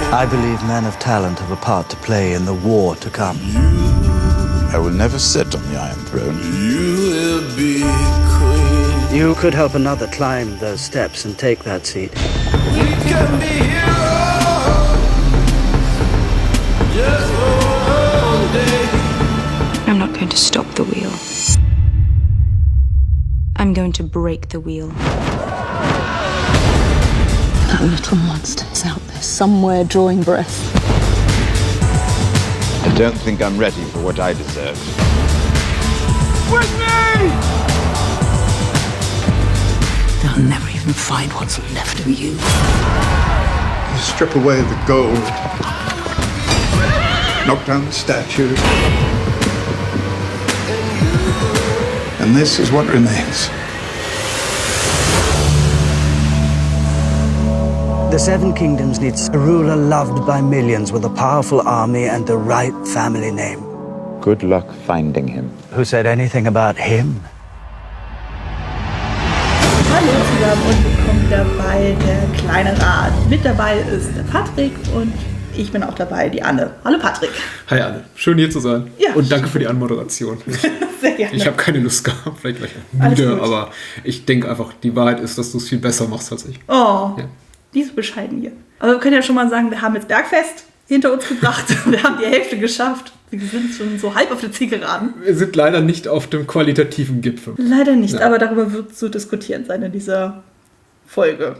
I believe men of talent have a part to play in the war to come. I will never sit on the Iron Throne. You will be queen. You could help another climb those steps and take that seat. We can be heroes. Just one day. I'm not going to stop the wheel. I'm going to break the wheel. That little monster is out there somewhere drawing breath. I don't think I'm ready for what I deserve. With me! They'll never even find what's left of you. You strip away the gold, knock down the statue, and this is what remains. The Seven Kingdoms needs a ruler loved by millions with a powerful army and the right family name. Good luck finding him. Who said anything about him? Hallo zusammen und willkommen wieder bei der kleine Rat. Mit dabei ist der Patrick und ich bin auch dabei, die Anne. Hallo Patrick. Hi Anne, schön hier zu sein. Ja. Und danke für die Anmoderation. Sehr gerne. Ich habe keine Lust gehabt, vielleicht gleich müde, aber ich denke einfach, die Wahrheit ist, dass du es viel besser machst als ich. Oh, Ja. die ist bescheiden hier. Aber wir können ja schon mal sagen, wir haben jetzt Bergfest hinter uns gebracht. Wir haben die Hälfte geschafft. Wir sind schon so halb auf der Zielgeraden. Wir sind leider nicht auf dem qualitativen Gipfel. Leider nicht, Ja. aber darüber wird zu diskutieren sein in dieser Folge.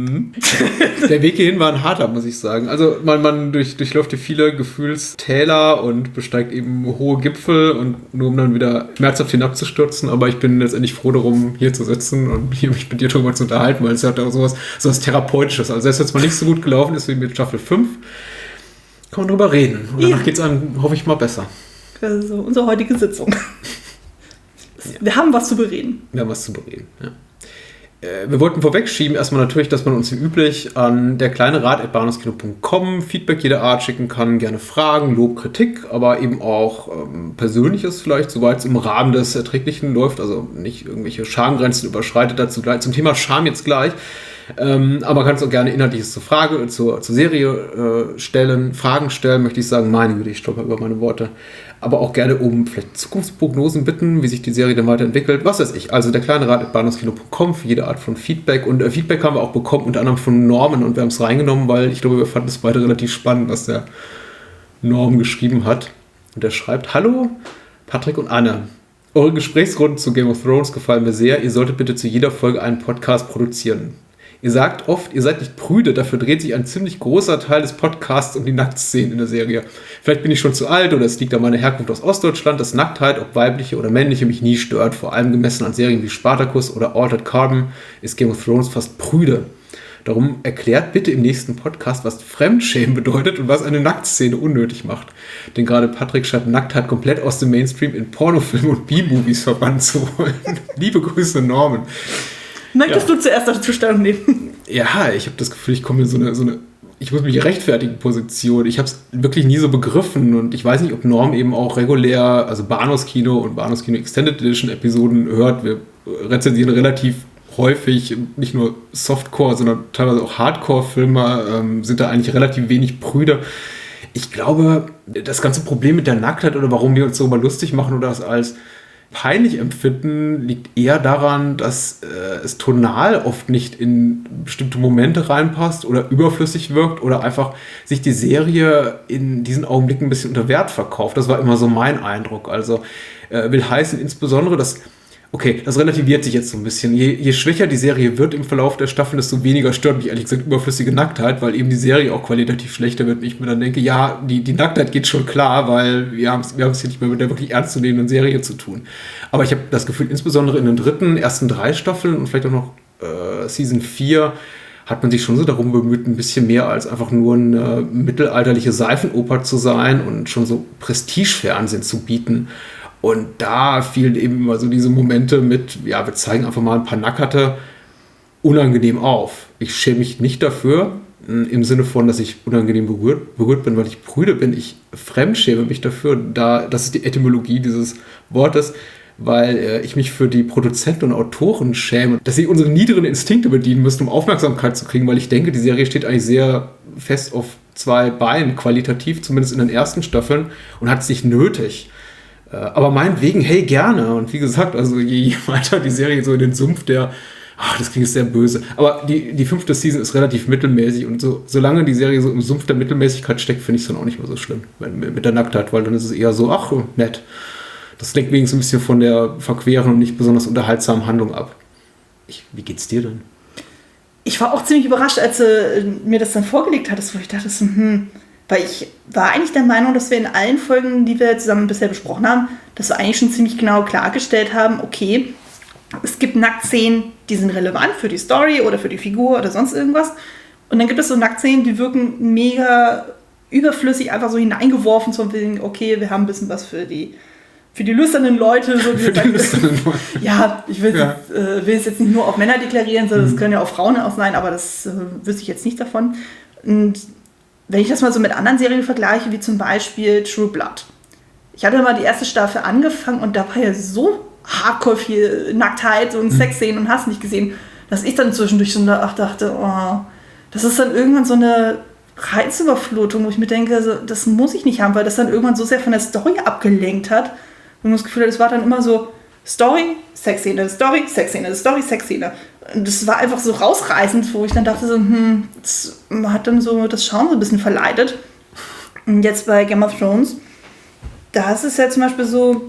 Der Weg hierhin war ein harter, muss ich sagen. Also man durchläuft hier viele Gefühlstäler und besteigt eben hohe Gipfel und nur um dann wieder schmerzhaft hinabzustürzen. Aber ich bin letztendlich froh darum, hier zu sitzen und hier mich mit dir darüber zu unterhalten, weil es hat auch sowas Therapeutisches. Also selbst wenn es mal nicht so gut gelaufen ist wie mit Staffel 5, kann man drüber reden. Und danach geht es einem, hoffe ich, mal besser. Also unsere heutige Sitzung. Wir haben was zu bereden. Wir haben was zu bereden, ja. Wir wollten vorwegschieben, erstmal natürlich, dass man uns wie üblich an derkleinerat@bahnhofskino.com Feedback jeder Art schicken kann, gerne Fragen, Lob, Kritik, aber eben auch Persönliches vielleicht, soweit es im Rahmen des Erträglichen läuft, also nicht irgendwelche Schamgrenzen überschreitet, dazu gleich zum Thema Scham jetzt gleich. Aber man kann es auch gerne Inhaltliches zur Frage, zur Serie stellen, Fragen stellen, möchte ich sagen, meine Güte, ich stolper über meine Worte. Aber auch gerne um vielleicht Zukunftsprognosen bitten, wie sich die Serie dann weiterentwickelt, was weiß ich. Also der kleine Rat@bahnhofskino.com für jede Art von Feedback. Und Feedback haben wir auch bekommen, unter anderem von Norman, und wir haben es reingenommen, weil ich glaube, wir fanden es beide relativ spannend, was der Norm geschrieben hat. Und er schreibt: Hallo, Patrick und Anne. Eure Gesprächsrunden zu Game of Thrones gefallen mir sehr. Ihr solltet bitte zu jeder Folge einen Podcast produzieren. Ihr sagt oft, ihr seid nicht prüde, dafür dreht sich ein ziemlich großer Teil des Podcasts um die Nacktszenen in der Serie. Vielleicht bin ich schon zu alt oder es liegt an meiner Herkunft aus Ostdeutschland, dass Nacktheit, ob weibliche oder männliche, mich nie stört. Vor allem gemessen an Serien wie Spartacus oder Altered Carbon ist Game of Thrones fast prüde. Darum erklärt bitte im nächsten Podcast, was Fremdschämen bedeutet und was eine Nacktszene unnötig macht. Denn gerade Patrick scheint Nacktheit komplett aus dem Mainstream in Pornofilme und B-Movies verbannen zu wollen. Liebe Grüße, Norman. Möchtest du zuerst dazu Stellung nehmen? Ja, ich habe das Gefühl, ich komme in so eine ich muss mich rechtfertigen Position. Ich habe es wirklich nie so begriffen und ich weiß nicht, ob Norm eben auch regulär, also Bahnhofskino und Bahnhofskino Extended Edition Episoden hört. Wir rezensieren relativ häufig nicht nur Softcore, sondern teilweise auch Hardcore-Filme, sind da eigentlich relativ wenig prüde. Ich glaube, das ganze Problem mit der Nacktheit oder warum wir uns darüber lustig machen oder das als peinlich empfinden, liegt eher daran, dass es tonal oft nicht in bestimmte Momente reinpasst oder überflüssig wirkt oder einfach sich die Serie in diesen Augenblicken ein bisschen unter Wert verkauft. Das war immer so mein Eindruck. Also will heißen insbesondere, dass das relativiert sich jetzt so ein bisschen. Je schwächer die Serie wird im Verlauf der Staffel, desto weniger stört mich ehrlich gesagt überflüssige Nacktheit, weil eben die Serie auch qualitativ schlechter wird und ich mir dann denke, ja, die Nacktheit geht schon klar, weil wir haben es hier nicht mehr mit der wirklich ernstzunehmenden Serie zu tun. Aber ich habe das Gefühl, insbesondere in den ersten 3 Staffeln und vielleicht auch noch Season 4 hat man sich schon so darum bemüht, ein bisschen mehr als einfach nur eine mittelalterliche Seifenoper zu sein und schon so Prestigefernsehen zu bieten. Und da fielen eben immer so diese Momente mit, ja, wir zeigen einfach mal ein paar Nackerte, unangenehm auf. Ich schäme mich nicht dafür, im Sinne von, dass ich unangenehm berührt bin, weil ich prüde bin. Ich fremdschäme mich dafür, das ist die Etymologie dieses Wortes, weil ich mich für die Produzenten und Autoren schäme, dass sie unsere niederen Instinkte bedienen müssen, um Aufmerksamkeit zu kriegen, weil ich denke, die Serie steht eigentlich sehr fest auf 2 Beinen, qualitativ, zumindest in den ersten Staffeln, und hat es nicht nötig. Aber meinetwegen, hey, gerne. Und wie gesagt, also je weiter die Serie so in den Sumpf das klingt sehr böse. Aber die 5. Season ist relativ mittelmäßig und solange die Serie so im Sumpf der Mittelmäßigkeit steckt, finde ich es dann auch nicht mehr so schlimm mit der Nacktheit, weil dann ist es eher so, ach, nett. Das lenkt wenigstens ein bisschen von der verqueren und nicht besonders unterhaltsamen Handlung ab. Wie geht's dir denn? Ich war auch ziemlich überrascht, als du mir das dann vorgelegt hattest, wo ich dachte, weil ich war eigentlich der Meinung, dass wir in allen Folgen, die wir zusammen bisher besprochen haben, dass wir eigentlich schon ziemlich genau klargestellt haben, okay, es gibt Nacktszenen, die sind relevant für die Story oder für die Figur oder sonst irgendwas. Und dann gibt es so Nacktszenen, die wirken mega überflüssig, einfach so hineingeworfen, so wegen, okay, wir haben ein bisschen was für die lüsternen Leute. So, für die lüsternen Leute. Ja, ich will es jetzt nicht nur auf Männer deklarieren, sondern es können ja auch Frauen auch sein, aber das wüsste ich jetzt nicht davon. Und wenn ich das mal so mit anderen Serien vergleiche, wie zum Beispiel True Blood. Ich hatte mal die erste Staffel angefangen und da war ja so hardcore viel Nacktheit und Sexszenen und hast nicht gesehen, dass ich dann zwischendurch so dachte, oh, das ist dann irgendwann so eine Reizüberflutung, wo ich mir denke, also, das muss ich nicht haben, weil das dann irgendwann so sehr von der Story abgelenkt hat. Und das Gefühl, das war dann immer so Story, Sexszene, Story, Sexszene, Story, Sexszene. Und das war einfach so rausreißend, wo ich dann dachte, so, das hat dann so das Schauen so ein bisschen verleitet. Und jetzt bei Game of Thrones, da ist es ja zum Beispiel so,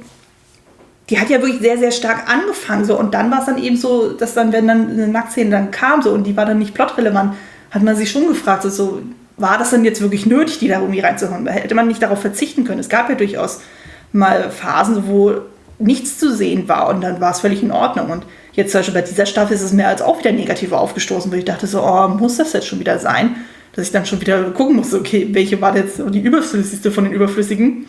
die hat ja wirklich sehr, sehr stark angefangen. So, und dann war es dann eben so, dass dann, wenn dann eine Nacktszene dann kam so, und die war dann nicht plotrelevant, hat man sich schon gefragt, so, war das dann jetzt wirklich nötig, die da irgendwie reinzuhauen? Hätte man nicht darauf verzichten können? Es gab ja durchaus mal Phasen, wo nichts zu sehen war und dann war es völlig in Ordnung. Und jetzt zum Beispiel bei dieser Staffel ist es mir als auch wieder negativ aufgestoßen, wo ich dachte so, oh, muss das jetzt schon wieder sein? Dass ich dann schon wieder gucken musste, okay, welche war jetzt die überflüssigste von den Überflüssigen?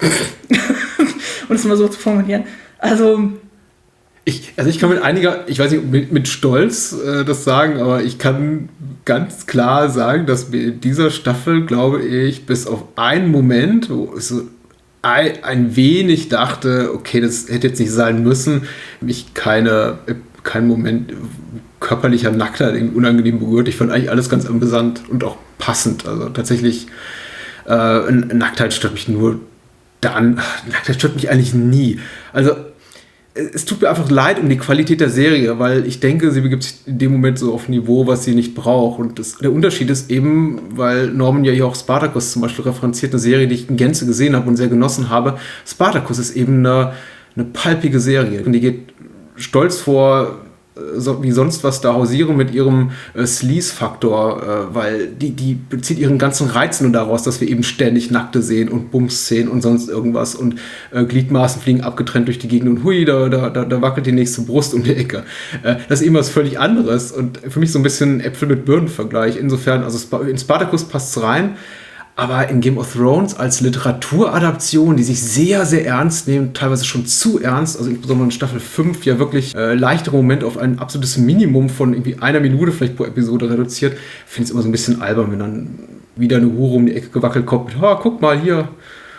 Um es mal so zu formulieren. Also ich kann mit ich weiß nicht, mit Stolz das sagen, aber ich kann ganz klar sagen, dass mir in dieser Staffel, glaube ich, bis auf einen Moment, wo es so ein wenig dachte, okay, das hätte jetzt nicht sein müssen, mich kein Moment körperlicher Nacktheit irgendwie unangenehm berührt. Ich fand eigentlich alles ganz amüsant und auch passend. Also tatsächlich, Nacktheit stört mich nur dann. Nacktheit stört mich eigentlich nie. Also es tut mir einfach leid um die Qualität der Serie, weil ich denke, sie begibt sich in dem Moment so auf ein Niveau, was sie nicht braucht. Und der Unterschied ist eben, weil Norman ja hier auch Spartacus zum Beispiel referenziert, eine Serie, die ich in Gänze gesehen habe und sehr genossen habe. Spartacus ist eben eine palpige Serie. Und die geht stolz vor, wie sonst was da hausieren mit ihrem Sleaze-Faktor, weil die bezieht ihren ganzen Reiz nur daraus, dass wir eben ständig Nackte sehen und Bums-Szenen und sonst irgendwas und Gliedmaßen fliegen abgetrennt durch die Gegend und hui, da wackelt die nächste Brust um die Ecke. Das ist eben was völlig anderes und für mich so ein bisschen Äpfel mit Birnen-Vergleich. Insofern, also in Spartacus passt es rein, aber in Game of Thrones als Literaturadaption, die sich sehr, sehr ernst nehmen, teilweise schon zu ernst, also insbesondere in Staffel 5 ja wirklich leichtere Momente auf ein absolutes Minimum von irgendwie 1 Minute vielleicht pro Episode reduziert, finde ich es immer so ein bisschen albern, wenn dann wieder eine Hure um die Ecke gewackelt kommt mit, guck mal hier.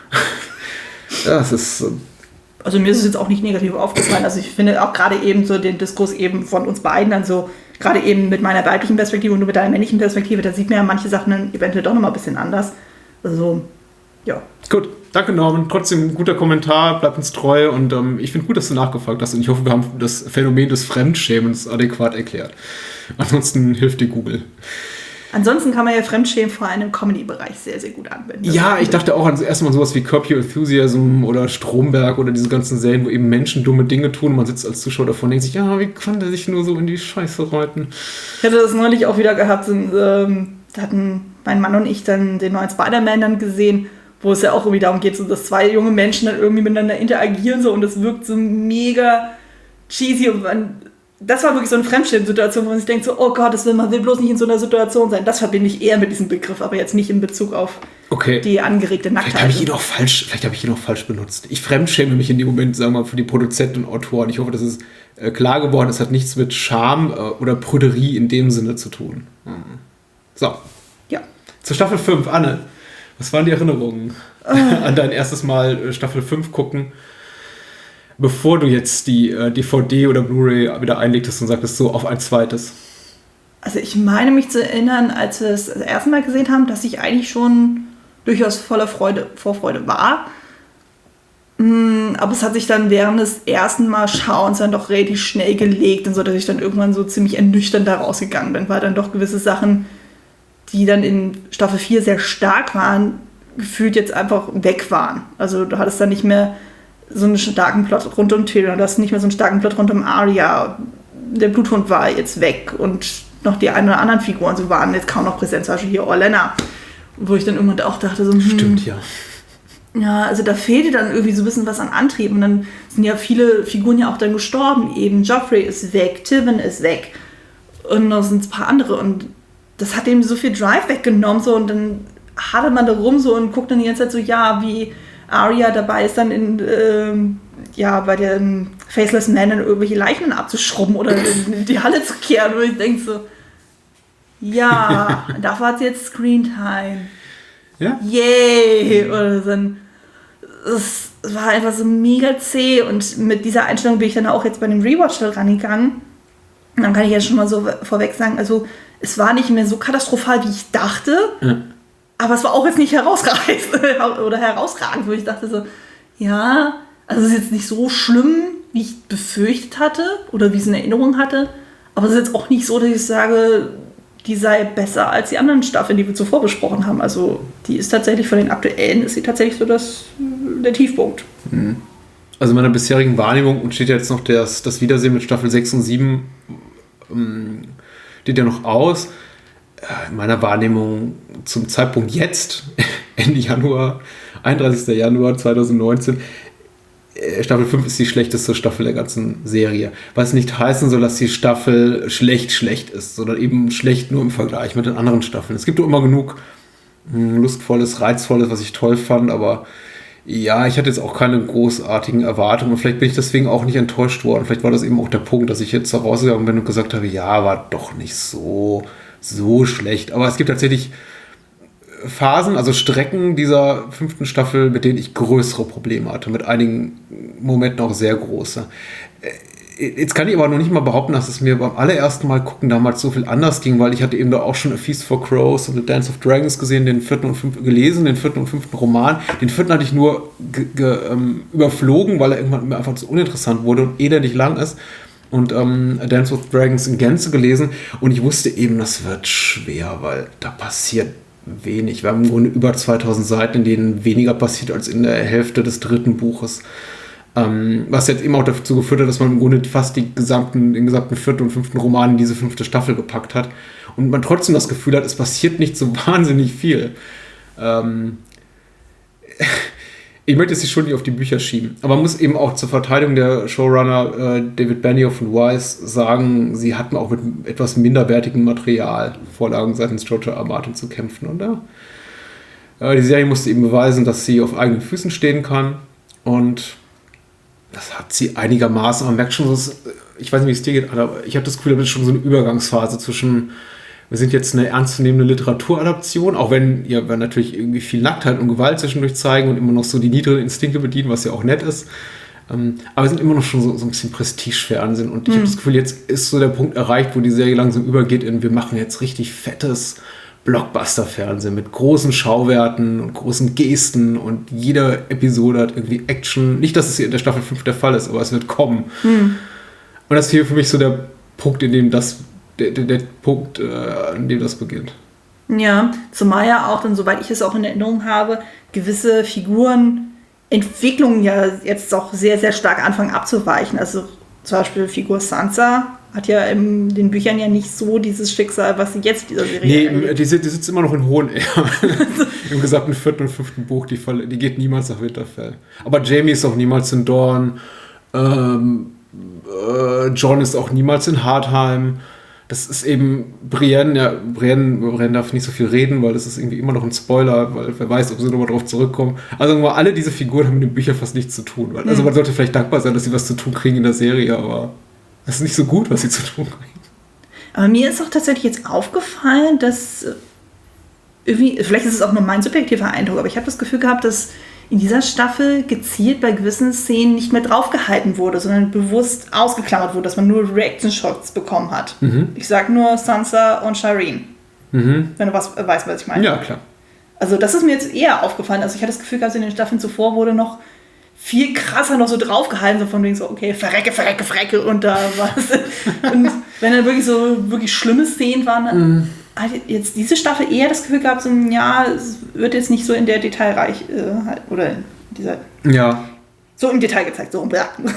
Ja, es ist... Also mir ist es jetzt auch nicht negativ aufgefallen. Also ich finde auch gerade eben so den Diskurs eben von uns beiden dann so, gerade eben mit meiner weiblichen Perspektive und du mit deiner männlichen Perspektive, da sieht man ja manche Sachen dann eventuell doch nochmal ein bisschen anders. Also, ja. Gut, danke Norman. Trotzdem ein guter Kommentar, bleib uns treu und ich finde gut, dass du nachgefragt hast und ich hoffe, wir haben das Phänomen des Fremdschämens adäquat erklärt. Ansonsten hilft dir Google. Ansonsten kann man ja Fremdschämen vor allem im Comedy-Bereich sehr, sehr gut anwenden. Ja, ich dachte auch an erstmal sowas wie Curb Your Enthusiasm oder Stromberg oder diese ganzen Serien, wo eben Menschen dumme Dinge tun und man sitzt als Zuschauer davor und denkt sich, ja, wie kann der sich nur so in die Scheiße reiten? Ich hatte das neulich auch wieder gehabt, da hatten mein Mann und ich dann den neuen Spider-Man dann gesehen, wo es ja auch irgendwie darum geht, so, dass 2 junge Menschen dann irgendwie miteinander interagieren so, und das wirkt so mega cheesy und das war wirklich so eine Fremdschämen-Situation, wo man sich denkt so, oh Gott, man will bloß nicht in so einer Situation sein. Das verbinde ich eher mit diesem Begriff, aber jetzt nicht in Bezug auf die angeregte Nacktheit. Vielleicht habe ich ihn auch falsch benutzt. Ich fremdschäme mich in dem Moment, sagen wir mal, für die Produzenten und Autoren. Ich hoffe, das ist klar geworden. Es hat nichts mit Scham oder Prüderie in dem Sinne zu tun. So. Ja. Zur Staffel 5. Anne, was waren die Erinnerungen an dein erstes Mal Staffel 5 gucken? Bevor du jetzt die DVD oder Blu-ray wieder einlegtest und sagtest, so auf ein zweites? Also ich meine mich zu erinnern, als wir es das erste Mal gesehen haben, dass ich eigentlich schon durchaus voller Vorfreude war. Aber es hat sich dann während des ersten Mal Schauens dann doch relativ schnell gelegt und so, dass ich dann irgendwann so ziemlich ernüchternd da rausgegangen bin, weil dann doch gewisse Sachen, die dann in Staffel 4 sehr stark waren, gefühlt jetzt einfach weg waren. Also du hattest dann nicht mehr so einen starken Plot rund um Tyrion, du hast nicht mehr so einen starken Plot rund um Arya. Der Bluthund war jetzt weg und noch die ein oder anderen Figuren, so waren jetzt kaum noch präsent, zum Beispiel hier Olenna, wo ich dann irgendwann auch dachte, so, Stimmt, ja. Ja, also da fehlte dann irgendwie so ein bisschen was an Antrieb und dann sind ja viele Figuren ja auch dann gestorben, eben Joffrey ist weg, Tywin ist weg und noch sind ein paar andere und das hat ihm so viel Drive weggenommen so und dann hadert man da rum so und guckt dann die ganze Zeit so, ja, wie Arya dabei ist dann bei den Faceless Men dann irgendwelche Leichen abzuschrubben oder in die Halle zu kehren und ich denke so, ja, dafür hat sie jetzt Screentime. Ja? Yay! Oder dann, es war einfach so mega zäh und mit dieser Einstellung bin ich dann auch jetzt bei dem Rewatch da rangegangen. Und dann kann ich ja schon mal so vorweg sagen, also es war nicht mehr so katastrophal, wie ich dachte, aber es war auch jetzt nicht herausragend, wo ich dachte so, ja, also es ist jetzt nicht so schlimm, wie ich befürchtet hatte oder wie ich es in Erinnerung hatte, aber es ist jetzt auch nicht so, dass ich sage, die sei besser als die anderen Staffeln, die wir zuvor besprochen haben. Also die ist tatsächlich von den aktuellen, ist sie tatsächlich so der Tiefpunkt. Also in meiner bisherigen Wahrnehmung und steht jetzt noch das Wiedersehen mit Staffel 6 und 7 steht ja noch aus. In meiner Wahrnehmung zum Zeitpunkt jetzt, Ende Januar, 31. Januar 2019, Staffel 5 ist die schlechteste Staffel der ganzen Serie. Was nicht heißen soll, dass die Staffel schlecht ist, sondern eben schlecht nur im Vergleich mit den anderen Staffeln. Es gibt doch immer genug Lustvolles, Reizvolles, was ich toll fand, aber ja, ich hatte jetzt auch keine großartigen Erwartungen und vielleicht bin ich deswegen auch nicht enttäuscht worden. Vielleicht war das eben auch der Punkt, dass ich jetzt da rausgegangen bin und gesagt habe, ja, war doch nicht so schlecht. Aber es gibt tatsächlich Phasen, also Strecken dieser 5. Staffel, mit denen ich größere Probleme hatte, mit einigen Momenten auch sehr große. Jetzt kann ich aber noch nicht mal behaupten, dass es mir beim allerersten Mal gucken damals so viel anders ging, weil ich hatte eben da auch schon A Feast for Crows und The Dance of Dragons gesehen, den 4. und 5. gelesen, den 4. und 5. Roman. Den 4. hatte ich nur überflogen, weil er irgendwann mir einfach so uninteressant wurde und elendig lang ist. Und A Dance with Dragons in Gänze gelesen und ich wusste eben, das wird schwer, weil da passiert wenig. Wir haben im Grunde über 2000 Seiten, in denen weniger passiert als in der Hälfte des 3. Buches. Was jetzt eben auch dazu geführt hat, dass man im Grunde fast den gesamten 4. und 5. Roman in diese 5. Staffel gepackt hat. Und man trotzdem das Gefühl hat, es passiert nicht so wahnsinnig viel. Ich möchte es schon nicht auf die Bücher schieben. Aber man muss eben auch zur Verteidigung der Showrunner David Benioff und Weiss sagen, sie hatten auch mit etwas minderwertigem Material Vorlagen seitens George R. R. Martin zu kämpfen. Und die Serie musste eben beweisen, dass sie auf eigenen Füßen stehen kann. Und das hat sie einigermaßen. Man merkt schon, ich weiß nicht, wie es dir geht, aber ich habe das Gefühl, das ist schon so eine Übergangsphase zwischen, wir sind jetzt eine ernstzunehmende Literaturadaption, auch wenn wir natürlich irgendwie viel Nacktheit und Gewalt zwischendurch zeigen und immer noch so die niederen Instinkte bedienen, was ja auch nett ist. Aber wir sind immer noch schon so ein bisschen Prestigefernsehen und ich habe das Gefühl, jetzt ist so der Punkt erreicht, wo die Serie langsam übergeht in, wir machen jetzt richtig fettes Blockbuster-Fernsehen mit großen Schauwerten und großen Gesten und jede Episode hat irgendwie Action. Nicht, dass es hier in der Staffel 5 der Fall ist, aber es wird kommen. Und das ist hier für mich so der Punkt, in dem das der Punkt, an dem das beginnt. Ja, zumal ja auch dann, soweit ich es auch in Erinnerung habe, gewisse Figurenentwicklungen ja jetzt auch sehr, sehr stark anfangen abzuweichen. Also zum Beispiel Figur Sansa hat ja in den Büchern ja nicht so dieses Schicksal, was sie jetzt in dieser Serie erlebt. Die sitzt immer noch in Hohenehr. Im gesamten 4. und 5. Buch, die geht niemals nach Winterfell. Aber Jaime ist auch niemals in Dorne. Jon ist auch niemals in Hardheim. Das ist eben Brienne darf nicht so viel reden, weil das ist irgendwie immer noch ein Spoiler, weil wer weiß, ob sie nochmal drauf zurückkommen. Also alle diese Figuren haben mit den Büchern fast nichts zu tun. Also man sollte vielleicht dankbar sein, dass sie was zu tun kriegen in der Serie, aber es ist nicht so gut, was sie zu tun kriegen. Aber mir ist auch tatsächlich jetzt aufgefallen, dass irgendwie, vielleicht ist es auch nur mein subjektiver Eindruck, aber ich habe das Gefühl gehabt, dass in dieser Staffel gezielt bei gewissen Szenen nicht mehr draufgehalten wurde, sondern bewusst ausgeklammert wurde, dass man nur Reaction-Shots bekommen hat. Ich sag nur Sansa und Shireen. Wenn du weißt, was ich meine. Ja, klar. Also das ist mir jetzt eher aufgefallen. Also ich hatte das Gefühl, in den Staffeln zuvor wurde noch viel krasser noch so draufgehalten, so von wegen so, okay, verrecke und da was. Und wenn dann wirklich so wirklich schlimme Szenen waren, hat jetzt diese Staffel eher das Gefühl gehabt, so, ja, es wird jetzt nicht so in der Detailreich oder in dieser so im Detail gezeigt, so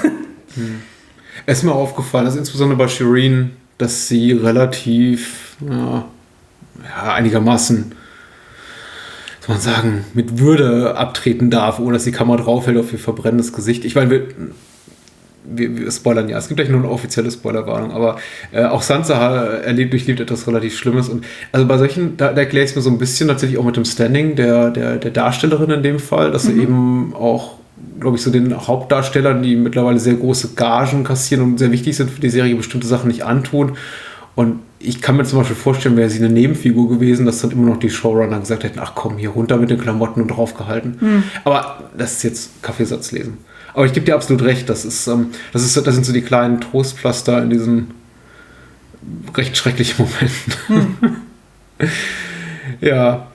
Es ist mir aufgefallen, also insbesondere bei Shireen, dass sie relativ einigermaßen, soll man sagen, mit Würde abtreten darf, ohne dass die Kamera draufhält auf ihr verbrennendes Gesicht. Ich meine, wir spoilern ja, es gibt gleich nur eine offizielle Spoilerwarnung, aber auch Sansa durchlebt etwas relativ Schlimmes. Und also bei solchen, da erkläre ich es mir so ein bisschen tatsächlich auch mit dem Standing der Darstellerin in dem Fall, dass sie eben auch, glaube ich, so den Hauptdarstellern, die mittlerweile sehr große Gagen kassieren und sehr wichtig sind für die Serie, bestimmte Sachen nicht antun. Und ich kann mir zum Beispiel vorstellen, wäre sie eine Nebenfigur gewesen, dass dann immer noch die Showrunner gesagt hätten, ach komm, hier runter mit den Klamotten und draufgehalten. Aber das ist jetzt Kaffeesatz lesen. Aber ich gebe dir absolut recht, das sind so die kleinen Trostpflaster in diesen recht schrecklichen Momenten. Ja.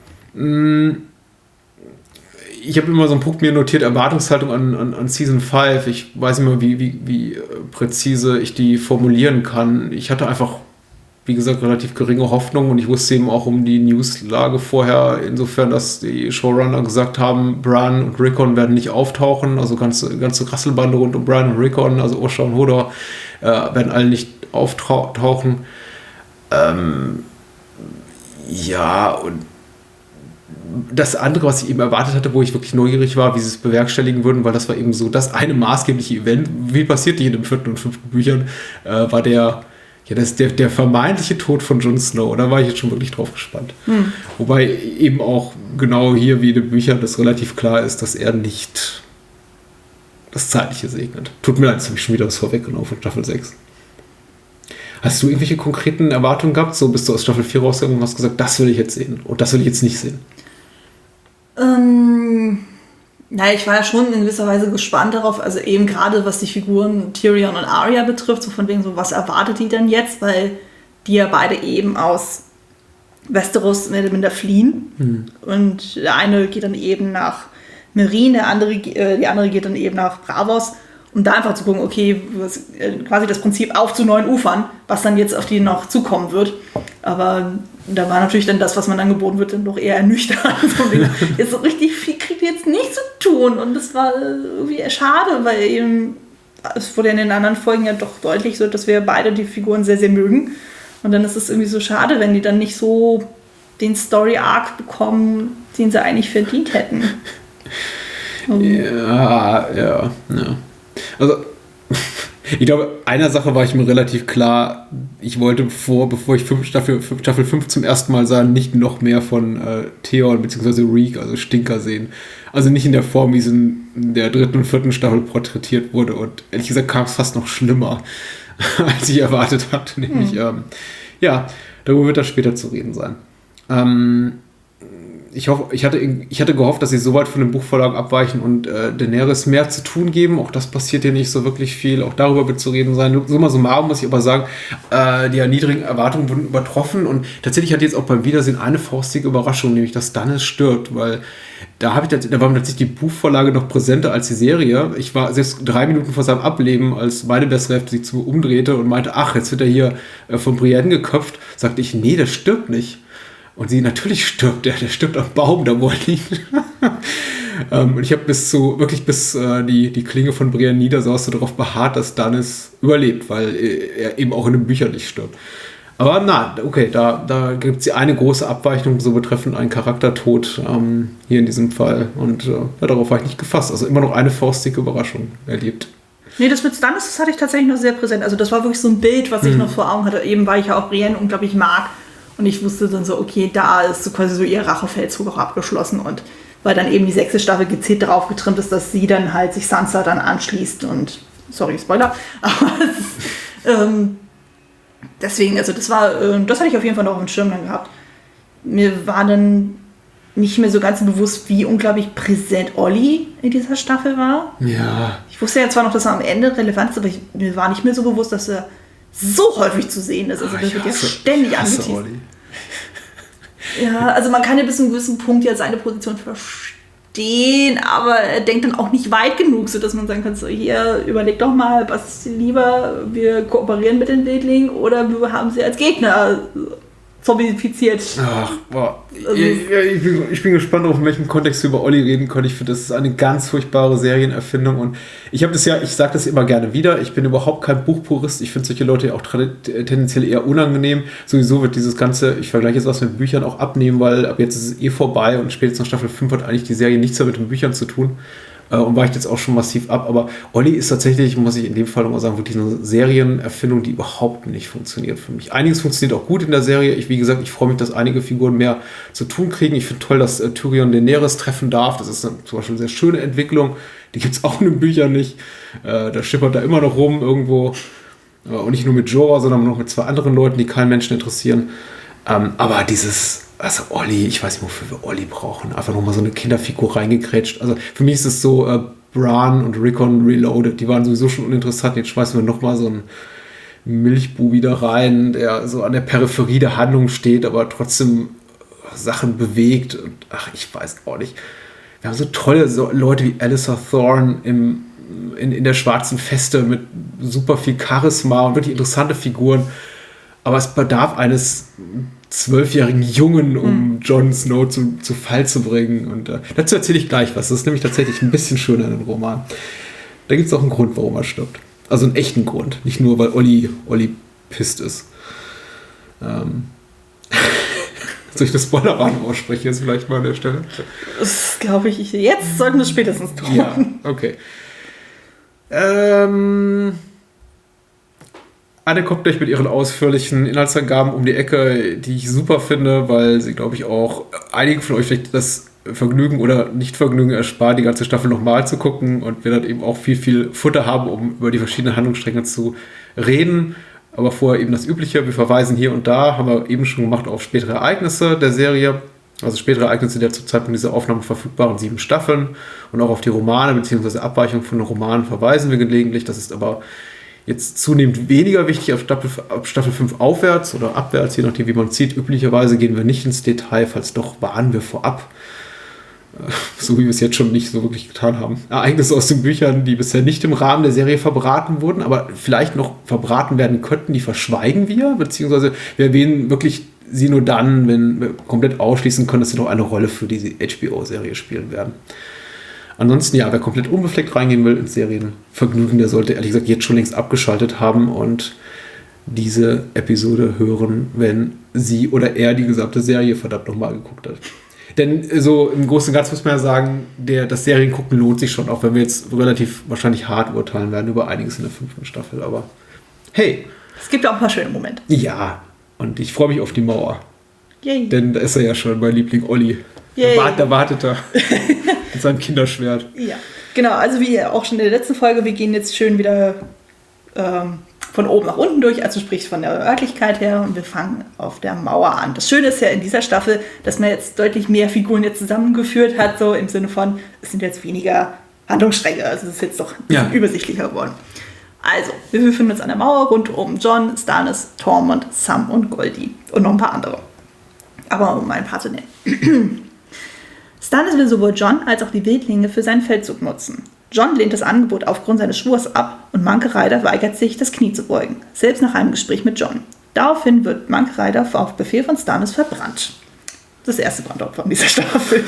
Ich habe immer so einen Punkt mir notiert, Erwartungshaltung an Season 5. Ich weiß nicht mehr, wie präzise ich die formulieren kann. Ich hatte einfach, wie gesagt, relativ geringe Hoffnung und ich wusste eben auch um die Newslage vorher, insofern, dass die Showrunner gesagt haben, Bran und Rickon werden nicht auftauchen, also ganze Rasselbande rund um Bran und Rickon, also Osha und Hodor, werden alle nicht auftauchen. Und das andere, was ich eben erwartet hatte, wo ich wirklich neugierig war, wie sie es bewerkstelligen würden, weil das war eben so das eine maßgebliche Event, wie passiert in den 4. und 5. Büchern, war der vermeintliche Tod von Jon Snow. Da war ich jetzt schon wirklich drauf gespannt. Wobei eben auch genau hier wie in den Büchern das relativ klar ist, dass er nicht das Zeitliche segnet. Tut mir leid, jetzt habe ich schon wieder was vorweggenommen von Staffel 6. Hast du irgendwelche konkreten Erwartungen gehabt? So bist du aus Staffel 4 rausgegangen und hast gesagt, das will ich jetzt sehen und das will ich jetzt nicht sehen. Ich war ja schon in gewisser Weise gespannt darauf, also eben gerade was die Figuren Tyrion und Arya betrifft, so von wegen so, was erwartet die denn jetzt, weil die ja beide eben aus Westeros mehr oder minder fliehen und der eine geht dann eben nach Meereen, die andere geht dann eben nach Braavos, um da einfach zu gucken, okay, quasi das Prinzip auf zu neuen Ufern, was dann jetzt auf die noch zukommen wird. Aber da war natürlich dann das, was man dann geboten wird, dann doch eher ernüchternd. Jetzt so richtig viel kriegt ihr jetzt nicht zu tun. Und das war irgendwie schade, weil eben, es wurde in den anderen Folgen ja doch deutlich so, dass wir beide die Figuren sehr, sehr mögen. Und dann ist es irgendwie so schade, wenn die dann nicht so den Story-Arc bekommen, den sie eigentlich verdient hätten. Ja. Also, ich glaube, einer Sache war ich mir relativ klar, ich wollte bevor ich Staffel 5 zum ersten Mal sah, nicht noch mehr von Theon bzw. Reek, also Stinker sehen. Also nicht in der Form, wie es in der 3. und 4. Staffel porträtiert wurde. Und ehrlich gesagt kam es fast noch schlimmer, als ich erwartet hatte. Nämlich, darüber wird das später zu reden sein. Ich hatte gehofft, dass sie so weit von dem Buchverlag abweichen und Daenerys mehr zu tun geben. Auch das passiert hier nicht so wirklich viel. Auch darüber wird zu reden sein. Summa summarum muss ich aber sagen, die niedrigen Erwartungen wurden übertroffen. Und tatsächlich hatte ich jetzt auch beim Wiedersehen eine faustige Überraschung, nämlich dass Stannis stirbt. Weil da war mir tatsächlich die Buchvorlage noch präsenter als die Serie. Ich war selbst 3 Minuten vor seinem Ableben, als meine bessere Hälfte sich zu mir umdrehte und meinte, ach, jetzt wird er hier von Brienne geköpft. Sagte ich, nee, der stirbt nicht. Und sie, natürlich stirbt der stirbt am Baum, da wo er liegt. Und ich habe bis die Klinge von Brienne niedersaus darauf beharrt, dass Stannis überlebt, weil er eben auch in den Büchern nicht stirbt. Aber da gibt es eine große Abweichung, so betreffend einen Charaktertod hier in diesem Fall. Und darauf war ich nicht gefasst. Also immer noch eine faustige Überraschung erlebt. Nee, das mit Stannis, das hatte ich tatsächlich noch sehr präsent. Also das war wirklich so ein Bild, was ich noch vor Augen hatte. Eben, weil ich ja auch Brienne unglaublich mag. Und ich wusste dann so, okay, da ist so quasi so ihr Rachefeldzug auch abgeschlossen. Und weil dann eben die 6. Staffel gezielt darauf getrimmt ist, dass sie dann halt sich Sansa dann anschließt. Und, sorry, Spoiler. Aber deswegen, also das hatte ich auf jeden Fall noch auf dem Schirm dann gehabt. Mir war dann nicht mehr so ganz bewusst, wie unglaublich präsent Olli in dieser Staffel war. Ja. Ich wusste ja zwar noch, dass er am Ende relevant ist, aber mir war nicht mehr so bewusst, dass er so häufig zu sehen ist. Also das wird ja ständig angeteased. Ja, also man kann ja bis zu einem gewissen Punkt ja seine Position verstehen, aber er denkt dann auch nicht weit genug, sodass man sagen kann, so hier, überleg doch mal, was lieber, wir kooperieren mit den Wildlingen oder wir haben sie als Gegner zombifiziert. Ach, boah. Also, Ich bin gespannt, auf in welchem Kontext wir über Olli reden können. Ich finde, das ist eine ganz furchtbare Serienerfindung und ich sage das immer gerne wieder, ich bin überhaupt kein Buchpurist. Ich finde solche Leute auch tendenziell eher unangenehm. Sowieso wird dieses Ganze, ich vergleiche jetzt was mit Büchern, auch abnehmen, weil ab jetzt ist es vorbei und spätestens nach Staffel 5 hat eigentlich die Serie nichts mehr mit den Büchern zu tun. Und weicht jetzt auch schon massiv ab. Aber Olli ist tatsächlich, muss ich in dem Fall nochmal sagen, wirklich eine Serienerfindung, die überhaupt nicht funktioniert für mich. Einiges funktioniert auch gut in der Serie. Wie gesagt, ich freue mich, dass einige Figuren mehr zu tun kriegen. Ich finde toll, dass Tyrion Daenerys treffen darf. Das ist zum Beispiel eine sehr schöne Entwicklung. Die gibt es auch in den Büchern nicht. Da schippert da immer noch rum irgendwo. Und nicht nur mit Jorah, sondern noch mit 2 anderen Leuten, die keinen Menschen interessieren. Aber also Olli, ich weiß nicht, wofür wir Olli brauchen. Einfach nochmal so eine Kinderfigur reingekrätscht. Also für mich ist es so, Bran und Rickon Reloaded, die waren sowieso schon uninteressant. Jetzt schmeißen wir nochmal so einen Milchbubi da rein, der so an der Peripherie der Handlung steht, aber trotzdem Sachen bewegt. Und ach, ich weiß auch nicht. Wir haben so tolle Leute wie Alliser Thorne in der schwarzen Feste mit super viel Charisma und wirklich interessante Figuren. Aber es bedarf eines 12-jährigen Jungen, um Jon Snow zu Fall zu bringen. Und dazu erzähle ich gleich was. Das ist nämlich tatsächlich ein bisschen schöner in dem Roman. Da gibt es auch einen Grund, warum er stirbt. Also einen echten Grund. Nicht nur, weil Olli pisst ist. Soll ich das Spoilerwarnung aussprechen jetzt vielleicht mal an der Stelle? das glaube ich, jetzt sollten wir es spätestens tun. Ja, okay. Anne kommt gleich mit ihren ausführlichen Inhaltsangaben um die Ecke, die ich super finde, weil sie, glaube ich, auch einigen von euch vielleicht das Vergnügen oder Nicht-Vergnügen erspart, die ganze Staffel nochmal zu gucken und wir dann eben auch viel Futter haben, um über die verschiedenen Handlungsstränge zu reden. Aber vorher eben das Übliche, wir verweisen hier und da, haben wir eben schon gemacht, auf spätere Ereignisse der Serie, also spätere Ereignisse der zum Zeitpunkt dieser Aufnahme verfügbaren 7 Staffeln und auch auf die Romane bzw. Abweichungen von den Romanen verweisen wir gelegentlich. Das ist aber jetzt zunehmend weniger wichtig ab Staffel 5 aufwärts oder abwärts, je nachdem wie man sieht. Üblicherweise gehen wir nicht ins Detail, falls doch warnen wir vorab. So wie wir es jetzt schon nicht so wirklich getan haben. Ereignisse aus den Büchern, die bisher nicht im Rahmen der Serie verbraten wurden, aber vielleicht noch verbraten werden könnten, die verschweigen wir, beziehungsweise wir erwähnen wirklich sie nur dann, wenn wir komplett ausschließen können, dass sie noch eine Rolle für diese HBO-Serie spielen werden. Ansonsten, ja, wer komplett unbefleckt reingehen will ins Serienvergnügen, der sollte ehrlich gesagt jetzt schon längst abgeschaltet haben und diese Episode hören, wenn sie oder er die gesamte Serie verdammt nochmal geguckt hat. Denn so im Großen und Ganzen muss man ja sagen, das Seriengucken lohnt sich schon, auch wenn wir jetzt relativ wahrscheinlich hart urteilen werden über einiges in der 5. Staffel. Aber hey. Es gibt auch ein paar schöne Momente. Ja, und ich freue mich auf die Mauer. Yay. Denn da ist er ja schon, mein Liebling Olli. Da wartet er mit seinem Kinderschwert. Ja, genau. Also wie auch schon in der letzten Folge, wir gehen jetzt schön wieder von oben nach unten durch, also sprich von der Örtlichkeit her und wir fangen auf der Mauer an. Das Schöne ist ja in dieser Staffel, dass man jetzt deutlich mehr Figuren jetzt zusammengeführt hat, so im Sinne von, es sind jetzt weniger Handlungsstränge, also es ist jetzt doch ein bisschen übersichtlicher geworden. Also, wir befinden uns an der Mauer rund um Jon, Stannis, Tormund, Sam und Goldie und noch ein paar andere. Aber um ein paar zu nennen. Stannis will sowohl Jon als auch die Wildlinge für seinen Feldzug nutzen. Jon lehnt das Angebot aufgrund seines Schwurs ab und Monkey Ryder weigert sich, das Knie zu beugen, selbst nach einem Gespräch mit Jon. Daraufhin wird Monkey Ryder auf Befehl von Stannis verbrannt. Das erste Brandopfer in dieser Staffel.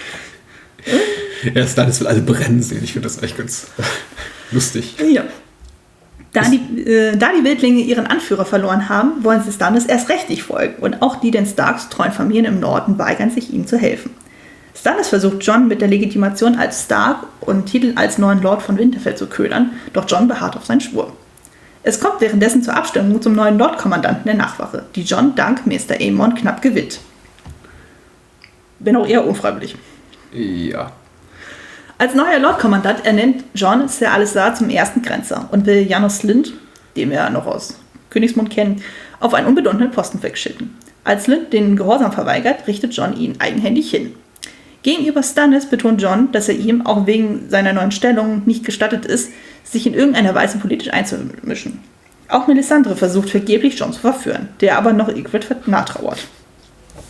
Ja, Stannis will alle brennen sehen. Ich finde das echt ganz lustig. Ja. Da die Wildlinge ihren Anführer verloren haben, wollen sie Stannis erst recht nicht folgen und auch die den Starks treuen Familien im Norden weigern sich, ihm zu helfen. Stannis versucht Jon mit der Legitimation als Stark und Titel als neuen Lord von Winterfell zu ködern, doch Jon beharrt auf seinen Schwur. Es kommt währenddessen zur Abstimmung zum neuen Lordkommandanten der Nachtwache, die Jon dank Meister Aemon knapp gewinnt. Wenn auch eher unfreiwillig. Ja. Als neuer Lordkommandant ernennt Jon Ser Alessar zum ersten Grenzer und will Janos Slynt, den wir noch aus Königsmund kennen, auf einen unbedeutenden Posten wegschicken. Als Slynt den Gehorsam verweigert, richtet Jon ihn eigenhändig hin. Gegenüber Stannis betont Jon, dass er ihm, auch wegen seiner neuen Stellung, nicht gestattet ist, sich in irgendeiner Weise politisch einzumischen. Auch Melisandre versucht vergeblich Jon zu verführen, der aber noch Ygritte nachtrauert.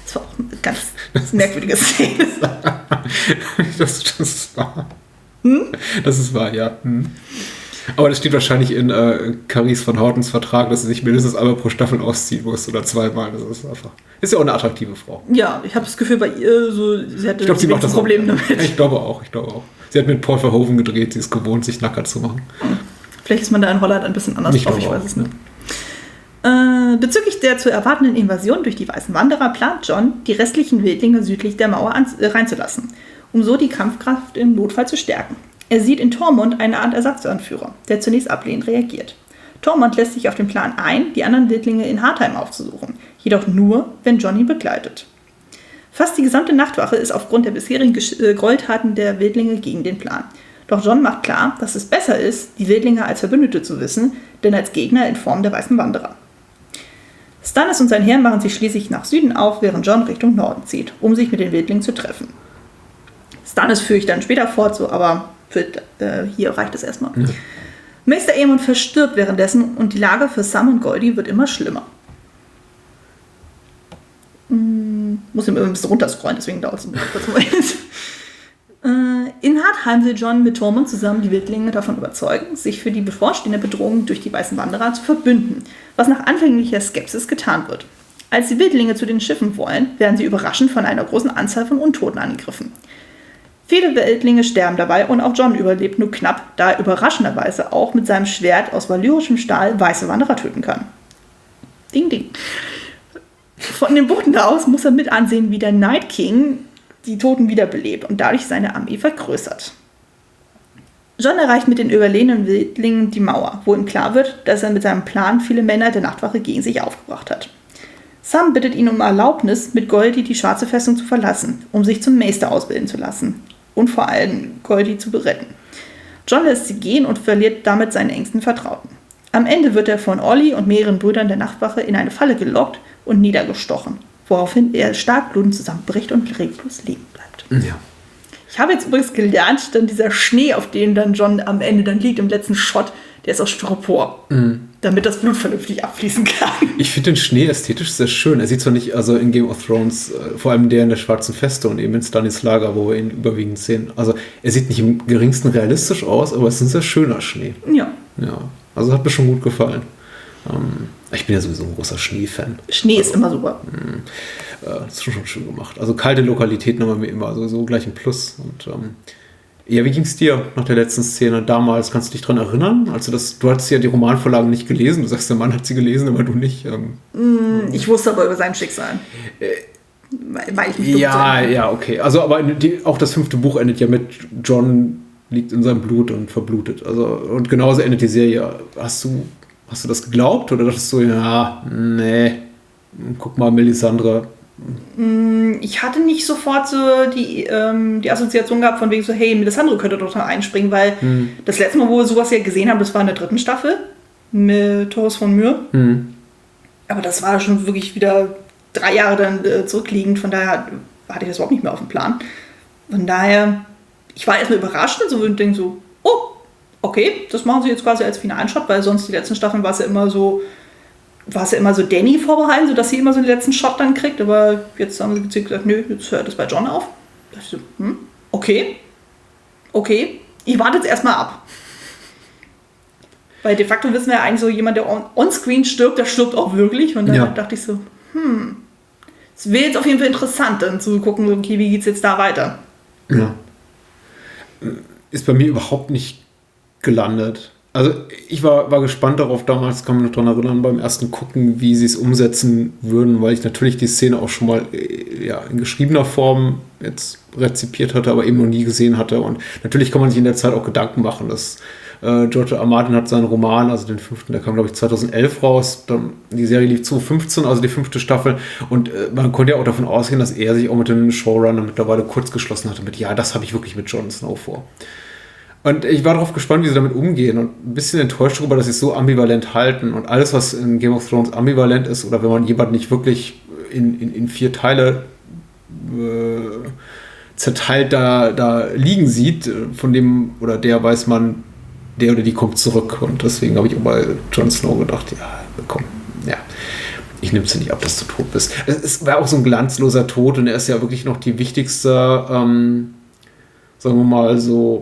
Das war auch eine ganz merkwürdige Szene. Das ist wahr. Das ist wahr, ja. Aber das steht wahrscheinlich in Carice van Houtens Vertrag, dass sie sich mindestens einmal pro Staffel ausziehen muss oder zweimal. Das ist einfach. Ist ja auch eine attraktive Frau. Ja, ich habe das Gefühl, bei ihr, sie hatte Ich glaube, sie macht das Problem auch. damit. Ja, ich glaube auch. Sie hat mit Paul Verhoeven gedreht, sie ist gewohnt, sich nackert zu machen. Vielleicht ist man da in Holland ein bisschen anders drauf, ich weiß es nicht. Bezüglich der zu erwartenden Invasion durch die Weißen Wanderer plant Jon, die restlichen Wildlinge südlich der Mauer reinzulassen, um so die Kampfkraft im Notfall zu stärken. Er sieht in Tormund eine Art Ersatzanführer, der zunächst ablehnend reagiert. Tormund lässt sich auf den Plan ein, die anderen Wildlinge in Hardheim aufzusuchen, jedoch nur, wenn Jon ihn begleitet. Fast die gesamte Nachtwache ist aufgrund der bisherigen Gräueltaten der Wildlinge gegen den Plan. Doch Jon macht klar, dass es besser ist, die Wildlinge als Verbündete zu wissen, denn als Gegner in Form der Weißen Wanderer. Stannis und sein Heer machen sich schließlich nach Süden auf, während Jon Richtung Norden zieht, um sich mit den Wildlingen zu treffen. Stannis führe ich dann später fort, so, aber hier reicht es erstmal. Ja. Maester Aemon verstirbt währenddessen und die Lage für Sam und Goldie wird immer schlimmer. Muss ihm ein bisschen runterscrollen, deswegen dauert es einen kurzen Moment. In Hardheim will Jon mit Tormund zusammen die Wildlinge davon überzeugen, sich für die bevorstehende Bedrohung durch die Weißen Wanderer zu verbünden, was nach anfänglicher Skepsis getan wird. Als die Wildlinge zu den Schiffen wollen, werden sie überraschend von einer großen Anzahl von Untoten angegriffen. Viele Wildlinge sterben dabei und auch Jon überlebt nur knapp, da er überraschenderweise auch mit seinem Schwert aus valyrischem Stahl Weiße Wanderer töten kann. Ding, ding. Von den Buchten da aus muss er mit ansehen, wie der Night King die Toten wiederbelebt und dadurch seine Armee vergrößert. Jon erreicht mit den überlegenen Wildlingen die Mauer, wo ihm klar wird, dass er mit seinem Plan viele Männer der Nachtwache gegen sich aufgebracht hat. Sam bittet ihn um Erlaubnis, mit Goldie die Schwarze Festung zu verlassen, um sich zum Meister ausbilden zu lassen und vor allem Goldie zu retten. Jon lässt sie gehen und verliert damit seinen engsten Vertrauten. Am Ende wird er von Olly und mehreren Brüdern der Nachtwache in eine Falle gelockt und niedergestochen, woraufhin er stark blutend zusammenbricht und reglos liegen bleibt. Ja. Ich habe jetzt übrigens gelernt, dann dieser Schnee, auf dem dann Jon am Ende dann liegt, im letzten Shot, der ist aus Styropor, damit das Blut vernünftig abfließen kann. Ich finde den Schnee ästhetisch sehr schön. Er sieht zwar nicht, also in Game of Thrones, vor allem der in der Schwarzen Feste und eben in Stannis Lager, wo wir ihn überwiegend sehen. Also er sieht nicht im geringsten realistisch aus, aber es ist ein sehr schöner Schnee. Ja. Ja, also hat mir schon gut gefallen. Ich bin ja sowieso ein großer Schnee-Fan. Schnee ist immer super. Das ist schon schön gemacht. Also kalte Lokalitäten haben wir mir immer, also so gleich ein Plus. Und ja, wie ging es dir nach der letzten Szene damals? Kannst du dich daran erinnern? Also du hattest ja die Romanvorlagen nicht gelesen. Du sagst, der Mann hat sie gelesen, aber du nicht. Ich wusste aber über sein Schicksal. Weil ich nicht ja, okay. Also aber auch das 5. Buch endet ja mit Jon liegt in seinem Blut und verblutet. Also und genauso endet die Serie. Hast du das geglaubt oder dachtest du, ja, nee, guck mal, Melisandre. Ich hatte nicht sofort so die Assoziation gehabt von wegen so, hey, Melisandre könnte doch da einspringen, weil das letzte Mal, wo wir sowas ja gesehen haben, das war in der 3. Staffel mit Thoros von Myr. Aber das war schon wirklich wieder 3 Jahre dann zurückliegend, von daher hatte ich das überhaupt nicht mehr auf dem Plan. Von daher, ich war erstmal überrascht und so und denke so, oh, okay, das machen sie jetzt quasi als finalen Shot, weil sonst die letzten Staffeln war es ja immer so Dany vorbehalten, sodass sie immer so den letzten Shot dann kriegt, aber jetzt haben sie gezielt gesagt, nö, jetzt hört es bei Jon auf. Da dachte ich so, okay, ich warte jetzt erstmal ab. Weil de facto wissen wir ja eigentlich so, jemand, der on-screen stirbt, der stirbt auch wirklich. Und dann dachte ich so, es wäre jetzt auf jeden Fall interessant, dann zu gucken, okay, wie geht's jetzt da weiter? Ja. Ist bei mir überhaupt nicht gelandet. Also ich war gespannt darauf, damals kann man mich noch daran erinnern, beim ersten Gucken, wie sie es umsetzen würden, weil ich natürlich die Szene auch schon mal in geschriebener Form jetzt rezipiert hatte, aber eben noch nie gesehen hatte. Und natürlich kann man sich in der Zeit auch Gedanken machen, dass George R. Martin hat seinen Roman, also den 5., der kam glaube ich 2011 raus, dann die Serie lief 2015, also die 5. Staffel und man konnte ja auch davon ausgehen, dass er sich auch mit dem Showrunner mittlerweile kurz geschlossen hatte mit, ja, das habe ich wirklich mit Jon Snow vor. Und ich war darauf gespannt, wie sie damit umgehen und ein bisschen enttäuscht darüber, dass sie es so ambivalent halten und alles, was in Game of Thrones ambivalent ist oder wenn man jemanden nicht wirklich in 4 Teile zerteilt da liegen sieht, von dem oder der weiß man, der oder die kommt zurück und deswegen habe ich auch bei Jon Snow gedacht, ja, komm, ja. ich nehme es dir nicht ab, dass du tot bist. Es war auch so ein glanzloser Tod und er ist ja wirklich noch die wichtigste, sagen wir mal so,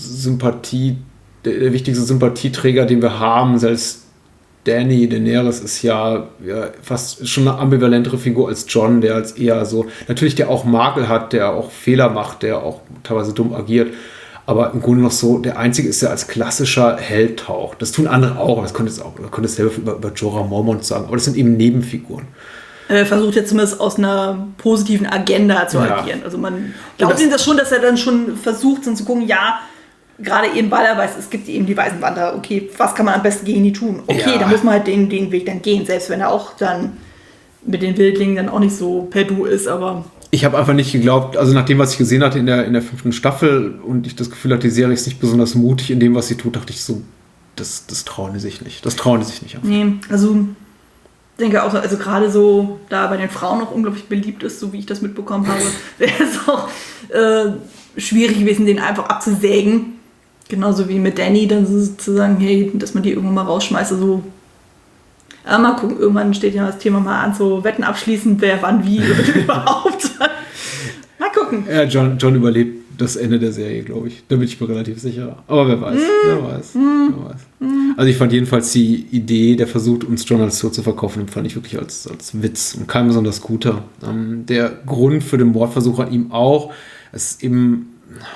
der wichtigste Sympathieträger, den wir haben. Selbst Daenerys ist ja fast schon eine ambivalentere Figur als Jon, der als eher so, natürlich der auch Makel hat, der auch Fehler macht, der auch teilweise dumm agiert, aber im Grunde noch so, der Einzige ist, der als klassischer Held taucht. Das tun andere auch, das könnte es selber über Jorah Mormont sagen, aber das sind eben Nebenfiguren. Versucht jetzt zumindest aus einer positiven Agenda zu agieren. Also man glaubt ihm das schon, dass er dann schon versucht, dann zu gucken, ja, gerade eben, weil er weiß, es gibt eben die weißen Wanderer, okay, was kann man am besten gegen die tun? Okay, dann muss man halt den Weg dann gehen, selbst wenn er auch dann mit den Wildlingen dann auch nicht so per Du ist, aber... Ich habe einfach nicht geglaubt, also nach dem, was ich gesehen hatte in der 5. Staffel und ich das Gefühl hatte, die Serie ist nicht besonders mutig in dem, was sie tut, dachte ich so, das trauen die sich nicht. Das trauen die sich nicht. Nee, also ich denke auch, also gerade so, da bei den Frauen noch unglaublich beliebt ist, so wie ich das mitbekommen habe, wäre es auch schwierig gewesen, den einfach abzusägen. Genauso wie mit Dany, dann zu sagen, hey, dass man die irgendwann mal rausschmeißt. Also, mal gucken, irgendwann steht ja das Thema mal an, so Wetten abschließen, wer wann wie überhaupt. Mal gucken. Ja, Jon überlebt das Ende der Serie, glaube ich. Da bin ich mir relativ sicher. Aber wer weiß. Wer weiß. Also ich fand jedenfalls die Idee, der versucht, uns Jon als Tod zu verkaufen, fand ich wirklich als Witz und kein besonders guter. Der Grund für den Mordversuch an ihm auch, es ist eben...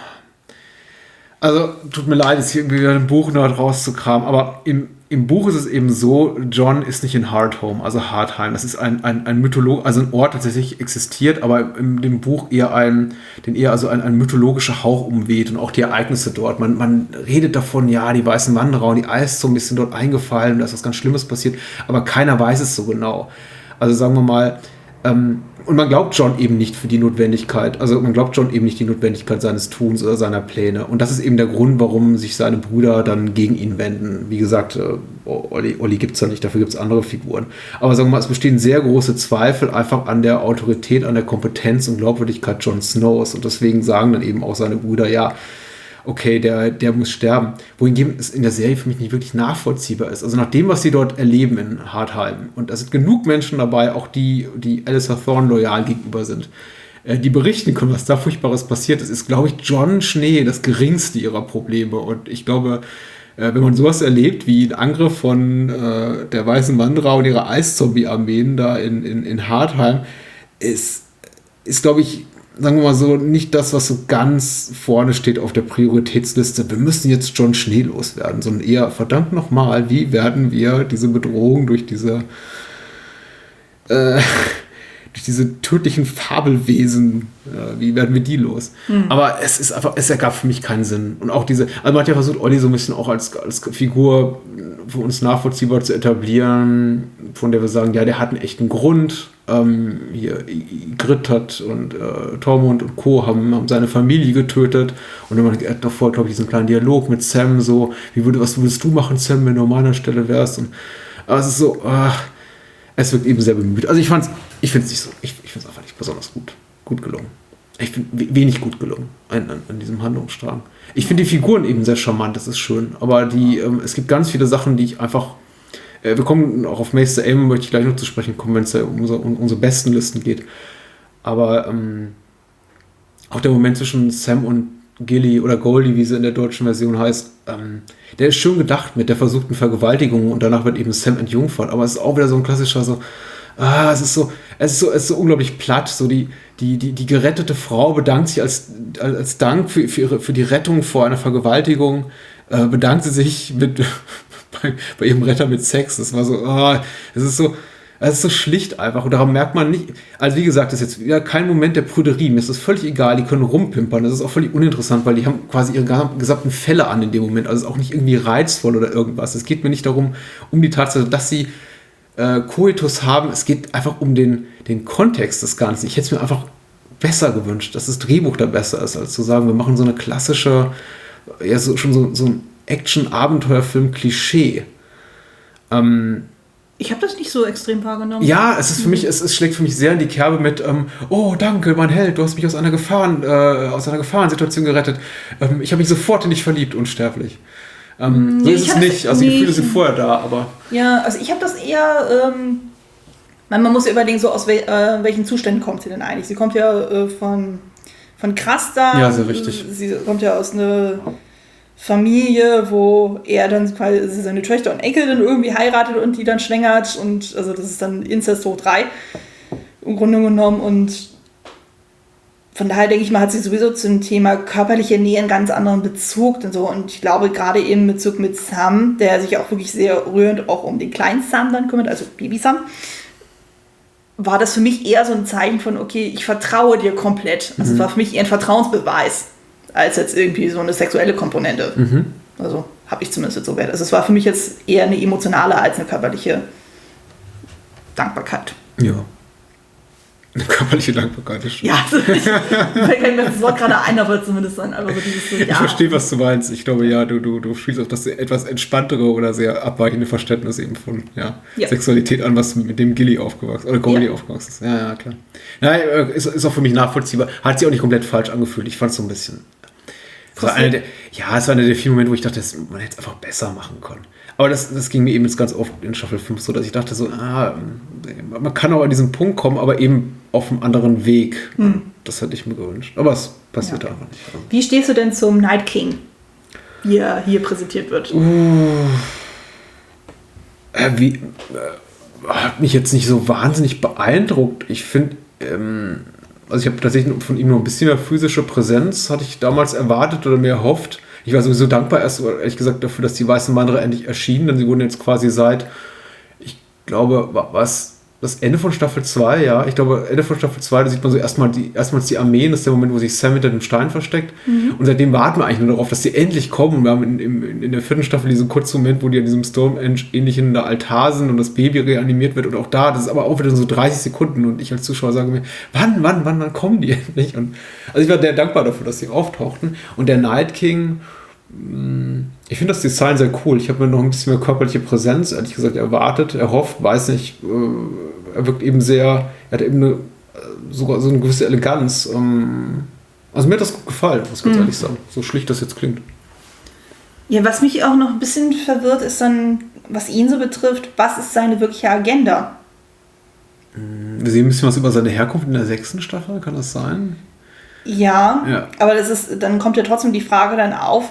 Also, tut mir leid, jetzt hier irgendwie wieder ein Buch noch rauszukramen, aber im Buch ist es eben so, Jon ist nicht in Hardhome, also Hardheim. Das ist ein also ein Ort, der tatsächlich existiert, aber in dem Buch eher ein mythologischer Hauch umweht und auch die Ereignisse dort. Man redet davon, ja, die weißen Wanderer und die Eiszombies sind dort eingefallen, da ist was ganz Schlimmes passiert, aber keiner weiß es so genau. Also sagen wir mal, und man glaubt Jon eben nicht für die Notwendigkeit, also man glaubt Jon eben nicht die Notwendigkeit seines Tuns oder seiner Pläne. Und das ist eben der Grund, warum sich seine Brüder dann gegen ihn wenden. Wie gesagt, Olly gibt es ja nicht, dafür gibt es andere Figuren. Aber sagen wir mal, es bestehen sehr große Zweifel einfach an der Autorität, an der Kompetenz und Glaubwürdigkeit Jon Snows. Und deswegen sagen dann eben auch seine Brüder, ja, okay, der muss sterben. Wohingegen es in der Serie für mich nicht wirklich nachvollziehbar ist. Also nach dem, was sie dort erleben in Hardheim, und da sind genug Menschen dabei, auch die Alliser Thorne loyal gegenüber sind, die berichten können, was da Furchtbares passiert ist glaube ich, Jon Schnee das geringste ihrer Probleme. Und ich glaube, wenn man sowas erlebt, wie ein Angriff von der Weißen Wanderer und ihrer Eiszombie-Armeen da in Hardheim, ist glaube ich, sagen wir mal so, nicht das, was so ganz vorne steht auf der Prioritätsliste. Wir müssen jetzt Jon Schnee loswerden, sondern eher, verdammt nochmal, wie werden wir diese Bedrohung durch diese tödlichen Fabelwesen, wie werden wir die los? Aber es ergab für mich keinen Sinn. Und auch also man hat ja versucht, Olly so ein bisschen auch als Figur für uns nachvollziehbar zu etablieren, von der wir sagen, ja, der hat einen echten Grund. Hier Ygritte und Tormund und Co. haben seine Familie getötet. Und dann hat davor, glaube ich, diesen kleinen Dialog mit Sam, so, was würdest du machen, Sam, wenn du an meiner Stelle wärst? Aber es ist so, es wirkt eben sehr bemüht. Also ich finde es nicht so, ich finde es einfach nicht besonders gut gelungen. Ich finde wenig gut gelungen an diesem Handlungsstrang. Ich finde die Figuren eben sehr charmant, das ist schön. Aber es gibt ganz viele Sachen, die ich einfach... Wir kommen auch auf Maester Aemon, möchte ich gleich noch zu sprechen kommen, wenn es ja um unsere besten Listen geht. Aber auch der Moment zwischen Sam und Gilly oder Goldie, wie sie in der deutschen Version heißt, der ist schön gedacht mit der versuchten Vergewaltigung und danach wird eben Sam entjungfert. Aber es ist auch wieder so ein klassischer es ist so unglaublich platt. So die gerettete Frau bedankt sich als Dank für die Rettung vor einer Vergewaltigung, bedankt sie sich bei ihrem Retter mit Sex. Das war so, es ist so schlicht einfach. Und daran merkt man nicht, also wie gesagt, das ist jetzt wieder kein Moment der Prüderie. Mir ist das völlig egal, die können rumpimpern. Das ist auch völlig uninteressant, weil die haben quasi ihre gesamten Fälle an in dem Moment. Also es ist auch nicht irgendwie reizvoll oder irgendwas. Es geht mir nicht darum, um die Tatsache, dass sie Koitus haben. Es geht einfach um den Kontext des Ganzen. Ich hätte es mir einfach besser gewünscht, dass das Drehbuch da besser ist, als zu sagen, wir machen so eine klassische, ja, so ein Action-Abenteuerfilm-Klischee. Ich habe das nicht so extrem wahrgenommen. Ja, es schlägt für mich sehr in die Kerbe mit, oh, danke, mein Held, du hast mich aus einer Gefahrensituation gerettet. Ich habe mich sofort in dich verliebt, unsterblich. So ist es nicht. Also die Gefühle sind vorher da, aber... Ja, also ich habe das eher Man muss ja überlegen, so aus welchen Zuständen kommt sie denn eigentlich? Sie kommt ja von Krasta. Ja, sehr richtig. Sie kommt ja aus einer Familie, wo er dann quasi seine Töchter und Enkel dann irgendwie heiratet und die dann schwängert. Und also das ist dann Inzest hoch 3 im Grunde genommen. Und von daher denke ich mal, hat sie sowieso zum Thema körperliche Nähe einen ganz anderen Bezug und so. Und ich glaube, gerade eben in Bezug mit Sam, der sich auch wirklich sehr rührend auch um den kleinen Sam dann kümmert, also Baby Sam, war das für mich eher so ein Zeichen von, okay, ich vertraue dir komplett. Also es war für mich eher ein Vertrauensbeweis, als jetzt irgendwie so eine sexuelle Komponente. Also habe ich zumindest so wert. Also es war für mich jetzt eher eine emotionale als eine körperliche Dankbarkeit. Ja. Eine körperliche Dankbarkeit ist schon. Ja, also ich fällt mir das Wort gerade ein, aber zumindest dann einfach so dieses so, ja. Ich verstehe, was du meinst. Ich glaube, ja, du spielst auf das etwas entspanntere oder sehr abweichende Verständnis eben von Sexualität an, was mit dem Gilly aufgewachsen oder Goldie aufgewachsen ist. Ja, klar. Nein, ist auch für mich nachvollziehbar. Hat sich auch nicht komplett falsch angefühlt. Ich fand es so ein bisschen. Es war einer der vielen Momente, wo ich dachte, man hätte es einfach besser machen können. Aber das ging mir eben jetzt ganz oft in Staffel 5 so, dass ich dachte so, man kann auch an diesen Punkt kommen, aber eben auf einem anderen Weg. Das hätte ich mir gewünscht. Aber es passiert einfach nicht. Wie stehst du denn zum Night King, wie er hier präsentiert wird? Hat mich jetzt nicht so wahnsinnig beeindruckt. Ich finde, also ich habe tatsächlich von ihm noch ein bisschen mehr physische Präsenz, hatte ich damals erwartet oder mir erhofft. Ich war sowieso dankbar erst, ehrlich gesagt, dafür, dass die Weißen Wanderer endlich erschienen, denn sie wurden jetzt quasi seit, ich glaube, was das Ende von Staffel 2, ja, ich glaube, Ende von Staffel 2, da sieht man so erstmals die Armeen, das ist der Moment, wo sich Sam hinter dem Stein versteckt. Und seitdem warten wir eigentlich nur darauf, dass die endlich kommen. Wir haben in der 4. Staffel diesen kurzen Moment, wo die an diesem Stormhenge-ähnlichen Altar sind und das Baby reanimiert wird. Und auch da, das ist aber auch wieder so 30 Sekunden. Und ich als Zuschauer sage mir, wann kommen die endlich? Und also ich war sehr dankbar dafür, dass sie auftauchten. Und der Night King, ich finde das Design sehr cool. Ich habe mir noch ein bisschen mehr körperliche Präsenz, ehrlich gesagt, erwartet, erhofft, weiß nicht. Er wirkt eben er hat eben sogar so eine gewisse Eleganz. Also mir hat das gut gefallen, muss ich ganz ehrlich sagen. So schlicht das jetzt klingt. Ja, was mich auch noch ein bisschen verwirrt, ist dann, was ihn so betrifft, was ist seine wirkliche Agenda? Wir sehen ein bisschen was über seine Herkunft in der 6. Staffel, kann das sein? Ja. Aber dann kommt ja trotzdem die Frage dann auf,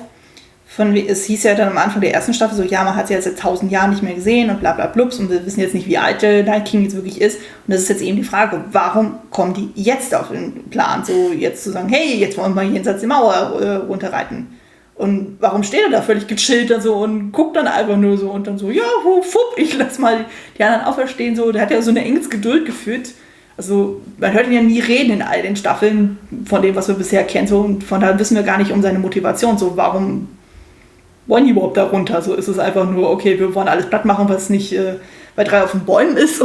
es hieß ja dann am Anfang der 1. Staffel so, ja, man hat sie jetzt seit 1000 Jahren nicht mehr gesehen und bla bla blups und wir wissen jetzt nicht, wie alt der Night King jetzt wirklich ist. Und das ist jetzt eben die Frage, warum kommen die jetzt auf den Plan, so jetzt zu sagen, hey, jetzt wollen wir jenseits der Mauer runterreiten. Und warum steht er da völlig gechillt dann so und guckt dann einfach nur so und dann so, ja, fupp, ich lass mal die anderen auferstehen. So, der hat ja so eine enges Geduld geführt. Also man hört ihn ja nie reden in all den Staffeln von dem, was wir bisher kennen. So, und von daher wissen wir gar nicht um seine Motivation. So, warum wollen die überhaupt da runter? So ist es einfach nur, okay, wir wollen alles platt machen, was nicht bei 3 auf den Bäumen ist.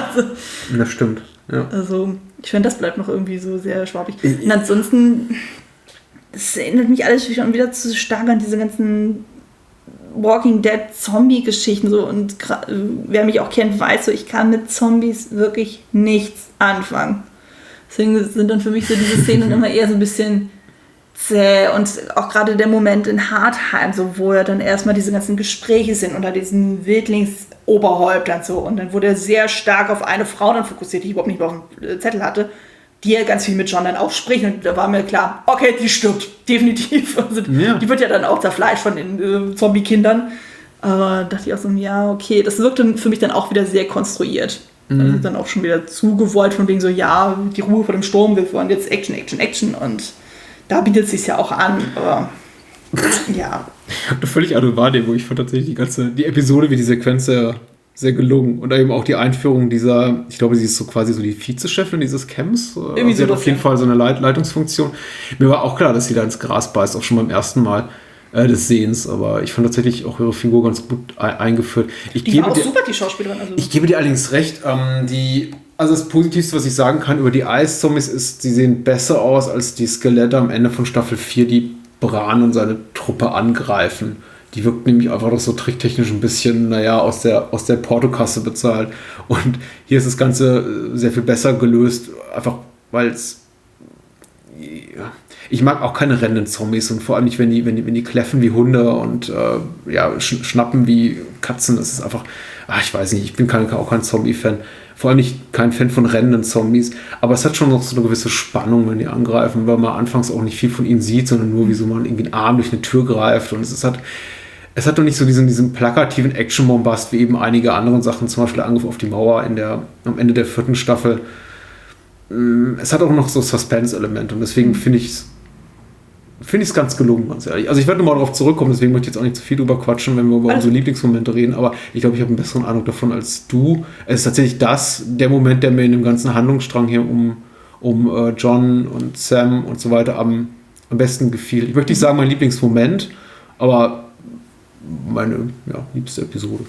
Das stimmt, ja. Also ich finde, das bleibt noch irgendwie so sehr schwabbig. Und ansonsten, das erinnert mich alles schon wieder zu stark an diese ganzen Walking Dead Zombie-Geschichten. So. Und wer mich auch kennt, weiß so, ich kann mit Zombies wirklich nichts anfangen. Deswegen sind dann für mich so diese Szenen immer eher so ein bisschen zäh. Und auch gerade der Moment in Hardheim, so, wo ja dann erstmal diese ganzen Gespräche sind unter diesen Wildlingsoberhäuptern so. Und dann wurde er sehr stark auf eine Frau dann fokussiert, die ich überhaupt nicht mehr auf dem Zettel hatte, die ja ganz viel mit John dann auch spricht. Und da war mir klar, okay, die stirbt, definitiv. Also, die wird ja dann auch zerfleischt von den Zombie-Kindern. Aber dachte ich auch so, ja, okay, das wirkte für mich dann auch wieder sehr konstruiert. Also dann auch schon wieder zugewollt von wegen so, ja, die Ruhe vor dem Sturm, wir wollen jetzt Action, Action, Action. Und da bietet es sich ja auch an, aber ja. Eine völlig andere Wahrnehmung. Ich fand tatsächlich die Episode wie die Sequenz sehr gelungen. Und eben auch die Einführung dieser, ich glaube, sie ist so quasi so die Vizechefin dieses Camps. Irgendwie sie hat auf jeden Fall so eine Leitungsfunktion. Mir war auch klar, dass sie da ins Gras beißt, auch schon beim ersten Mal des Sehens. Aber ich fand tatsächlich auch ihre Figur ganz gut eingeführt. Die war auch super, die Schauspielerin. Also. Ich gebe dir allerdings recht. Also das Positivste, was ich sagen kann über die Eiszombies ist, sie sehen besser aus als die Skelette am Ende von Staffel 4, die Bran und seine Truppe angreifen. Die wirkt nämlich einfach noch so tricktechnisch ein bisschen, aus der Portokasse bezahlt. Und hier ist das Ganze sehr viel besser gelöst, einfach weil es... Ja, ich mag auch keine rennenden Zombies und vor allem nicht, wenn die kläffen wie Hunde und schnappen wie Katzen. Das ist einfach... ich weiß nicht, ich bin auch kein Zombie-Fan. vor allem kein Fan von rennenden Zombies, aber es hat schon noch so eine gewisse Spannung, wenn die angreifen, weil man anfangs auch nicht viel von ihnen sieht, sondern nur wie so man irgendwie einen Arm durch eine Tür greift und es hat doch nicht so diesen plakativen Action-Bombast wie eben einige andere Sachen, zum Beispiel der Angriff auf die Mauer am Ende der 4. Staffel. Es hat auch noch so Suspense-Elemente und deswegen finde ich es ganz gelungen, ganz ehrlich. Also ich werde nochmal darauf zurückkommen, deswegen möchte ich jetzt auch nicht zu viel drüber quatschen, wenn wir über unsere Lieblingsmomente reden, aber ich glaube, ich habe einen besseren Eindruck davon als du. Es ist tatsächlich der Moment, der mir in dem ganzen Handlungsstrang hier um John und Sam und so weiter am besten gefiel. Ich möchte nicht sagen, mein Lieblingsmoment, aber meine liebste Episode.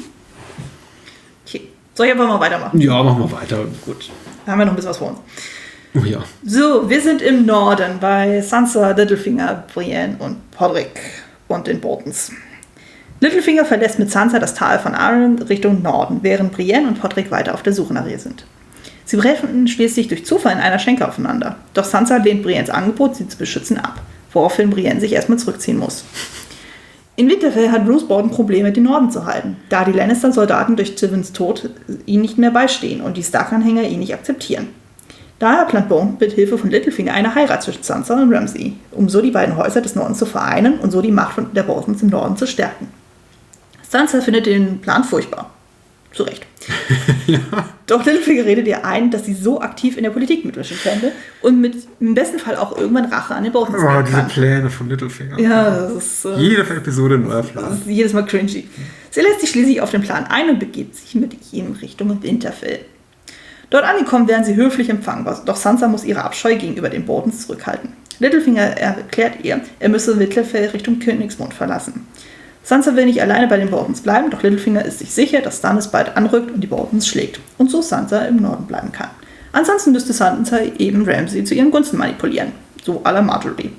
Okay. Soll ich einfach mal weitermachen? Ja, machen wir weiter. Gut. Da haben wir noch ein bisschen was vor uns. Oh ja. So, wir sind im Norden bei Sansa, Littlefinger, Brienne und Podrick und den Boltons. Littlefinger verlässt mit Sansa das Tal von Arryn Richtung Norden, während Brienne und Podrick weiter auf der Suche nach ihr sind. Sie treffen schließlich durch Zufall in einer Schenke aufeinander. Doch Sansa lehnt Briennes Angebot, sie zu beschützen, ab, woraufhin Brienne sich erstmal zurückziehen muss. In Winterfell hat Roose Bolton Probleme, den Norden zu halten, da die Lannister-Soldaten durch Tywins Tod ihm nicht mehr beistehen und die Stark-Anhänger ihn nicht akzeptieren. Daher plant Bolton mit Hilfe von Littlefinger eine Heirat zwischen Sansa und Ramsay, um so die beiden Häuser des Nordens zu vereinen und so die Macht der Boltons im Norden zu stärken. Sansa findet den Plan furchtbar. Zu Recht. Ja. Doch Littlefinger redet ihr ein, dass sie so aktiv in der Politik mitwischen könnte und im besten Fall auch irgendwann Rache an den Boltons nehmen kann. Diese Pläne von Littlefinger. Ja, das ist... jede Episode ein neuer Plan. Das ist jedes Mal cringy. Sie lässt sich schließlich auf den Plan ein und begibt sich mit ihm Richtung Winterfell. Dort angekommen werden sie höflich empfangen, doch Sansa muss ihre Abscheu gegenüber den Boltons zurückhalten. Littlefinger erklärt ihr, er müsse Winterfell Richtung Königsmund verlassen. Sansa will nicht alleine bei den Boltons bleiben, doch Littlefinger ist sich sicher, dass Stannis bald anrückt und die Boltons schlägt und so Sansa im Norden bleiben kann. Ansonsten müsste Sansa eben Ramsay zu ihren Gunsten manipulieren, so à la Marjorie.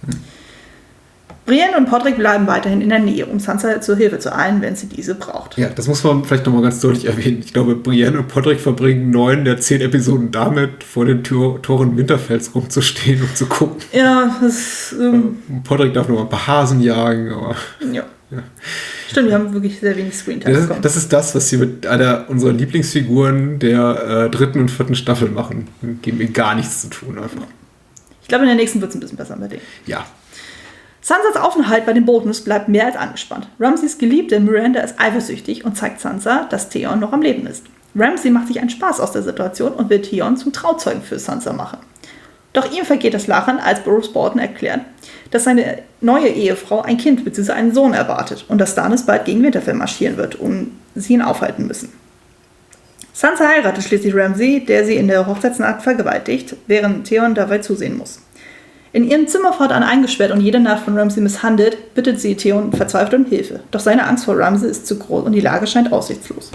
Brienne und Podrick bleiben weiterhin in der Nähe, um Sansa zur Hilfe zu eilen, wenn sie diese braucht. Ja, das muss man vielleicht nochmal ganz deutlich erwähnen. Ich glaube, Brienne und Podrick verbringen 9 der 10 Episoden damit, vor den Toren Winterfells rumzustehen und zu gucken. Ja, das... Podrick darf noch mal ein paar Hasen jagen, aber... Ja. Stimmt, wir haben wirklich sehr wenig Screentime bekommen. Das ist das, was sie mit einer unserer Lieblingsfiguren der 3. und 4. Staffel machen. Geben ihnen gar nichts zu tun einfach. Ich glaube, in der nächsten wird es ein bisschen besser mit denen. Ja. Sansas Aufenthalt bei den Boltons bleibt mehr als angespannt. Ramsays Geliebte Myranda ist eifersüchtig und zeigt Sansa, dass Theon noch am Leben ist. Ramsay macht sich einen Spaß aus der Situation und will Theon zum Trauzeugen für Sansa machen. Doch ihm vergeht das Lachen, als Roose Bolton erklärt, dass seine neue Ehefrau ein Kind bzw. einen Sohn erwartet und dass Stannis bald gegen Winterfell marschieren wird, um sie ihn aufhalten müssen. Sansa heiratet schließlich Ramsay, der sie in der Hochzeitsnacht vergewaltigt, während Theon dabei zusehen muss. In ihrem Zimmer fortan eingesperrt und jede Nacht von Ramsay misshandelt, bittet sie Theon verzweifelt um Hilfe. Doch seine Angst vor Ramsay ist zu groß und die Lage scheint aussichtslos.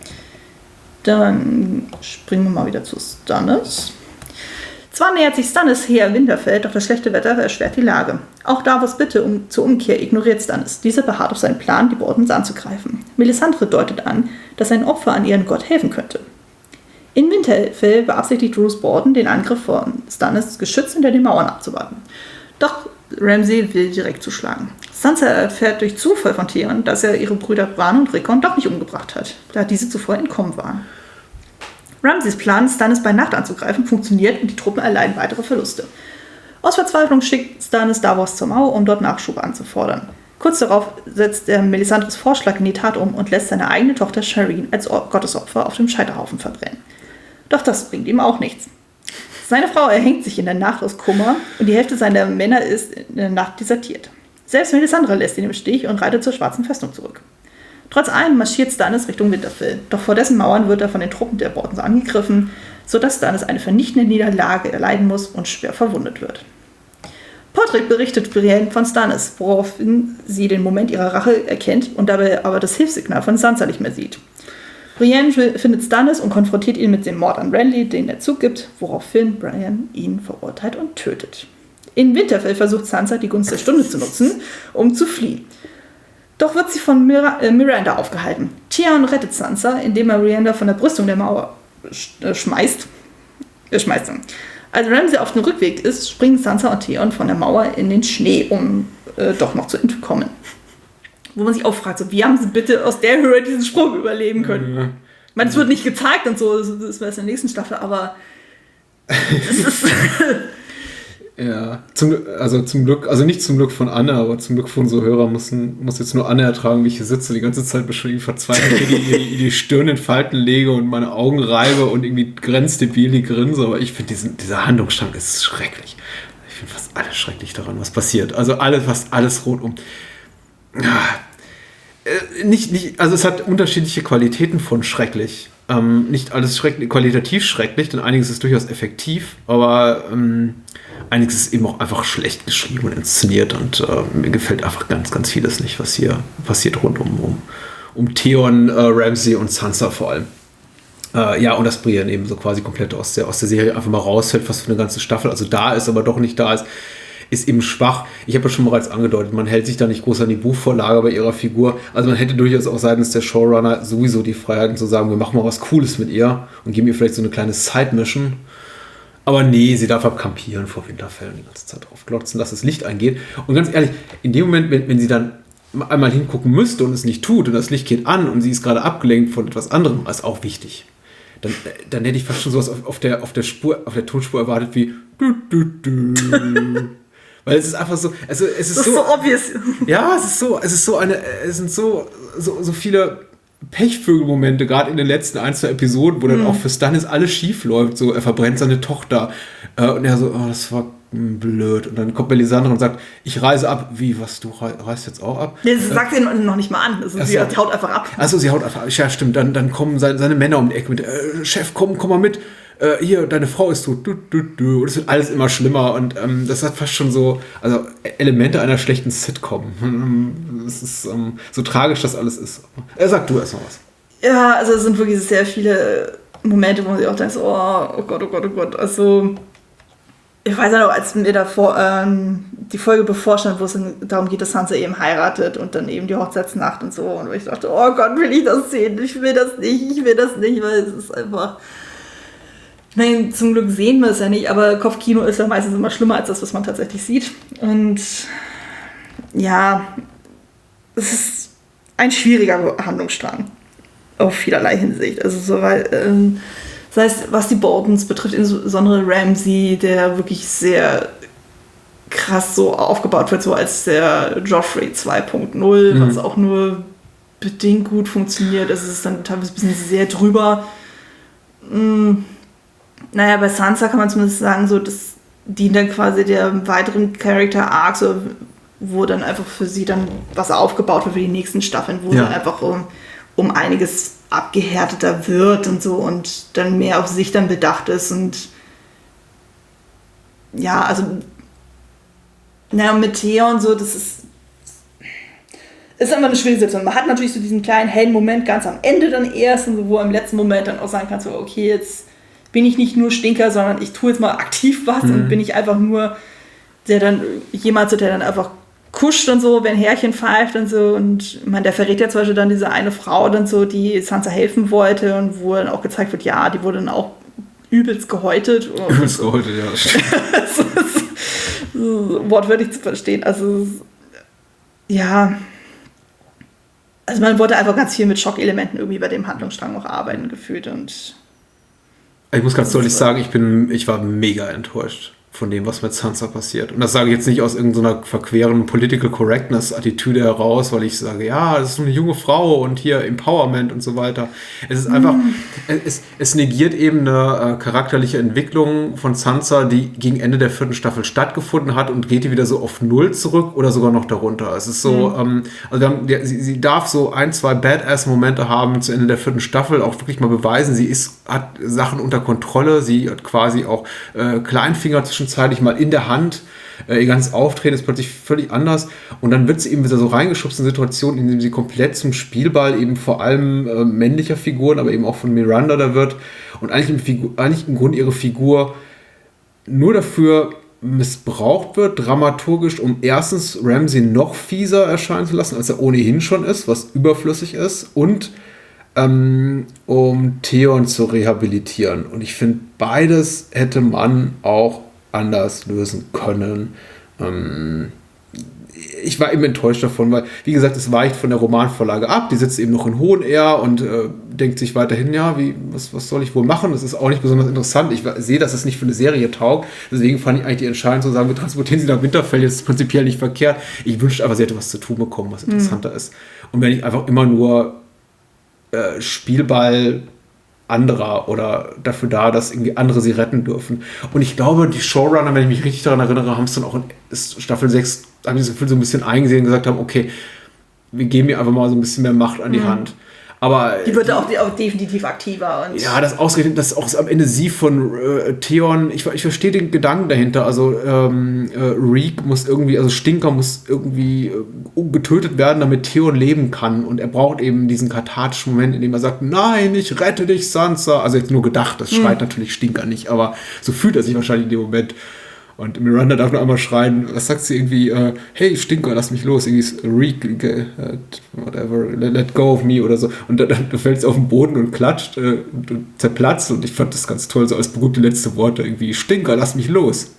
Dann springen wir mal wieder zu Stannis. Zwar nähert sich Stannis her Winterfell, doch das schlechte Wetter erschwert die Lage. Auch Davos Bitte zur Umkehr ignoriert Stannis. Dieser beharrt auf seinen Plan, die Boltons anzugreifen. Melisandre deutet an, dass ein Opfer an ihren Gott helfen könnte. In Winterfell beabsichtigt Roose Bolton, den Angriff von Stannis geschützt hinter den Mauern abzuwarten. Doch Ramsay will direkt zuschlagen. Sansa erfährt durch Zufall von Theon, dass er ihre Brüder Bran und Rickon doch nicht umgebracht hat, da diese zuvor entkommen waren. Ramsays Plan, Stannis bei Nacht anzugreifen, funktioniert und die Truppen erleiden weitere Verluste. Aus Verzweiflung schickt Stannis Davos zur Mauer, um dort Nachschub anzufordern. Kurz darauf setzt er Melisandres Vorschlag in die Tat um und lässt seine eigene Tochter Shireen als Gottesopfer auf dem Scheiterhaufen verbrennen. Doch das bringt ihm auch nichts. Seine Frau erhängt sich in der Nacht aus Kummer und die Hälfte seiner Männer ist in der Nacht desertiert. Selbst Melisandre lässt ihn im Stich und reitet zur Schwarzen Festung zurück. Trotz allem marschiert Stannis Richtung Winterfell, doch vor dessen Mauern wird er von den Truppen der Boltons angegriffen, sodass Stannis eine vernichtende Niederlage erleiden muss und schwer verwundet wird. Podrick berichtet Brienne von Stannis, woraufhin sie den Moment ihrer Rache erkennt und dabei aber das Hilfssignal von Sansa nicht mehr sieht. Brienne findet Stannis und konfrontiert ihn mit dem Mord an Renly, den er zugibt, woraufhin Brienne ihn verurteilt und tötet. In Winterfell versucht Sansa, die Gunst der Stunde zu nutzen, um zu fliehen. Doch wird sie von Myranda aufgehalten. Theon rettet Sansa, indem er Myranda von der Brüstung der Mauer schmeißt. Als Ramsay auf dem Rückweg ist, springen Sansa und Theon von der Mauer in den Schnee, um doch noch zu entkommen. Wo man sich auch fragt, so, wie haben sie bitte aus der Höhe diesen Sprung überleben können? meine, es wird nicht gezeigt und so, das ist erst in der nächsten Staffel, aber das ist... Ja, zum Glück, also nicht zum Glück von Anne, aber zum Glück von unseren Hörern muss jetzt nur Anne ertragen, wie ich hier sitze, die ganze Zeit beschrieben, verzweifelt die Stirn in Falten lege und meine Augen reibe und irgendwie grenzdebil die grinse, aber ich finde dieser Handlungsstrang ist schrecklich. Ich finde fast alles schrecklich daran, was passiert. Also alles rundum. Also es hat unterschiedliche Qualitäten von schrecklich. Nicht alles qualitativ schrecklich, denn einiges ist durchaus effektiv, aber einiges ist eben auch einfach schlecht geschrieben und inszeniert und mir gefällt einfach ganz, ganz vieles nicht, was hier passiert rund um Theon, Ramsay und Sansa vor allem. Und dass Brienne eben so quasi komplett aus der Serie einfach mal rausfällt, fast für eine ganze Staffel, also da ist, aber doch nicht da ist eben schwach. Ich habe ja schon bereits angedeutet, man hält sich da nicht groß an die Buchvorlage bei ihrer Figur. Also man hätte durchaus auch seitens der Showrunner sowieso die Freiheiten zu sagen, wir machen mal was Cooles mit ihr und geben ihr vielleicht so eine kleine Side-Mission. Aber nee, sie darf abkampieren vor Winterfell und die ganze Zeit drauf glotzen, dass das Licht eingeht. Und ganz ehrlich, in dem Moment, wenn sie dann einmal hingucken müsste und es nicht tut und das Licht geht an und sie ist gerade abgelenkt von etwas anderem, ist auch wichtig. Dann hätte ich fast schon sowas auf der Tonspur erwartet wie weil es ist einfach so, also es ist das ist so obvious. Ja, es sind so viele Pechvögel-Momente, gerade in den letzten 1-2 Episoden, wo dann auch für Stannis alles schief läuft, so er verbrennt seine Tochter und er so, das war blöd. Und dann kommt Melisandre und sagt, ich reise ab. Wie, was, du reist jetzt auch ab? Nee, sie sagt sie noch nicht mal an. Also sie haut einfach ab. Achso, sie haut einfach ab. Ja, stimmt. Dann kommen seine Männer um die Ecke mit, Chef, komm mal mit. Hier, deine Frau ist tot. Und es wird alles immer schlimmer. Und das hat fast schon so, also Elemente einer schlechten Sitcom. Es ist so tragisch, das alles ist. Sag du erst mal was. Ja, also es sind wirklich sehr viele Momente, wo man sich auch denkt, oh Gott. Also ich weiß ja noch, als mir davor die Folge bevorstand, wo es darum geht, dass Sansa eben heiratet und dann eben die Hochzeitsnacht und so. Und ich dachte, oh Gott, will ich das sehen? Ich will das nicht, weil es ist einfach... Ich meine, zum Glück sehen wir es ja nicht, aber Kopfkino ist ja meistens immer schlimmer als das, was man tatsächlich sieht. Und ja, es ist ein schwieriger Handlungsstrang auf vielerlei Hinsicht. Also so, weil, das heißt, was die Boltons betrifft, insbesondere Ramsay, der wirklich sehr krass so aufgebaut wird, so als der Joffrey 2.0, was auch nur bedingt gut funktioniert. Es ist dann teilweise ein bisschen sehr drüber. Naja, bei Sansa kann man zumindest sagen, so, das dient dann quasi der weiteren Character-Arc, so, wo dann einfach für sie dann was aufgebaut wird für die nächsten Staffeln, wo sie einfach um einiges abgehärteter wird und so und dann mehr auf sich dann bedacht ist und ja, also mit Theon und so, das ist immer eine schwierige Situation. Man hat natürlich so diesen kleinen hellen Moment ganz am Ende dann erst, wo im letzten Moment dann auch sagen kannst, so, okay, jetzt bin ich nicht nur Stinker, sondern ich tue jetzt mal aktiv was und bin ich einfach nur der dann einfach kuscht und so, wenn Härchen pfeift und so. Und der verrät ja zum Beispiel dann diese eine Frau dann so, die Sansa helfen wollte und wo dann auch gezeigt wird, ja, die wurde dann auch übelst gehäutet. Übelst gehäutet, ja. so, wortwörtlich zu verstehen. Also, ja. Also man wollte einfach ganz viel mit Schockelementen irgendwie bei dem Handlungsstrang auch arbeiten gefühlt und ich muss ganz deutlich sagen, ich war mega enttäuscht von dem, was mit Sansa passiert. Und das sage ich jetzt nicht aus irgendeiner verqueren Political Correctness-Attitüde heraus, weil ich sage, ja, das ist eine junge Frau und hier Empowerment und so weiter. Es ist einfach, es negiert eben eine charakterliche Entwicklung von Sansa, die gegen Ende der 4. Staffel stattgefunden hat und geht die wieder so auf 0 zurück oder sogar noch darunter. Es ist so, also sie darf so 1-2 Badass-Momente haben zu Ende der 4. Staffel, auch wirklich mal beweisen, hat Sachen unter Kontrolle, sie hat quasi auch Kleinfinger zwischenzeitlich mal in der Hand. Ihr ganzes Auftreten ist plötzlich völlig anders und dann wird sie eben wieder so reingeschubst in Situationen, in denen sie komplett zum Spielball eben vor allem männlicher Figuren, aber eben auch von Miranda da wird und eigentlich im Grunde ihre Figur nur dafür missbraucht wird, dramaturgisch, um erstens Ramsay noch fieser erscheinen zu lassen, als er ohnehin schon ist, was überflüssig ist und um Theon zu rehabilitieren. Und ich finde, beides hätte man auch anders lösen können. ich war eben enttäuscht davon, weil, wie gesagt, es weicht von der Romanvorlage ab. Die sitzt eben noch in Hohenair und denkt sich weiterhin, ja, was soll ich wohl machen? Das ist auch nicht besonders interessant. Ich sehe, dass es nicht für eine Serie taugt. Deswegen fand ich eigentlich die Entscheidung zu sagen, wir transportieren sie nach Winterfell, jetzt ist prinzipiell nicht verkehrt. Ich wünschte aber, sie hätte was zu tun bekommen, was interessanter ist. Und wenn ich einfach immer nur Spielball anderer oder dafür da, dass irgendwie andere sie retten dürfen. Und ich glaube, die Showrunner, wenn ich mich richtig daran erinnere, haben es dann auch in Staffel 6, haben das Gefühl, so ein bisschen eingesehen und gesagt haben, okay, wir geben ihr einfach mal so ein bisschen mehr Macht an die Hand. Aber die wird auch definitiv aktiver. Und ja, das ausgerechnet, dass auch am Ende sie von Theon, ich verstehe den Gedanken dahinter, also Reek muss irgendwie, also Stinker muss irgendwie getötet werden, damit Theon leben kann und er braucht eben diesen kathartischen Moment, in dem er sagt, nein, ich rette dich, Sansa. Also jetzt nur gedacht, das schreit natürlich Stinker nicht, aber so fühlt er sich wahrscheinlich in dem Moment. Und Miranda darf nur einmal schreien, was sagt sie irgendwie, hey Stinker, lass mich los, irgendwie Reek, whatever, let go of me oder so. Und dann fällt sie auf den Boden und klatscht und zerplatzt und ich fand das ganz toll, so als berühmte letzte Worte, irgendwie Stinker, lass mich los.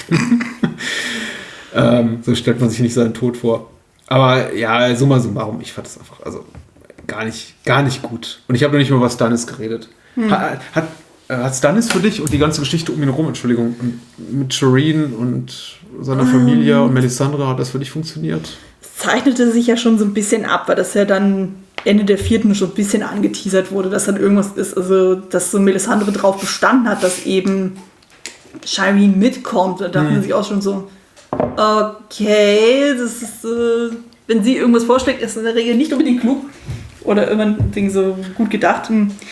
So stellt man sich nicht seinen Tod vor. Aber ja, summa summarum, ich fand das einfach, also gar nicht gut. Und ich habe noch nicht mal über Stannis geredet. Hat Stannis für dich und die ganze Geschichte um ihn herum, Entschuldigung, mit Shireen und seiner Familie und Melisandre, hat das für dich funktioniert? es zeichnete sich ja schon so ein bisschen ab, weil das ja dann Ende der 4. schon ein bisschen angeteasert wurde, dass dann irgendwas ist, also dass so Melisandre drauf bestanden hat, dass eben Shireen mitkommt. Da dachte man sich auch schon so, okay, das ist, wenn sie irgendwas vorschlägt, ist in der Regel nicht unbedingt klug oder irgendwann so gut gedacht.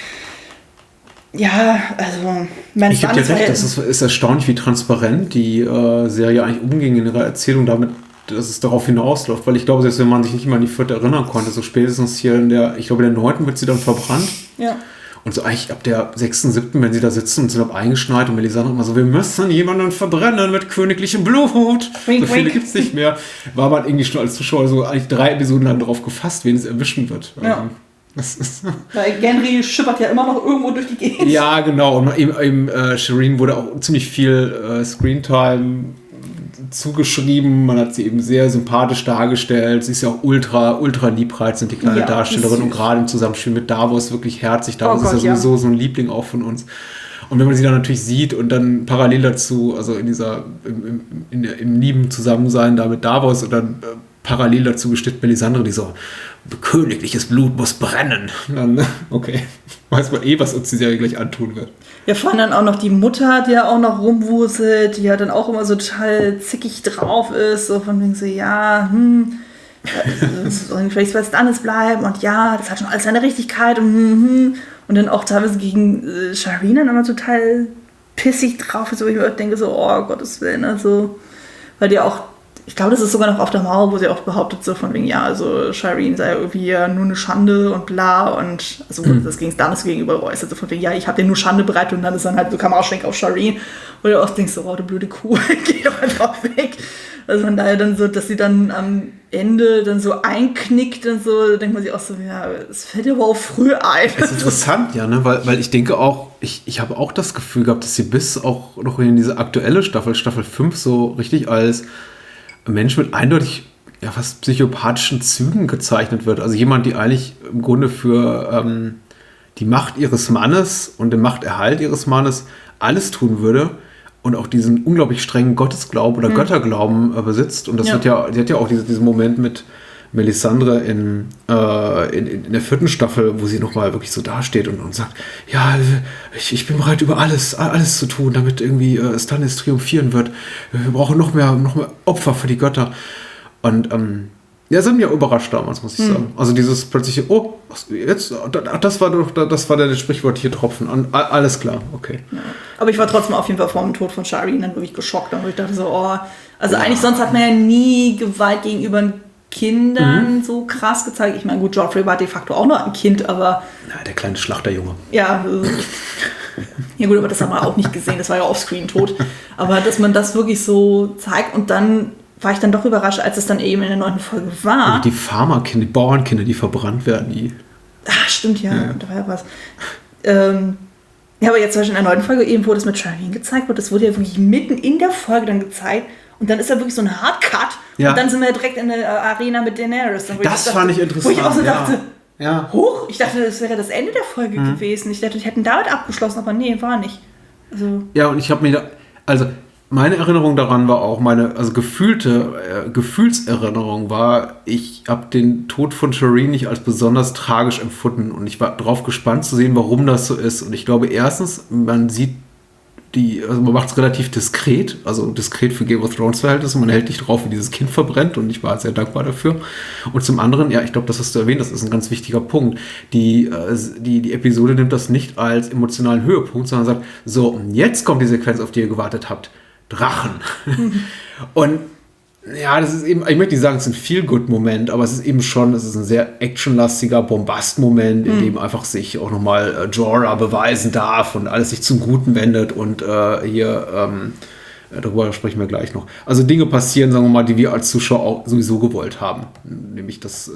Ja, also ich gebe dir recht, das ist erstaunlich, wie transparent die Serie eigentlich umging in ihrer Erzählung damit, dass es darauf hinausläuft, weil ich glaube, selbst wenn man sich nicht mal an die 4. erinnern konnte, so spätestens hier in der 9. wird sie dann verbrannt. Ja. Und so eigentlich ab der 6., 7., wenn sie da sitzen und sind eingeschneit und Melisandre immer so, wir müssen jemanden verbrennen mit königlichem Blut. So viele gibt es nicht mehr. War man irgendwie schon als Zuschauer so eigentlich 3 Episoden lang darauf gefasst, wen es erwischen wird. Ja. Weil Gendry schippert ja immer noch irgendwo durch die Gegend. Ja, genau. Und eben Shireen wurde auch ziemlich viel Screentime zugeschrieben. Man hat sie eben sehr sympathisch dargestellt. Sie ist ja auch ultra liebreizend, die kleine Darstellerin. Und gerade im Zusammenspiel mit Davos wirklich herzig. Davos ist ja sowieso so ein Liebling auch von uns. Und wenn man sie dann natürlich sieht und dann parallel dazu, also in im lieben Zusammensein da mit Davos und dann parallel dazu gesteht Melisandre, die so, königliches Blut muss brennen. Dann, okay, weiß man was uns die Serie gleich antun wird. Ja, vor allem dann auch noch die Mutter, die ja auch noch rumwuselt, die ja dann auch immer so total zickig drauf ist, so von wegen so, ja, vielleicht soll es Stannis bleiben und ja, das hat schon alles seine Richtigkeit und dann auch teilweise gegen Shireen dann immer total pissig drauf ist, wo ich mir denke so, oh Gottes Willen, also, weil die auch, ich glaube, das ist sogar noch auf der Mauer, wo sie auch behauptet, so von wegen, ja, also Shireen sei irgendwie ja nur eine Schande und bla und also das ging es Stannis gegenüber äußert, so von wegen, ja, ich habe dir nur Schande bereitet und dann ist dann halt so Kameraschwenk auf Shireen, wo du auch denkst, so, oh, du blöde Kuh, geh doch einfach weg. Also von daher dann so, dass sie dann am Ende dann so einknickt und so, da denkt man sich auch so, ja, es fällt dir aber auch früh ein. Das ist interessant, ja, ne? Weil ich denke auch, ich habe auch das Gefühl gehabt, dass sie bis auch noch in diese aktuelle Staffel 5, so richtig als Mensch mit eindeutig ja, fast psychopathischen Zügen gezeichnet wird. Also jemand, die eigentlich im Grunde für die Macht ihres Mannes und den Machterhalt ihres Mannes alles tun würde und auch diesen unglaublich strengen Gottesglauben oder Götterglauben besitzt. Und das wird ja, sie hat ja auch diesen Moment mit Melisandre in der 4. Staffel, wo sie nochmal wirklich so dasteht und sagt, ja, ich bin bereit, über alles zu tun, damit irgendwie Stannis triumphieren wird. Wir brauchen noch mehr Opfer für die Götter. Und ja, sind ja überrascht damals, muss ich sagen. Also dieses plötzliche, oh, jetzt, das war der sprichwörtliche Tropfen. Alles klar, okay. Ja. Aber ich war trotzdem auf jeden Fall vor dem Tod von Shireen dann wirklich geschockt. Und ich dachte so, oh, also eigentlich sonst hat man ja nie Gewalt gegenüber Kindern so krass gezeigt. Ich meine, gut, Joffrey war de facto auch noch ein Kind, aber... Na, der kleine Schlachterjunge. Ja, ja gut, aber das haben wir auch nicht gesehen. Das war ja offscreen tot. Aber dass man das wirklich so zeigt und dann war ich dann doch überrascht, als es dann eben in der 9. Folge war. Und die Farmerkinder, die Bauernkinder, die verbrannt werden, die... Ach, stimmt, ja. Da war ja was. Ja, aber jetzt zum Beispiel in der 9. Folge eben, wo das mit Shireen gezeigt wird, das wurde ja wirklich mitten in der Folge dann gezeigt Und dann ist da wirklich so ein Hardcut. Ja. Und dann sind wir direkt in der Arena mit Daenerys. Das fand ich interessant. Wo ich auch so dachte, ja. hoch, ich dachte, das wäre das Ende der Folge gewesen. Ich dachte, die hätten damit abgeschlossen, aber nee, war nicht. Also, Ja, und ich habe mir da, also meine Erinnerung daran war auch, Gefühlserinnerung war, ich habe den Tod von Shireen nicht als besonders tragisch empfunden und ich war drauf gespannt zu sehen, warum das so ist. Und ich glaube, erstens, man macht es relativ diskret, also diskret für Game of Thrones Verhältnisse, man hält nicht drauf, wie dieses Kind verbrennt und ich war sehr dankbar dafür. Und zum anderen, ja, ich glaube, das hast du erwähnt, das ist ein ganz wichtiger Punkt. Die Episode nimmt das nicht als emotionalen Höhepunkt, sondern sagt, so, und jetzt kommt die Sequenz, auf die ihr gewartet habt. Drachen. Und ja, das ist eben, ich möchte nicht sagen, es ist ein Feel-Good-Moment, aber es ist eben schon, es ist ein sehr actionlastiger Bombast-Moment, in dem einfach sich auch nochmal Jorah beweisen darf und alles sich zum Guten wendet und darüber sprechen wir gleich noch. Also Dinge passieren, sagen wir mal, die wir als Zuschauer auch sowieso gewollt haben. Nämlich, dass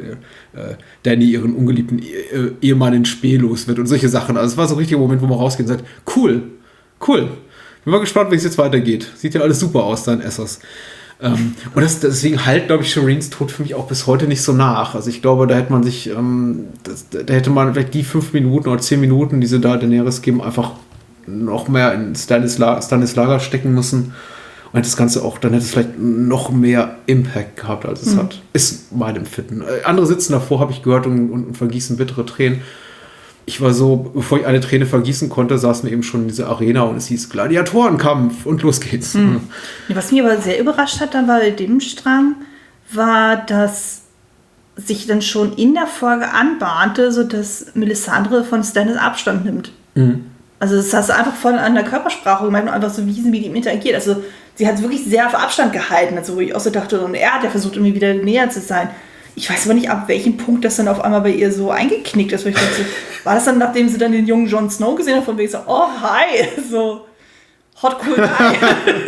Dany ihren ungeliebten Ehemann in Spee los wird und solche Sachen. Also es war so ein richtiger Moment, wo man rausgeht und sagt, cool. Bin mal gespannt, wie es jetzt weitergeht. Sieht ja alles super aus, da in Essos. Und deswegen halt, glaube ich, Shireens Tod für mich auch bis heute nicht so nach. Also ich glaube, da hätte man sich, da hätte man vielleicht die 5 Minuten oder 10 Minuten, die sie da Daenerys geben, einfach noch mehr in Stannis Lager stecken müssen. Und das Ganze auch, dann hätte es vielleicht noch mehr Impact gehabt, als es hat. Ist mein Empfinden. Andere sitzen davor, habe ich gehört, und vergießen bittere Tränen. Ich war so, bevor ich eine Träne vergießen konnte, saßen wir eben schon in dieser Arena und es hieß Gladiatorenkampf und los geht's. was mich aber sehr überrascht hat dann bei dem Strang, war, dass sich dann schon in der Folge anbahnte, sodass Melisandre von Stannis Abstand nimmt. Also das hast du einfach voll an der Körpersprache gemerkt und einfach so, wie sie mit ihm interagiert. Also sie hat es wirklich sehr auf Abstand gehalten, also wo ich auch so dachte, und er hat ja versucht, irgendwie wieder näher zu sein. Ich weiß aber nicht, ab welchem Punkt das dann auf einmal bei ihr so eingeknickt ist. Wo ich dachte, war das dann, nachdem sie dann den jungen Jon Snow gesehen hat, von wegen so, oh, hi, so hot, cool guy.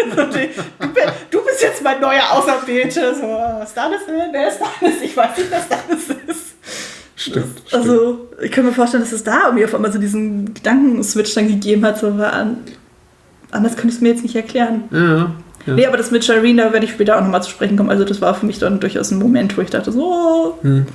du bist jetzt mein neuer Auserwählte. So, Stannis, wer ist Stannis? Ich weiß nicht, wer Stannis ist. Stimmt. Also, ich kann mir vorstellen, dass es da mir auf einmal so diesen Gedankenswitch dann gegeben hat. So, anders könnte ich es mir jetzt nicht erklären. Ja. Nee, aber das mit Shireen, da werde ich später auch nochmal zu sprechen kommen. Also das war für mich dann durchaus ein Moment, wo ich dachte so...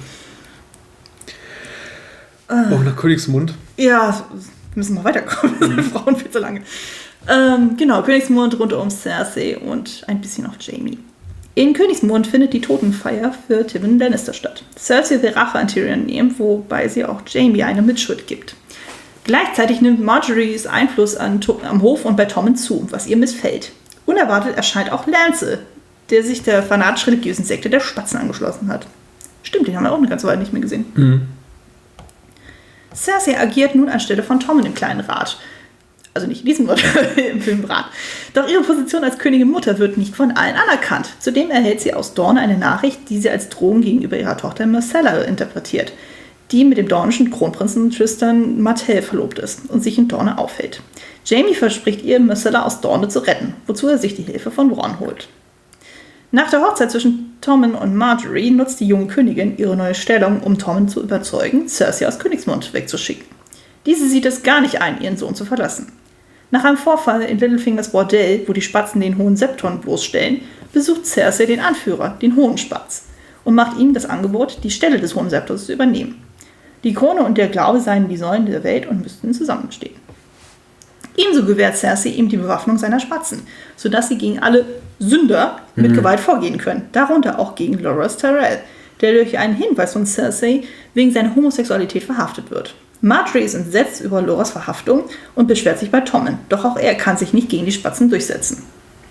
nach Königsmund. Ja, müssen wir weiterkommen. Wir brauchen viel zu lange. Genau, Königsmund rund um Cersei und ein bisschen auf Jaime. In Königsmund findet die Totenfeier für Tywin Lannister statt. Cersei will Rache an Tyrion nehmen, wobei sie auch Jaime eine Mitschuld gibt. Gleichzeitig nimmt Marjorys Einfluss am Hof und bei Tommen zu, was ihr missfällt. Unerwartet erscheint auch Lancel, der sich der fanatisch-religiösen Sekte der Spatzen angeschlossen hat. Stimmt, den haben wir auch eine ganze Weile nicht mehr gesehen. Cersei agiert nun anstelle von Tommen im kleinen Rat. Also nicht in diesem im Filmrat. Doch ihre Position als Königin Mutter wird nicht von allen anerkannt. Zudem erhält sie aus Dorne eine Nachricht, die sie als Drohung gegenüber ihrer Tochter Myrcella interpretiert, die mit dem dornischen Kronprinzen Tristan Martell verlobt ist und sich in Dorne aufhält. Jaime verspricht ihr, Myrcella aus Dorne zu retten, wozu er sich die Hilfe von Ron holt. Nach der Hochzeit zwischen Tommen und Marjorie nutzt die junge Königin ihre neue Stellung, um Tommen zu überzeugen, Cersei aus Königsmund wegzuschicken. Diese sieht es gar nicht ein, ihren Sohn zu verlassen. Nach einem Vorfall in Littlefingers Bordell, wo die Spatzen den Hohen Septon bloßstellen, besucht Cersei den Anführer, den Hohen Spatz, und macht ihm das Angebot, die Stelle des Hohen Septons zu übernehmen. Die Krone und der Glaube seien die Säulen der Welt und müssten zusammenstehen. Ebenso gewährt Cersei ihm die Bewaffnung seiner Spatzen, sodass sie gegen alle Sünder mit Gewalt vorgehen können, darunter auch gegen Loras Tyrell, der durch einen Hinweis von Cersei wegen seiner Homosexualität verhaftet wird. Marjorie ist entsetzt über Loras Verhaftung und beschwert sich bei Tommen, doch auch er kann sich nicht gegen die Spatzen durchsetzen.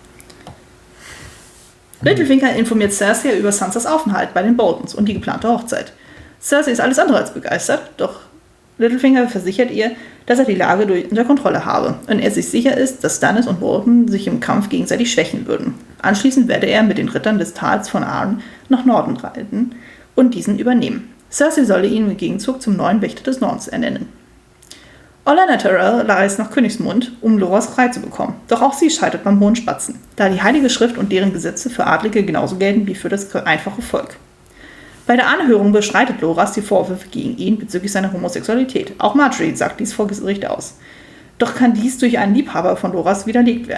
Littlefinger informiert Cersei über Sansas Aufenthalt bei den Boltons und die geplante Hochzeit. Cersei ist alles andere als begeistert, doch Littlefinger versichert ihr, dass er die Lage unter Kontrolle habe und er sich sicher ist, dass Stannis und Bolton sich im Kampf gegenseitig schwächen würden. Anschließend werde er mit den Rittern des Tals von Arryn nach Norden reiten und diesen übernehmen. Cersei solle ihn im Gegenzug zum neuen Wächter des Nordens ernennen. Olenna Tyrell reist nach Königsmund, um Loras frei zu bekommen. Doch auch sie scheitert beim Hohen Spatzen, da die Heilige Schrift und deren Gesetze für Adlige genauso gelten wie für das einfache Volk. Bei der Anhörung bestreitet Loras die Vorwürfe gegen ihn bezüglich seiner Homosexualität. Auch Marjorie sagt dies vor Gericht aus. Doch kann dies durch einen Liebhaber von Loras widerlegt werden.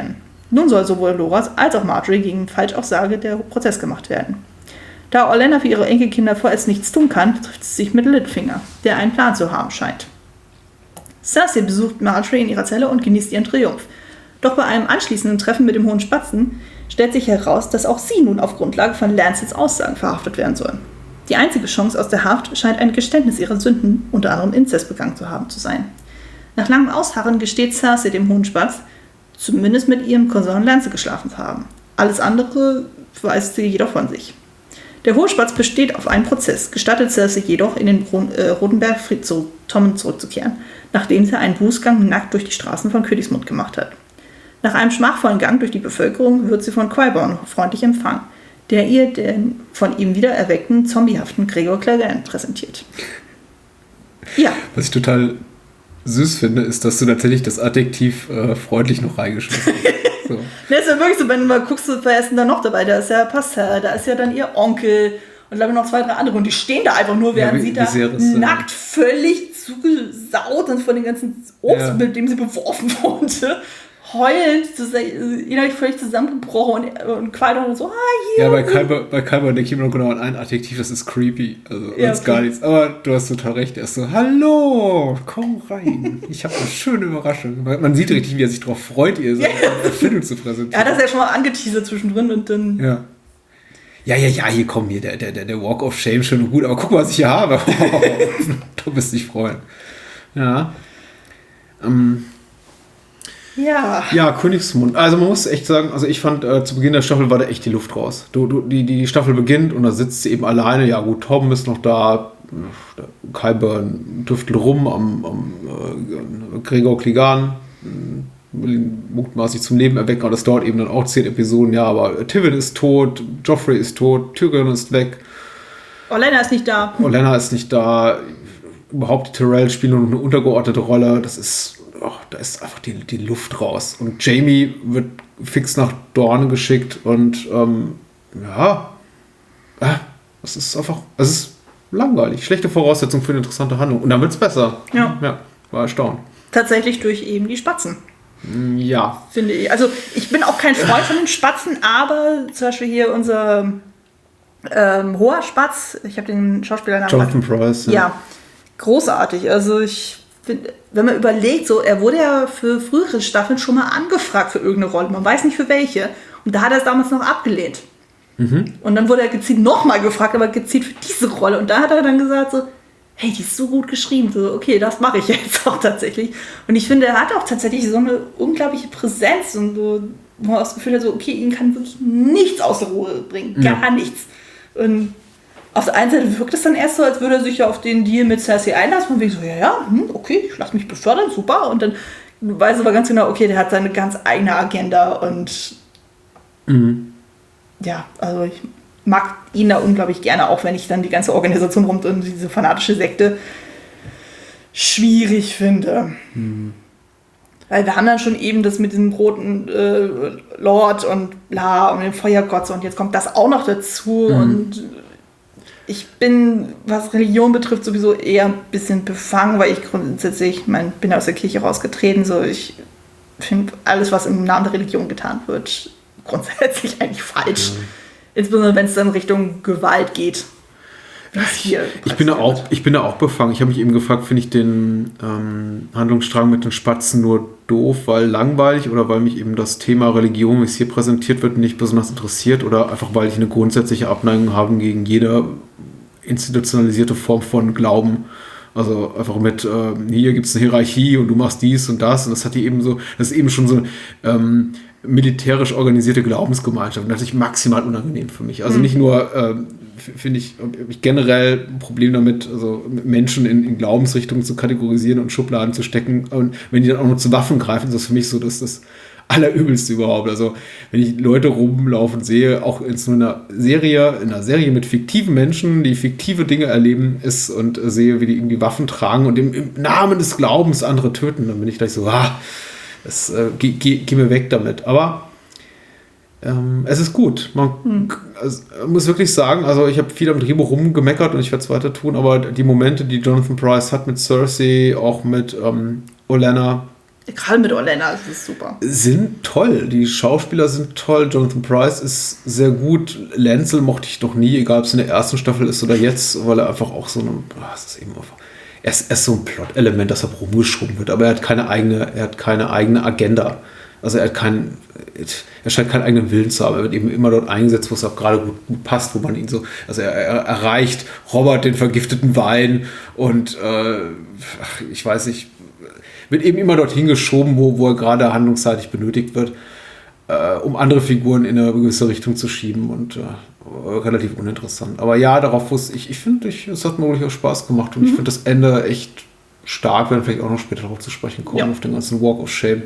Nun soll sowohl Loras als auch Marjorie gegen Falschaussage der Prozess gemacht werden. Da Olenna für ihre Enkelkinder vorerst nichts tun kann, trifft sie sich mit Littlefinger, der einen Plan zu haben scheint. Cersei besucht Marjorie in ihrer Zelle und genießt ihren Triumph. Doch bei einem anschließenden Treffen mit dem Hohen Spatzen stellt sich heraus, dass auch sie nun auf Grundlage von Lancets Aussagen verhaftet werden soll. Die einzige Chance aus der Haft scheint ein Geständnis ihrer Sünden, unter anderem Inzest begangen zu haben, zu sein. Nach langem Ausharren gesteht Cersei dem Hohen Spatz, zumindest mit ihrem Cousin Lance geschlafen zu haben. Alles andere weist sie jedoch von sich. Der Hohe Spatz besteht auf einen Prozess, gestattet Cersei jedoch, in den Rodenberg zu Tommen zurückzukehren, nachdem sie einen Bußgang nackt durch die Straßen von Königsmund gemacht hat. Nach einem schmachvollen Gang durch die Bevölkerung wird sie von Qyburn freundlich empfangen, der ihr den von ihm wieder erweckten, zombiehaften Gregor Clegane präsentiert. Ja. Was ich total süß finde, ist, dass du tatsächlich das Adjektiv freundlich noch reingeschmissen hast. So. Das ist ja wirklich so, wenn du mal guckst, wer ist denn da noch dabei? Da ist ja Pascal, da ist ja dann ihr Onkel und glaube ich noch 2, 3 andere. Und die stehen da einfach nur, während sie da nackt völlig zugesaut und von dem ganzen Obst, mit dem sie beworfen wurde, heulend, innerlich völlig zusammengebrochen und Qyburn so, hier. Ja, bei Qyburn denke ich immer noch genau an ein Adjektiv, das ist creepy. Also das ist gar nichts. Aber du hast total recht. Er ist so, hallo, komm rein. Ich habe eine schöne Überraschung. Man sieht richtig, wie er sich darauf freut, ihr so Erfindung zu präsentieren. Er hat das ja schon mal angeteasert zwischendrin und dann... Ja, hier komm hier, der Walk of Shame, schön und gut, aber guck mal, was ich hier habe. Du wirst dich freuen. Ja. Ja, Königsmund. Also man muss echt sagen, also ich fand, zu Beginn der Staffel war da echt die Luft raus. Die Staffel beginnt und da sitzt sie eben alleine. Ja gut, Tom ist noch da, Qyburn tüftelt rum am Gregor Clegane, will ihn mutmaßlich zum Leben erwecken, aber das dauert eben dann auch 10 Episoden. Ja, aber Tywin ist tot, Joffrey ist tot, Tyrion ist weg. Olenna ist nicht da. Überhaupt die Tyrell spielen eine untergeordnete Rolle. Das ist... da ist einfach die Luft raus. Und Jaime wird fix nach Dorne geschickt und es ist einfach, es ist langweilig. Schlechte Voraussetzung für eine interessante Handlung. Und dann wird es besser. Ja, war erstaunt. Tatsächlich durch eben die Spatzen. Ja. Finde ich. Also ich bin auch kein Freund von den Spatzen, aber zum Beispiel hier unser hoher Spatz, ich habe den Schauspielernamen... Jonathan Pryce. Ja, großartig. Also ich finde, wenn man überlegt, so, er wurde ja für frühere Staffeln schon mal angefragt für irgendeine Rolle. Man weiß nicht für welche. Und da hat er es damals noch abgelehnt. Und dann wurde er gezielt nochmal gefragt, aber gezielt für diese Rolle. Und da hat er dann gesagt so, hey, die ist so gut geschrieben. So, okay, das mache ich jetzt auch tatsächlich. Und ich finde, er hat auch tatsächlich so eine unglaubliche Präsenz und so, wo man das Gefühl hat, so, okay, ihn kann wirklich nichts aus der Ruhe bringen. Gar nichts. Und auf der einen Seite wirkt es dann erst so, als würde er sich ja auf den Deal mit Cersei einlassen. Und ich so, okay, ich lasse mich befördern, super. Und dann weiß aber ganz genau, okay, der hat seine ganz eigene Agenda. Und ja, also ich mag ihn da unglaublich gerne, auch wenn ich dann die ganze Organisation rund um diese fanatische Sekte schwierig finde. Weil wir haben dann schon eben das mit diesem roten Lord und bla und dem Feuergott und jetzt kommt das auch noch dazu und ich bin, was Religion betrifft, sowieso eher ein bisschen befangen, weil ich grundsätzlich, bin aus der Kirche rausgetreten, so ich finde alles, was im Namen der Religion getan wird, grundsätzlich eigentlich falsch. Insbesondere wenn es dann Richtung Gewalt geht. Ich bin da auch befangen. Ich habe mich eben gefragt, finde ich den Handlungsstrang mit den Spatzen nur doof, weil langweilig oder weil mich eben das Thema Religion, wie es hier präsentiert wird, nicht besonders interessiert oder einfach weil ich eine grundsätzliche Abneigung habe gegen jede institutionalisierte Form von Glauben. Also einfach mit, hier gibt es eine Hierarchie und du machst dies und das. Und das hat die eben so, das ist eben schon so militärisch organisierte Glaubensgemeinschaft. Und das ist maximal unangenehm für mich. Also nicht nur, finde ich, habe ich generell ein Problem damit, also Menschen in Glaubensrichtungen zu kategorisieren und Schubladen zu stecken. Und wenn die dann auch noch zu Waffen greifen, ist das für mich so, dass das Allerübelste überhaupt. Also wenn ich Leute rumlaufen sehe, auch in einer Serie mit fiktiven Menschen, die fiktive Dinge erleben ist und sehe, wie die irgendwie Waffen tragen und im Namen des Glaubens andere töten, dann bin ich gleich so, geh mir weg damit. Aber es ist gut. Man muss wirklich sagen, also ich habe viel am Drehbuch rumgemeckert und ich werde es weiter tun, aber die Momente, die Jonathan Pryce hat mit Cersei, auch mit Olenna, Gerade mit Orlando, das ist super. Sind toll. Die Schauspieler sind toll. Jonathan Pryce ist sehr gut. Lancel mochte ich doch nie, egal ob es in der ersten Staffel ist oder jetzt, weil er einfach auch so er ist so ein Plot-Element, das rumgeschoben wird, aber er hat keine eigene Agenda. Also er scheint keinen eigenen Willen zu haben. Er wird eben immer dort eingesetzt, wo es auch gerade gut passt, wo man ihn so, also er erreicht Robert den vergifteten Wein und ich weiß nicht, wird eben immer dorthin geschoben, wo er gerade handlungsseitig benötigt wird, um andere Figuren in eine gewisse Richtung zu schieben und relativ uninteressant. Aber ja, darauf wusste ich finde, es hat mir wirklich auch Spaß gemacht und ich finde das Ende echt stark, wenn wir vielleicht auch noch später darauf zu sprechen kommen, auf den ganzen Walk of Shame.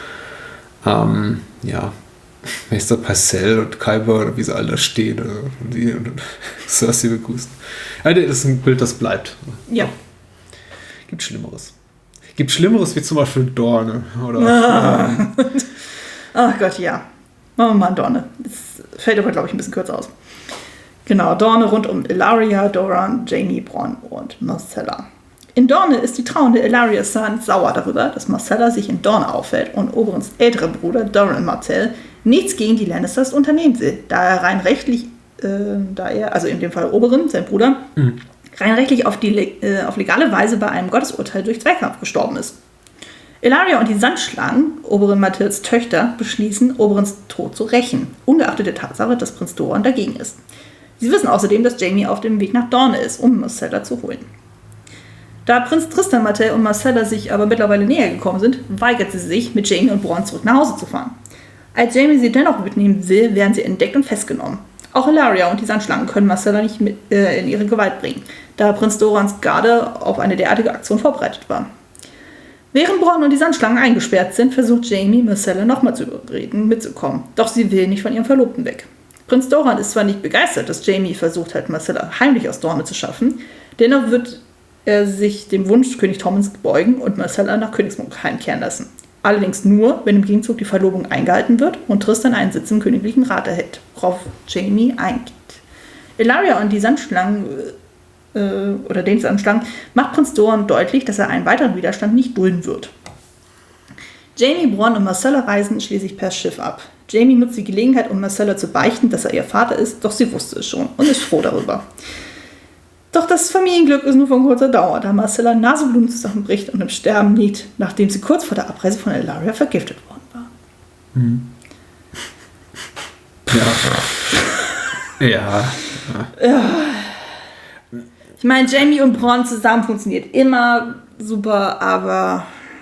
Meister Parcell und Kyber, wie sie alle da stehen und Cersei begrüßen. Ja, das ist ein Bild, das bleibt. Ja. Gibt Schlimmeres. Gibt Schlimmeres wie zum Beispiel Dorne. Oder, Ach Gott, ja. Machen wir mal Dorne. Das fällt aber, glaube ich, ein bisschen kürzer aus. Genau, Dorne rund um Ellaria, Doran, Jaime, Bronn und Myrcella. In Dorne ist die trauernde Ellaria Sand sauer darüber, dass Myrcella sich in Dorne auffällt und Oberons älterer Bruder Doran Martell nichts gegen die Lannisters unternehmen will, da er rein rechtlich, also in dem Fall Oberyn, sein Bruder, rein rechtlich auf legale Weise bei einem Gottesurteil durch Zweikampf gestorben ist. Ellaria und die Sandschlangen, Oberyn Martells Töchter, beschließen, Oberyns Tod zu rächen, ungeachtet der Tatsache, dass Prinz Doran dagegen ist. Sie wissen außerdem, dass Jaime auf dem Weg nach Dorne ist, um Myrcella zu holen. Da Prinz Tristan Martell und Myrcella sich aber mittlerweile näher gekommen sind, weigert sie sich, mit Jaime und Bronn zurück nach Hause zu fahren. Als Jaime sie dennoch mitnehmen will, werden sie entdeckt und festgenommen. Auch Ellaria und die Sandschlangen können Myrcella nicht in ihre Gewalt bringen, da Prinz Dorans Garde auf eine derartige Aktion vorbereitet war. Während Bronn und die Sandschlangen eingesperrt sind, versucht Jaime, Myrcella nochmal zu überreden, mitzukommen. Doch sie will nicht von ihrem Verlobten weg. Prinz Doran ist zwar nicht begeistert, dass Jaime versucht hat, Myrcella heimlich aus Dorne zu schaffen, dennoch wird er sich dem Wunsch König Tormunds beugen und Myrcella nach Königsmund heimkehren lassen. Allerdings nur, wenn im Gegenzug die Verlobung eingehalten wird und Tristan einen Sitz im königlichen Rat erhält, worauf Jaime eingeht. Ellaria und die Sandschlangen den Sandschlangen macht Prinz Doran deutlich, dass er einen weiteren Widerstand nicht dulden wird. Jaime, Bronn und Myrcella reisen schließlich per Schiff ab. Jaime nutzt die Gelegenheit, um Myrcella zu beichten, dass er ihr Vater ist, doch sie wusste es schon und ist froh darüber. Doch das Familienglück ist nur von kurzer Dauer, da Myrcella Nasenblumen zusammenbricht und im Sterben liegt, nachdem sie kurz vor der Abreise von Ellaria vergiftet worden war. Ja. Ich meine, Jaime und Bronn zusammen funktioniert immer super, aber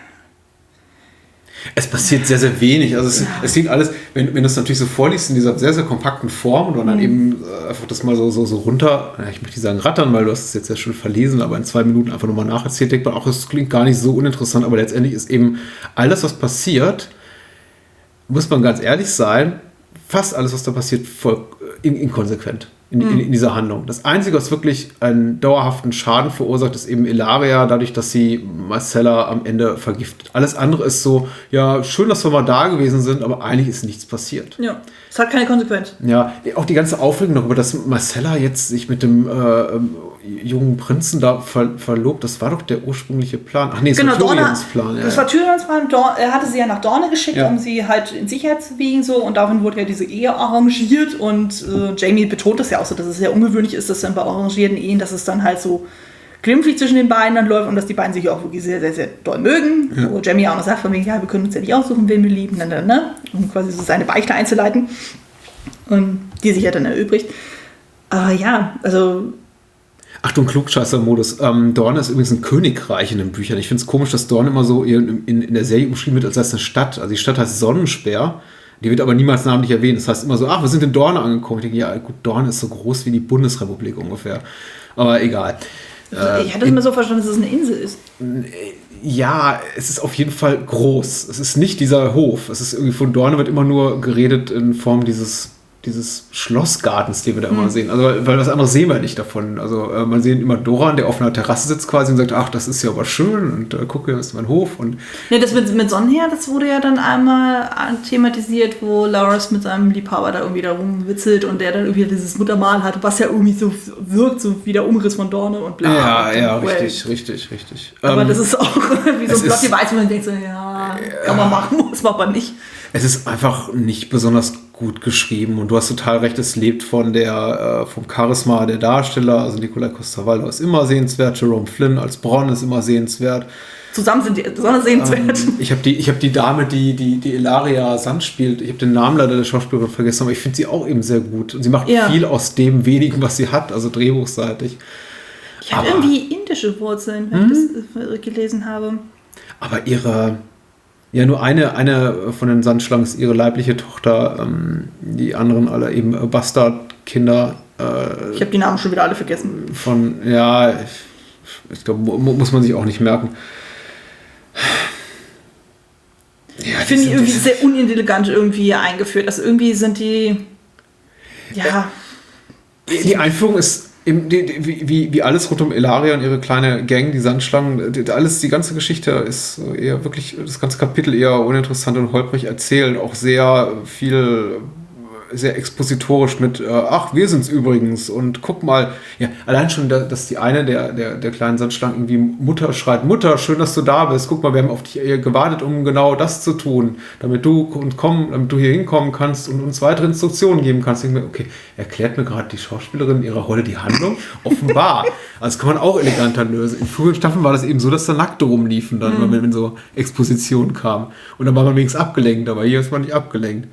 es passiert sehr, sehr wenig. Also es klingt alles, wenn du es natürlich so vorliest in dieser sehr, sehr kompakten Form und dann eben einfach das mal so runter, ich möchte nicht sagen rattern, weil du hast es jetzt ja schon verlesen, aber in 2 Minuten einfach nochmal nacherzählt, denkt man auch, es klingt gar nicht so uninteressant, aber letztendlich ist eben alles, was passiert, muss man ganz ehrlich sein, fast alles, was da passiert, voll inkonsequent. In dieser Handlung. Das Einzige, was wirklich einen dauerhaften Schaden verursacht, ist eben Ellaria, dadurch, dass sie Myrcella am Ende vergiftet. Alles andere ist so, ja, schön, dass wir mal da gewesen sind, aber eigentlich ist nichts passiert. Ja, es hat keine Konsequenz. Ja, auch die ganze Aufregung darüber, dass Myrcella jetzt sich mit dem jungen Prinzen da verlobt, das war doch der ursprüngliche Plan. Ach nee, das war Tyrions Plan. Das war Tyrions Plan. Er hatte sie ja nach Dorne geschickt, um sie halt in Sicherheit zu wiegen, so, und darin wurde ja diese Ehe arrangiert und Jaime betont das ja auch so, dass es sehr ungewöhnlich ist, dass dann bei arrangierten Ehen, dass es dann halt so glimpflich zwischen den beiden dann läuft und dass die beiden sich auch wirklich sehr, sehr, sehr doll mögen. Ja. Wo Jaime auch noch sagt, von wegen, ja, wir können uns ja nicht aussuchen, wen wir lieben, um quasi so seine Beichte einzuleiten. Und die sich ja dann erübrigt. Aber ja, also Achtung, Klugscheißer-Modus. Dorne ist übrigens ein Königreich in den Büchern. Ich finde es komisch, dass Dorne immer so in der Serie umschrieben wird als eine Stadt. Also die Stadt heißt Sonnenspeer. Die wird aber niemals namentlich erwähnt. Das heißt immer so, wir sind in Dorne angekommen. Ich denke, ja gut, Dorne ist so groß wie die Bundesrepublik ungefähr. Aber egal. Ich hatte es immer so verstanden, dass es eine Insel ist. Ja, es ist auf jeden Fall groß. Es ist nicht dieser Hof. Es ist irgendwie von Dorne wird immer nur geredet in Form dieses dieses Schlossgartens, den wir da immer sehen. Also, weil was anderes sehen wir nicht davon. Also, man sieht immer Doran, der auf einer Terrasse sitzt quasi und sagt, ach, das ist ja aber schön und guck, hier ist mein Hof. Und Ne, das mit Sonnenher, das wurde ja dann einmal thematisiert, wo Loras mit seinem Liebhaber da irgendwie da rumwitzelt und der dann irgendwie dieses Muttermal hat, was ja irgendwie so wirkt, so wie der Umriss von Dorne und bla. Ja, und richtig. Aber das ist auch wie so ein Plot Device, wo man denkt so, ja, kann man machen, muss man aber nicht. Es ist einfach nicht besonders gut geschrieben und du hast total recht, es lebt vom Charisma der Darsteller, also Nikolai Coster-Waldau ist immer sehenswert, Jerome Flynn als Bronn ist immer sehenswert. Zusammen sind die besonders sehenswert. Ich hab die Dame, die Ilaria Sand spielt, ich habe den Namen leider der Schauspielerin vergessen, aber ich finde sie auch eben sehr gut und sie macht viel aus dem wenigen, was sie hat, also drehbuchseitig. Die hat irgendwie indische Wurzeln, wenn ich das gelesen habe. Aber nur eine von den Sandschlangen ist ihre leibliche Tochter, die anderen alle eben Bastardkinder. Ich habe die Namen schon wieder alle vergessen. Ich glaube, muss man sich auch nicht merken. Ja, ich finde die irgendwie sehr unintelligent irgendwie eingeführt. Also irgendwie sind die, Die Einführung ist wie alles rund um Ilaria und ihre kleine Gang, die Sandschlangen, die ganze Geschichte ist eher wirklich, das ganze Kapitel eher uninteressant und holprig erzählt, auch sehr expositorisch mit, ach, wir sind's übrigens und guck mal, ja, allein schon, dass die eine der kleinen Sandschlangen irgendwie Mutter schreit, Mutter, schön, dass du da bist, guck mal, wir haben auf dich gewartet, um genau das zu tun, damit du hier hinkommen kannst und uns weitere Instruktionen geben kannst. Ich denke mir, okay, erklärt mir gerade die Schauspielerin in ihrer Rolle die Handlung? Offenbar. Also das kann man auch eleganter lösen. In früheren Staffeln war das eben so, dass da Nackte rumliefen dann, wenn so Expositionen kamen. Und dann war man wenigstens abgelenkt, aber hier ist man nicht abgelenkt.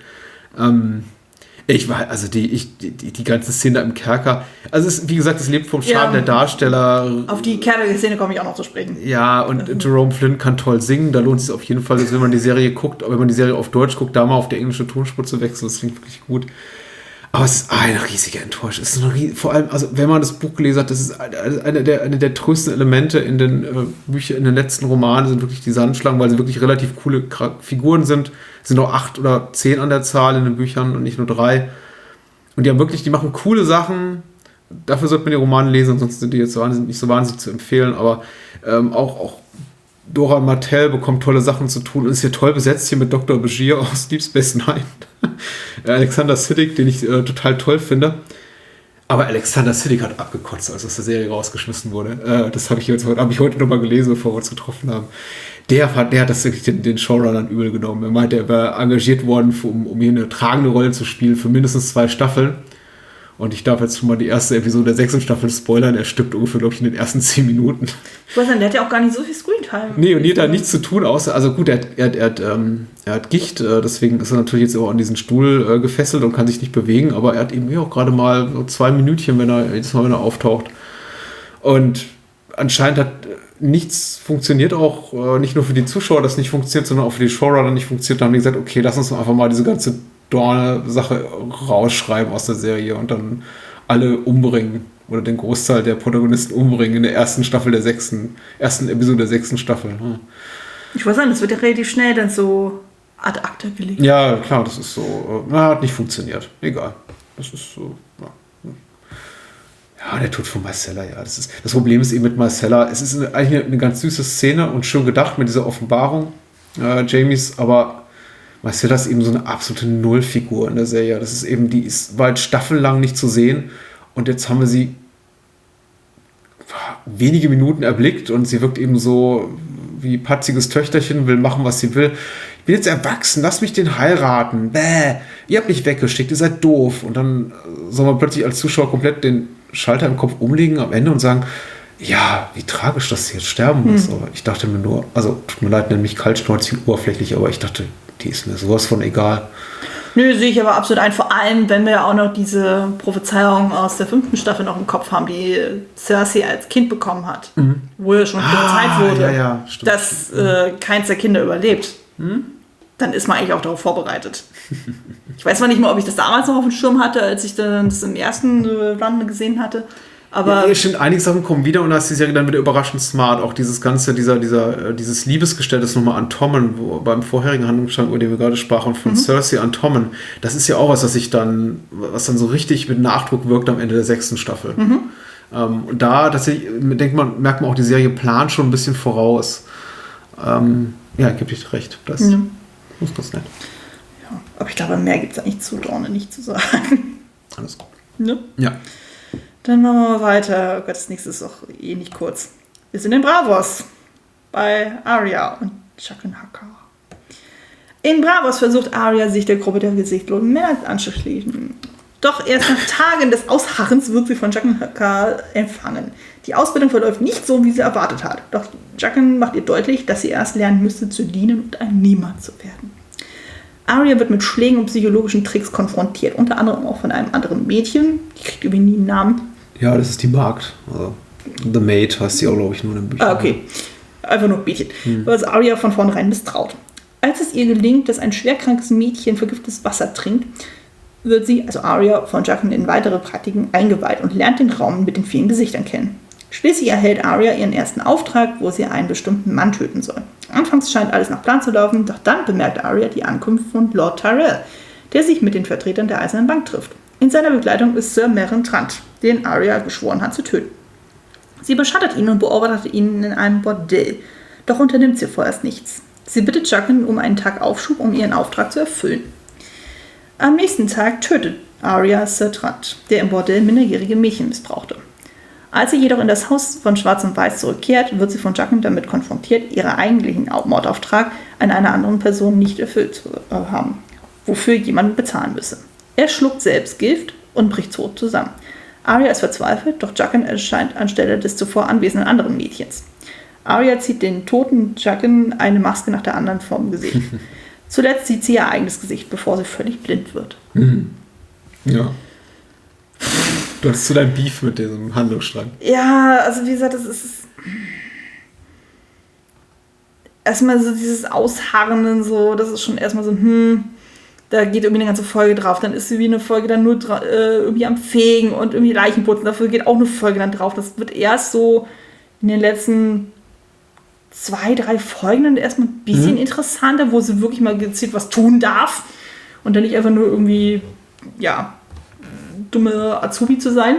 Die ganze Szene im Kerker, also es, wie gesagt, es lebt vom Charme der Darsteller. Auf die Kerker-Szene komme ich auch noch zu sprechen. Ja, und Jerome Flynn kann toll singen, da lohnt es sich auf jeden Fall, dass wenn man die Serie guckt, wenn man die Serie auf Deutsch guckt, da mal auf der englische Tonspur zu wechseln, das klingt wirklich gut. Aber es ist eine riesige Enttäuschung. Vor allem, also wenn man das Buch gelesen hat, das ist eine der tröstenden Elemente in den Büchern, in den letzten Romanen sind wirklich die Sandschlangen, weil sie wirklich relativ coole Figuren sind. Es sind auch 8 oder 10 an der Zahl in den Büchern und nicht nur 3. Und die machen coole Sachen. Dafür sollte man die Romane lesen, ansonsten sind die jetzt nicht so wahnsinnig zu empfehlen. Aber auch Doran Martell bekommt tolle Sachen zu tun und ist hier toll besetzt hier mit Dr. Bashir aus Deep Space Nine. Alexander Siddig, den ich total toll finde. Aber Alexander Siddig hat abgekotzt, als aus der Serie rausgeschmissen wurde. Das habe ich heute nochmal gelesen, bevor wir uns getroffen haben. Der hat das wirklich den Showrunnern übel genommen. Er meinte, er war engagiert worden, um hier eine tragende Rolle zu spielen für mindestens 2 Staffeln. Und ich darf jetzt schon mal die erste Episode der 6. Staffel spoilern. Er stirbt ungefähr, glaube ich, in den ersten 10 Minuten. Ich weiß nicht, der hat ja auch gar nicht so viel Screentime. Nee, und die hat da nichts zu tun, außer, also gut, er hat Gicht, deswegen ist er natürlich jetzt auch an diesen Stuhl gefesselt und kann sich nicht bewegen, aber er hat eben auch gerade mal so 2 Minütchen, wenn er auftaucht. Und anscheinend hat nichts funktioniert auch, nicht nur für die Zuschauer, das nicht funktioniert, sondern auch für die Showrunner nicht funktioniert. Da haben die gesagt, okay, lass uns einfach mal diese ganze Dorne-Sache rausschreiben aus der Serie und dann alle umbringen oder den Großteil der Protagonisten umbringen in der ersten Episode der 6. Staffel. Ich weiß nicht, das wird ja relativ schnell dann so ad acta gelegt. Ja, klar, das ist so, hat nicht funktioniert. Egal. Das ist so, ja, der Tod von Marcella, ja. Das Problem ist eben mit Marcella, es ist eigentlich eine ganz süße Szene und schön gedacht mit dieser Offenbarung Jamies, aber Marcella ist eben so eine absolute Nullfigur in der Serie. Das ist eben, die ist bald staffellang nicht zu sehen und jetzt haben wir sie wenige Minuten erblickt und sie wirkt eben so wie patziges Töchterchen, will machen, was sie will. Ich bin jetzt erwachsen, lass mich den heiraten. Bäh, ihr habt mich weggeschickt, ihr seid doof. Und dann soll man plötzlich als Zuschauer komplett den Schalter im Kopf umlegen am Ende und sagen, ja, wie tragisch, dass sie jetzt sterben muss. Aber ich dachte mir nur, also tut mir leid, nenn mich kaltschnäuzig oberflächlich, aber ich dachte, die ist mir sowas von egal. Nö, sehe ich aber absolut ein. Vor allem, wenn wir ja auch noch diese Prophezeiung aus der 5. Staffel noch im Kopf haben, die Cersei als Kind bekommen hat. Wo ja schon prophezeit wurde, dass keins der Kinder überlebt. Dann ist man eigentlich auch darauf vorbereitet. Ich weiß zwar nicht mal, ob ich das damals noch auf dem Schirm hatte, als ich das im ersten Run gesehen hatte. Aber Ja, stimmt, einige Sachen kommen wieder und da ist die Serie dann wieder überraschend smart. Auch dieses ganze, dieses Liebesgestell, das nochmal an Tommen, wo beim vorherigen Handlungsstrang, über den wir gerade sprachen, von Cersei an Tommen, das ist ja auch was, was dann so richtig mit Nachdruck wirkt am Ende der 6. Staffel. Und da tatsächlich, merkt man auch, die Serie plant schon ein bisschen voraus. Ja, gebe ich recht. Das ist ganz nett. ja, aber ich glaube, mehr gibt es eigentlich zu Dorne nicht zu sagen. Alles gut. Ne? Ja. Dann machen wir mal weiter. Oh Gott, das nächste ist auch eh nicht kurz. Wir sind in Braavos bei Arya und Jaqen H'ghar. In Braavos versucht Arya, sich der Gruppe der gesichtlosen Männer anzuschließen. Doch erst nach Tagen des Ausharrens wird sie von Jaqen H'ghar empfangen. Die Ausbildung verläuft nicht so, wie sie erwartet hat. Doch Jaqen macht ihr deutlich, dass sie erst lernen müsste, zu dienen und ein Niemand zu werden. Arya wird mit Schlägen und psychologischen Tricks konfrontiert, unter anderem auch von einem anderen Mädchen. Die kriegt übrigens nie einen Namen. Ja, das ist die Magd. Also, The Maid heißt sie auch, glaube ich, nur in den Büchern. Ah, okay. Einfach nur Mädchen. Was Arya von vornherein misstraut. Als es ihr gelingt, dass ein schwerkrankes Mädchen vergiftetes Wasser trinkt, wird sie, also Arya, von Jaqen in weitere Praktiken eingeweiht und lernt den Raum mit den vielen Gesichtern kennen. Schließlich erhält Arya ihren ersten Auftrag, wo sie einen bestimmten Mann töten soll. Anfangs scheint alles nach Plan zu laufen, doch dann bemerkt Arya die Ankunft von Lord Tyrell, der sich mit den Vertretern der Eisernen Bank trifft. In seiner Begleitung ist Sir Meryn Trant, den Arya geschworen hat zu töten. Sie beschattet ihn und beobachtet ihn in einem Bordell, doch unternimmt sie vorerst nichts. Sie bittet Jaqen um einen Tag Aufschub, um ihren Auftrag zu erfüllen. Am nächsten Tag tötet Arya Sir Trant, der im Bordell minderjährige Mädchen missbrauchte. Als sie jedoch in das Haus von Schwarz und Weiß zurückkehrt, wird sie von Jaqen damit konfrontiert, ihren eigentlichen Mordauftrag an einer anderen Person nicht erfüllt zu haben, wofür jemand bezahlen müsse. Er schluckt selbst Gift und bricht tot zusammen. Arya ist verzweifelt, doch Jaqen erscheint anstelle des zuvor anwesenden anderen Mädchens. Arya zieht den toten Jaqen eine Maske nach der anderen vom Gesicht. Zuletzt sieht sie ihr eigenes Gesicht, bevor sie völlig blind wird. Ja. Du hattest zu deinem Beef mit diesem Handlungsstrang. Ja, also wie gesagt, das ist erstmal so dieses Ausharren so, das ist schon erstmal so, da geht irgendwie eine ganze Folge drauf, dann ist irgendwie eine Folge dann nur irgendwie am Fegen und irgendwie Leichenputzen, dafür geht auch eine Folge dann drauf. Das wird erst so in den letzten 2, 3 Folgen dann erstmal ein bisschen interessanter, wo sie wirklich mal gezielt was tun darf und dann nicht einfach nur irgendwie, ja, dumme Azubi zu sein.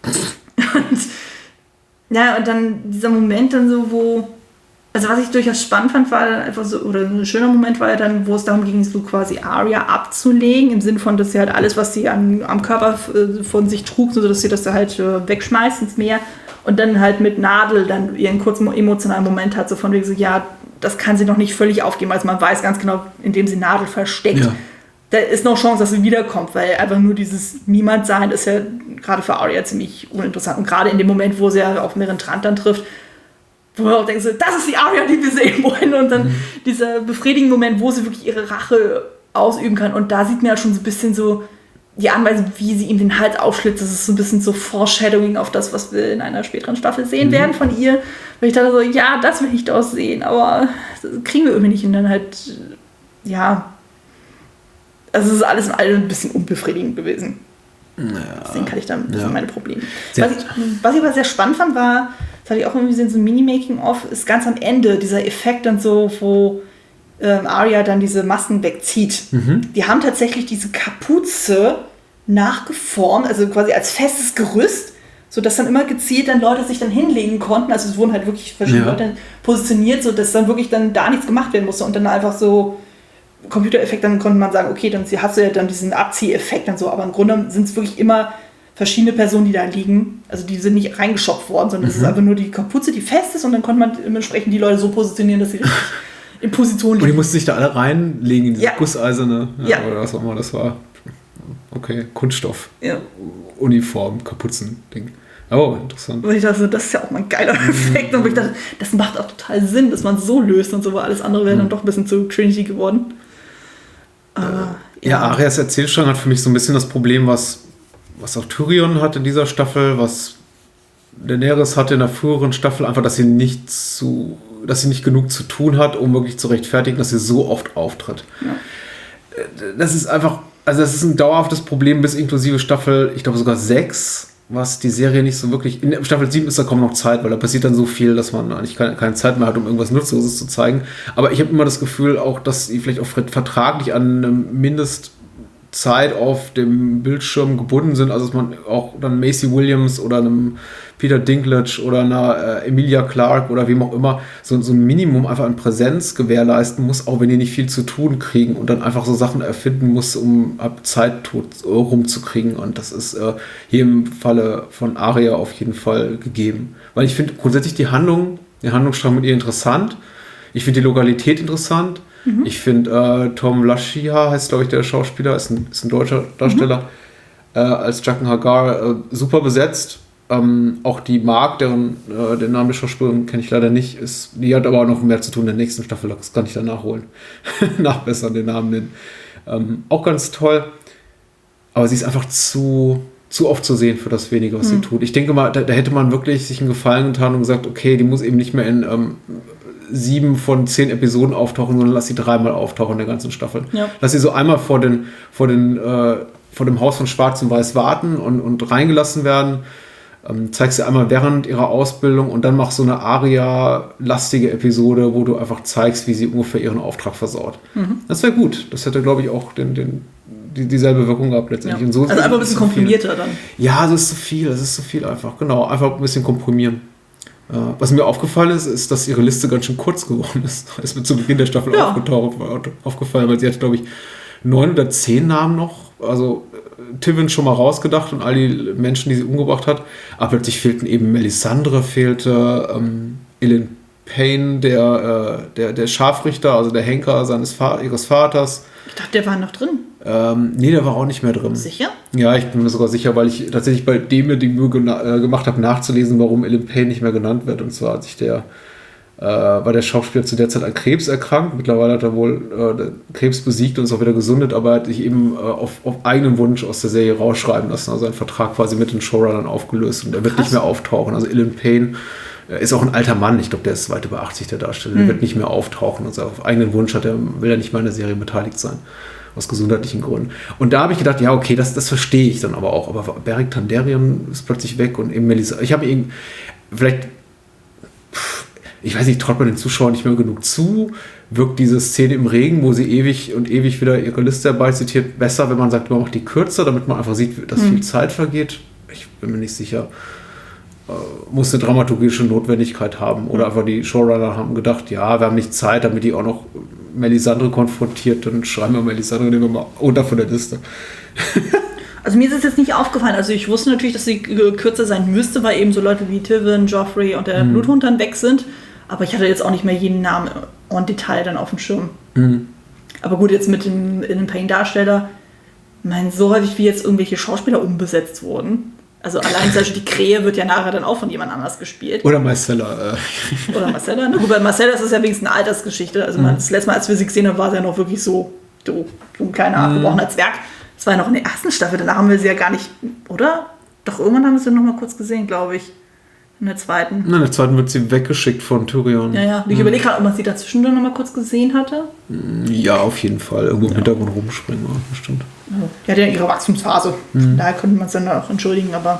Und dann dieser Moment dann so, wo, also was ich durchaus spannend fand, war dann einfach so, oder ein schöner Moment war ja dann, wo es darum ging, so quasi Arya abzulegen, im Sinne von, dass sie halt alles, was sie am Körper von sich trug, so dass sie das da halt wegschmeißt ins Meer und dann halt mit Nadel dann ihren kurzen emotionalen Moment hat, so von wegen so, ja, das kann sie noch nicht völlig aufgeben, also man weiß ganz genau, indem sie Nadel versteckt. Ja. Da ist noch Chance, dass sie wiederkommt, weil einfach nur dieses Niemand-Sein ist ja gerade für Arya ziemlich uninteressant. Und gerade in dem Moment, wo sie ja auf Meryn Trant dann trifft, wo man auch denkt, so, das ist die Arya, die wir sehen wollen. Und dann dieser befriedigende Moment, wo sie wirklich ihre Rache ausüben kann. Und da sieht man ja schon so ein bisschen so die Anweisung, wie sie ihm den Hals aufschlitzt. Das ist so ein bisschen so Foreshadowing auf das, was wir in einer späteren Staffel sehen werden von ihr. Weil ich dachte so, ja, das will ich doch sehen. Aber das kriegen wir irgendwie nicht. Und dann halt, ja... Also es ist alles in allem ein bisschen unbefriedigend gewesen. Ja. Deswegen kann ich da ein bisschen meine Probleme. Was ich aber sehr spannend fand, war, das hatte ich auch irgendwie gesehen, so ein Mini-Making-of, ist ganz am Ende dieser Effekt dann so, wo Arya dann diese Masken wegzieht. Die haben tatsächlich diese Kapuze nachgeformt, also quasi als festes Gerüst, sodass dann immer gezielt dann Leute sich dann hinlegen konnten. Also es wurden halt wirklich verschiedene Leute positioniert, sodass dann wirklich dann da nichts gemacht werden musste und dann einfach so Computereffekt, dann konnte man sagen, okay, dann hast du ja dann diesen Abzieheffekt und so, aber im Grunde sind es wirklich immer verschiedene Personen, die da liegen. Also die sind nicht reingeschopft worden, sondern es ist einfach nur die Kapuze, die fest ist und dann konnte man dementsprechend die Leute so positionieren, dass sie richtig in Position liegen. Und die mussten sich da alle reinlegen in diese gusseiserne, oder was auch immer das war. Okay, Kunststoff, Uniform, Kapuzen-Ding. Oh, interessant. Und ich dachte, das ist ja auch mal ein geiler Effekt. Und ich dachte, das macht auch total Sinn, dass man es so löst und so, weil alles andere wäre dann doch ein bisschen zu cringy geworden. Arias Erzählstrang hat für mich so ein bisschen das Problem, was auch Tyrion hat in dieser Staffel, was Daenerys hatte in der früheren Staffel, einfach, dass sie nicht genug zu tun hat, um wirklich zu rechtfertigen, dass sie so oft auftritt. Ja. Das ist einfach, also das ist ein dauerhaftes Problem bis inklusive Staffel, ich glaube sogar 6, was die Serie nicht so wirklich... In Staffel 7 ist da kaum noch Zeit, weil da passiert dann so viel, dass man eigentlich keine Zeit mehr hat, um irgendwas Nutzloses zu zeigen. Aber ich habe immer das Gefühl auch, dass sie vielleicht auch vertraglich an eine Mindestzeit auf dem Bildschirm gebunden sind. Also dass man auch dann Maisie Williams oder einem Peter Dinklage oder einer Emilia Clarke oder wem auch immer so ein Minimum einfach an Präsenz gewährleisten muss, auch wenn die nicht viel zu tun kriegen und dann einfach so Sachen erfinden muss, um Zeit rumzukriegen. Und das ist hier im Falle von Arya auf jeden Fall gegeben. Weil ich finde grundsätzlich der Handlungsstrang mit ihr interessant. Ich finde die Lokalität interessant. Ich finde Tom Lascia heißt, glaube ich, der Schauspieler, ist ein deutscher Darsteller, als Jaqen H'ghar super besetzt. Auch die Mark, den Namen der Schauspielerin kenne ich leider nicht, die hat aber auch noch mehr zu tun in der nächsten Staffel, das kann ich dann nachholen. Nachbessern, den Namen nennen. Auch ganz toll, aber sie ist einfach zu oft zu sehen für das Wenige, was sie tut. Ich denke mal, da hätte man wirklich sich einen Gefallen getan und gesagt, okay, die muss eben nicht mehr in 7 von 10 Episoden auftauchen, sondern lass sie 3-mal auftauchen in der ganzen Staffel. Ja. Lass sie so einmal vor dem Haus von Schwarz und Weiß warten und reingelassen werden. Zeigst sie einmal während ihrer Ausbildung und dann machst so eine Aria-lastige Episode, wo du einfach zeigst, wie sie ungefähr ihren Auftrag versaut. Das wäre gut. Das hätte, glaube ich, auch dieselbe Wirkung gehabt letztendlich. Ja. Und so also einfach ein bisschen komprimierter dann. Ja, das ist zu viel einfach. Genau, einfach ein bisschen komprimieren. Was mir aufgefallen ist, dass ihre Liste ganz schön kurz geworden ist. Ist mir zu Beginn der Staffel aufgefallen, weil sie hat, glaube ich, 9 oder 10 Namen noch. Also Tivin schon mal rausgedacht und all die Menschen, die sie umgebracht hat. Aber plötzlich fehlten eben Melisandre, fehlte Ilyn Payne, der Scharfrichter, also der Henker ihres Vaters. Ich dachte, der war noch drin. Nee, der war auch nicht mehr drin. Sicher? Ja, ich bin mir sogar sicher, weil ich tatsächlich bei dem mir die Mühe gemacht habe, nachzulesen, warum Ilyn Payne nicht mehr genannt wird. Und zwar hat sich war der Schauspieler zu der Zeit an Krebs erkrankt. Mittlerweile hat er wohl Krebs besiegt und ist auch wieder gesundet, aber er hat sich eben auf eigenen Wunsch aus der Serie rausschreiben lassen. Also sein Vertrag quasi mit den Showrunnern aufgelöst und er wird nicht mehr auftauchen. Also Ilyn Payne ist auch ein alter Mann. Ich glaube, der ist weit über 80, der Darsteller. Der wird nicht mehr auftauchen. Also auf eigenen Wunsch will er nicht mehr in der Serie beteiligt sein. Aus gesundheitlichen Gründen. Und da habe ich gedacht, ja, okay, das verstehe ich dann aber auch. Aber Beric Dondarrion ist plötzlich weg und eben Melissa. Ich habe ihn vielleicht... Ich weiß nicht, traut man den Zuschauern nicht mehr genug zu? Wirkt diese Szene im Regen, wo sie ewig und ewig wieder ihre Liste herbeizitiert, besser, wenn man sagt, man macht die kürzer, damit man einfach sieht, dass viel Zeit vergeht? Ich bin mir nicht sicher. Muss eine dramaturgische Notwendigkeit haben. Oder einfach die Showrunner haben gedacht, ja, wir haben nicht Zeit, damit die auch noch Melisandre konfrontiert, dann schreiben wir Melisandre, nehmen wir mal unter von der Liste. Also mir ist es jetzt nicht aufgefallen. Also ich wusste natürlich, dass sie kürzer sein müsste, weil eben so Leute wie Tivin, Joffrey und der Bluthund dann weg sind. Aber ich hatte jetzt auch nicht mehr jeden Namen en Detail dann auf dem Schirm. Aber gut, jetzt mit dem Payne-Darsteller, so häufig wie jetzt irgendwelche Schauspieler umbesetzt wurden. Also allein zum Beispiel die Krähe wird ja nachher dann auch von jemand anders gespielt. Oder Marcella. Oder Marcella. Na gut, bei Marcella ist es ja wenigstens eine Altersgeschichte. Also das letzte Mal, als wir sie gesehen haben, war sie ja noch wirklich so ein kleiner, abgebrochener Zwerg. Das war ja noch in der ersten Staffel. Danach haben wir sie ja gar nicht, oder? Doch, irgendwann haben wir sie noch mal kurz gesehen, glaube ich. In der zweiten. In der zweiten wird sie weggeschickt von Tyrion. Ja. Ich überlege gerade, ob man sie dazwischen dann noch mal kurz gesehen hatte. Ja, auf jeden Fall. Irgendwo im Hintergrund rumspringen, bestimmt. Die hat ja ihre Wachstumsphase. Daher könnte man es dann auch entschuldigen, aber...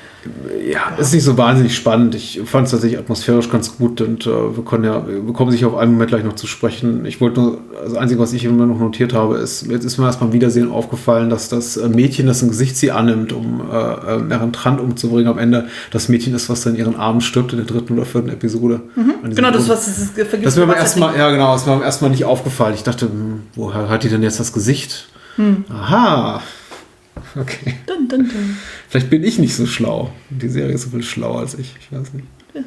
Ja, ist nicht so wahnsinnig spannend. Ich fand es tatsächlich atmosphärisch ganz gut und wir kommen sicher auf einen Moment gleich noch zu sprechen. Ich wollte nur, das Einzige, was ich immer noch notiert habe, ist, jetzt ist mir erst beim Wiedersehen aufgefallen, dass das Mädchen, das ein Gesicht sie annimmt, um Merentrand umzubringen, am Ende das Mädchen ist, was dann in ihren Armen stirbt in der 3. oder 4. Episode. Genau, das ist vergisst. Das ist mir beim ersten Mal nicht aufgefallen. Ich dachte, woher hat die denn jetzt das Gesicht? Aha. Okay. Dun. Vielleicht bin ich nicht so schlau. Die Serie ist so viel schlauer als ich. Ich weiß nicht.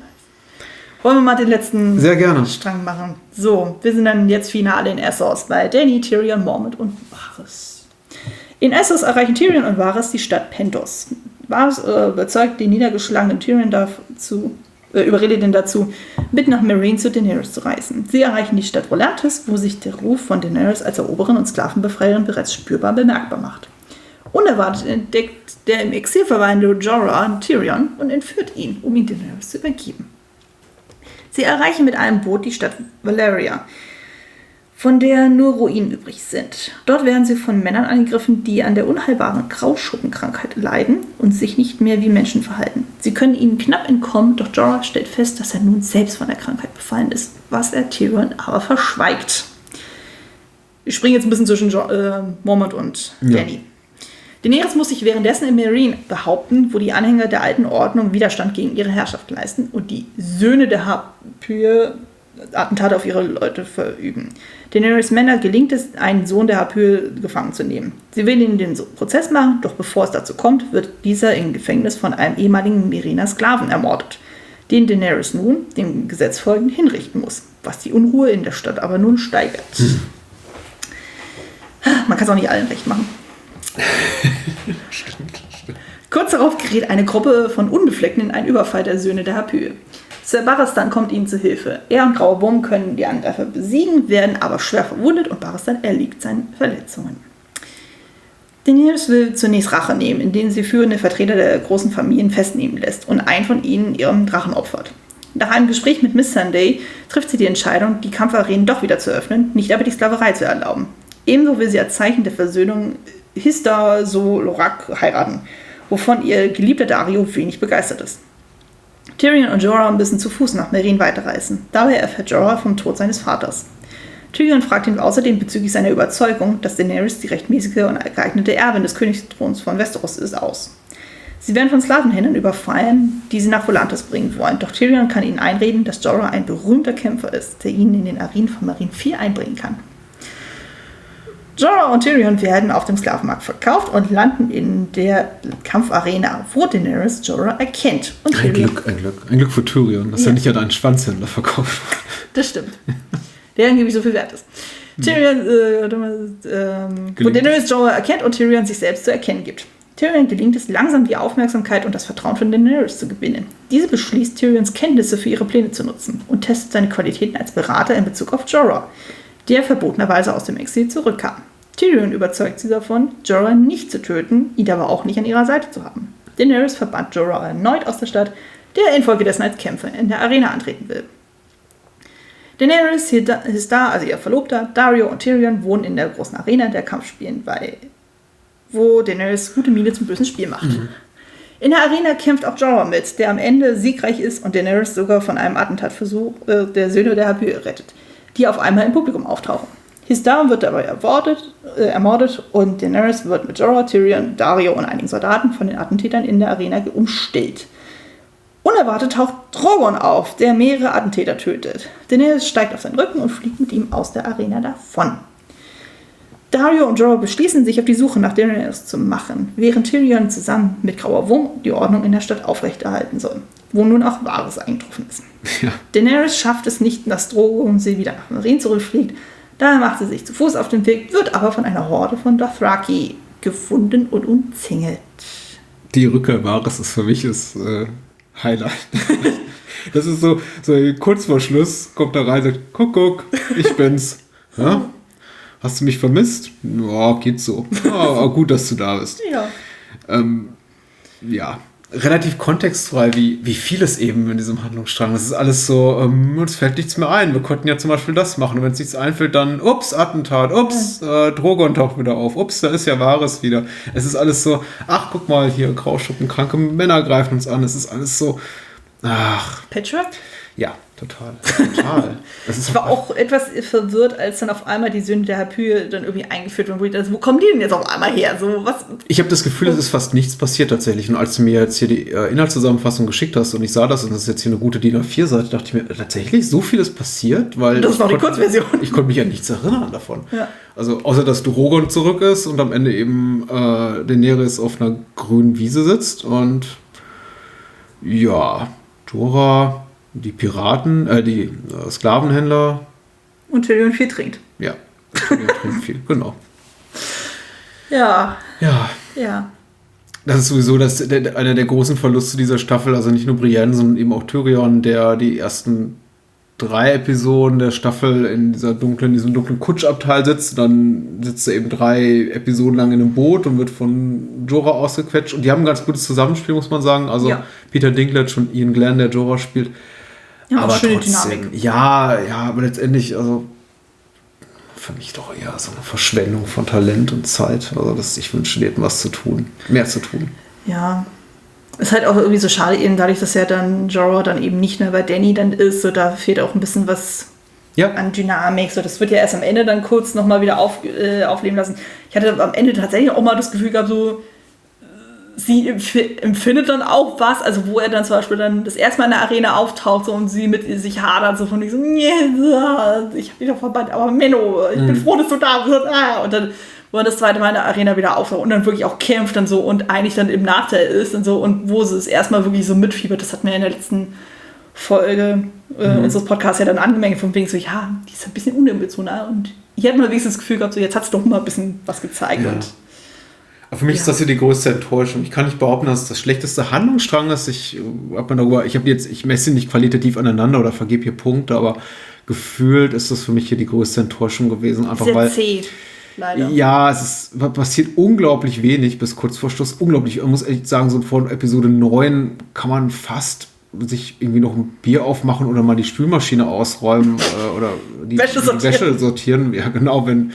Wollen wir mal den letzten Sehr gerne. Strang machen? So, wir sind dann jetzt Finale in Essos bei Dany, Tyrion, Mormont und Varys. In Essos erreichen Tyrion und Varys die Stadt Pentos. Varys überzeugt den niedergeschlagenen Tyrion überredet ihn dazu, mit nach Meereen zu Daenerys zu reisen. Sie erreichen die Stadt Volaris, wo sich der Ruf von Daenerys als Eroberin und Sklavenbefreierin bereits spürbar bemerkbar macht. Unerwartet entdeckt der im Exil verweilende Jorah Tyrion und entführt ihn, um ihn Daenerys zu übergeben. Sie erreichen mit einem Boot die Stadt Valyria. von der nur Ruinen übrig sind. Dort werden sie von Männern angegriffen, die an der unheilbaren Grauschuppenkrankheit leiden und sich nicht mehr wie Menschen verhalten. Sie können ihnen knapp entkommen, doch Jorah stellt fest, dass er nun selbst von der Krankheit befallen ist, was er Tyrion aber verschweigt. Ich springe jetzt ein bisschen zwischen Mormont und Dany. Daenerys muss sich währenddessen in Meereen behaupten, wo die Anhänger der alten Ordnung Widerstand gegen ihre Herrschaft leisten und die Söhne der Harpyie Attentate auf ihre Leute verüben. Daenerys Männer gelingt es, einen Sohn der Harpyie gefangen zu nehmen. Sie will ihn den Prozess machen, doch bevor es dazu kommt, wird dieser im Gefängnis von einem ehemaligen Meereener Sklaven ermordet, den Daenerys nun, dem Gesetz folgend, hinrichten muss, was die Unruhe in der Stadt aber nun steigert. Man kann es auch nicht allen recht machen. Stimmt. Kurz darauf gerät eine Gruppe von Unbefleckten in einen Überfall der Söhne der Harpyie. Sir Barristan kommt ihnen zu Hilfe. Er und Grauer Wurm können die Angreifer besiegen, werden aber schwer verwundet und Barristan erliegt seinen Verletzungen. Daenerys will zunächst Rache nehmen, indem sie führende Vertreter der großen Familien festnehmen lässt und einen von ihnen ihrem Drachen opfert. Nach einem Gespräch mit Miss Sunday trifft sie die Entscheidung, die Kampfarenen doch wieder zu öffnen, nicht aber die Sklaverei zu erlauben. Ebenso will sie als Zeichen der Versöhnung Histar so-Lorak heiraten, wovon ihr geliebter Daario wenig begeistert ist. Tyrion und Jorah müssen zu Fuß nach Meereen weiterreisen. Dabei erfährt Jorah vom Tod seines Vaters. Tyrion fragt ihn außerdem bezüglich seiner Überzeugung, dass Daenerys die rechtmäßige und geeignete Erbin des Königsthrons von Westeros ist, aus. Sie werden von Sklavenhändlern überfallen, die sie nach Volantis bringen wollen, doch Tyrion kann ihnen einreden, dass Jorah ein berühmter Kämpfer ist, der ihnen in den Arenen von Meereen viel einbringen kann. Jorah und Tyrion werden auf dem Sklavenmarkt verkauft und landen in der Kampfarena, wo Daenerys Jorah erkennt. Und Ein Glück für Tyrion, dass er nicht an einen Schwanzhändler verkauft. Das stimmt. Der angeblich so viel wert ist. Tyrion, wo Daenerys Jorah erkennt und Tyrion sich selbst zu erkennen gibt. Tyrion gelingt es langsam, die Aufmerksamkeit und das Vertrauen von Daenerys zu gewinnen. Diese beschließt, Tyrions Kenntnisse für ihre Pläne zu nutzen und testet seine Qualitäten als Berater in Bezug auf Jorah, der verbotenerweise aus dem Exil zurückkam. Tyrion überzeugt sie davon, Jorah nicht zu töten, ihn aber auch nicht an ihrer Seite zu haben. Daenerys verbannt Jorah erneut aus der Stadt, der infolgedessen als Kämpfer in der Arena antreten will. Daenerys, Histar, also ihr Verlobter, Daario und Tyrion wohnen in der großen Arena der Kampfspielen, wo Daenerys gute Miene zum bösen Spiel macht. In der Arena kämpft auch Jorah mit, der am Ende siegreich ist und Daenerys sogar von einem Attentatversuch der Söhne der Harpyie rettet, die auf einmal im Publikum auftauchen. Histar wird dabei ermordet und Daenerys wird mit Jorah, Tyrion, Daario und einigen Soldaten von den Attentätern in der Arena umstellt. Unerwartet taucht Drogon auf, der mehrere Attentäter tötet. Daenerys steigt auf seinen Rücken und fliegt mit ihm aus der Arena davon. Daario und Jorah beschließen, sich auf die Suche nach Daenerys zu machen, während Tyrion zusammen mit Grauer Wurm die Ordnung in der Stadt aufrechterhalten soll, wo nun auch Varys eingetroffen ist. Ja. Daenerys schafft es nicht, dass Drogon sie wieder nach Meereen zurückfliegt. Daher macht sie sich zu Fuß auf den Weg, wird aber von einer Horde von Dothraki gefunden und umzingelt. Die Rückkehr Varys ist für mich das Highlight. Das ist so kurz vor Schluss, kommt da rein, sagt, guck, ich bin's. Ja? Hast du mich vermisst? Ja, geht so. Ja, gut, dass du da bist. Ja. Ja, relativ kontextfrei, wie vieles eben in diesem Handlungsstrang. Das ist alles so, uns fällt nichts mehr ein. Wir konnten ja zum Beispiel das machen. Und wenn es nichts einfällt, dann, ups, Attentat, ups, Drogon taucht wieder auf, ups, da ist ja Varys wieder. Es ist alles so, ach, guck mal, hier, Grauschuppen, kranke Männer greifen uns an. Es ist alles so, ach. Patchwork? Ja, total. Ich war auch etwas verwirrt, als dann auf einmal die Söhne der Harpyie dann irgendwie eingeführt wurden, wo ich dachte, wo kommen die denn jetzt auf einmal her? So, was? Ich habe das Gefühl, es ist fast nichts passiert tatsächlich. Und als du mir jetzt hier die Inhaltszusammenfassung geschickt hast und ich sah das und das ist jetzt hier eine gute DIN A4-Seite, dachte ich mir, tatsächlich so vieles passiert? Weil das ist noch die Kurzversion. Ich konnte mich an nichts erinnern davon. Ja. Also außer, dass Drogon zurück ist und am Ende eben Daenerys auf einer grünen Wiese sitzt und ja, Jorah, die Piraten, die Sklavenhändler. Und Tyrion viel trinkt. Ja, Tyrion trinkt viel, genau. Ja. Ja. Das ist sowieso einer der großen Verluste dieser Staffel, also nicht nur Brienne, sondern eben auch Tyrion, der die ersten 3 Episoden der Staffel in diesem dunklen Kutschabteil sitzt. Dann sitzt er eben 3 Episoden lang in einem Boot und wird von Jorah ausgequetscht. Und die haben ein ganz gutes Zusammenspiel, muss man sagen. Also ja. Peter Dinklage und Ian Glenn, der Jorah spielt. Ja, aber schöne trotzdem, Dynamik. ja, aber letztendlich, also für mich doch eher so eine Verschwendung von Talent und Zeit. Also ich wünsche, die hätten was zu tun, mehr zu tun. Ja, ist halt auch irgendwie so schade, eben dadurch, dass ja dann Jorah dann eben nicht mehr bei Dany dann ist, so da fehlt auch ein bisschen was an Dynamik. So, das wird ja erst am Ende dann kurz nochmal wieder aufleben lassen. Ich hatte am Ende tatsächlich auch mal das Gefühl gehabt, so sie empfindet dann auch was, also wo er dann zum Beispiel dann das erste Mal in der Arena auftaucht so, und sie mit sich hadert, so von so, ich hab dich doch verbannt, aber Menno, ich bin froh, dass du da bist. Und dann, wo er das zweite Mal in der Arena wieder auftaucht und dann wirklich auch kämpft und so und eigentlich dann im Nachteil ist und so und wo sie es erstmal wirklich so mitfiebert, das hat mir in der letzten Folge unseres Podcasts ja dann angemerkt, von wegen so, ja, die ist ein bisschen unemotional und ich hätte mal wenigstens das Gefühl gehabt, so jetzt hat es doch mal ein bisschen was gezeigt. Und für mich ist das hier die größte Enttäuschung. Ich kann nicht behaupten, dass es das schlechteste Handlungsstrang ist. Ich messe sie nicht qualitativ aneinander oder vergebe hier Punkte, aber gefühlt ist das für mich hier die größte Enttäuschung gewesen. Einfach sehr weil, zäh, leider. Ja, passiert unglaublich wenig bis kurz vor Schluss. Unglaublich. Man muss echt sagen, so vor Episode 9 kann man fast sich irgendwie noch ein Bier aufmachen oder mal die Spülmaschine ausräumen oder die Wäsche sortieren. Ja, genau, wenn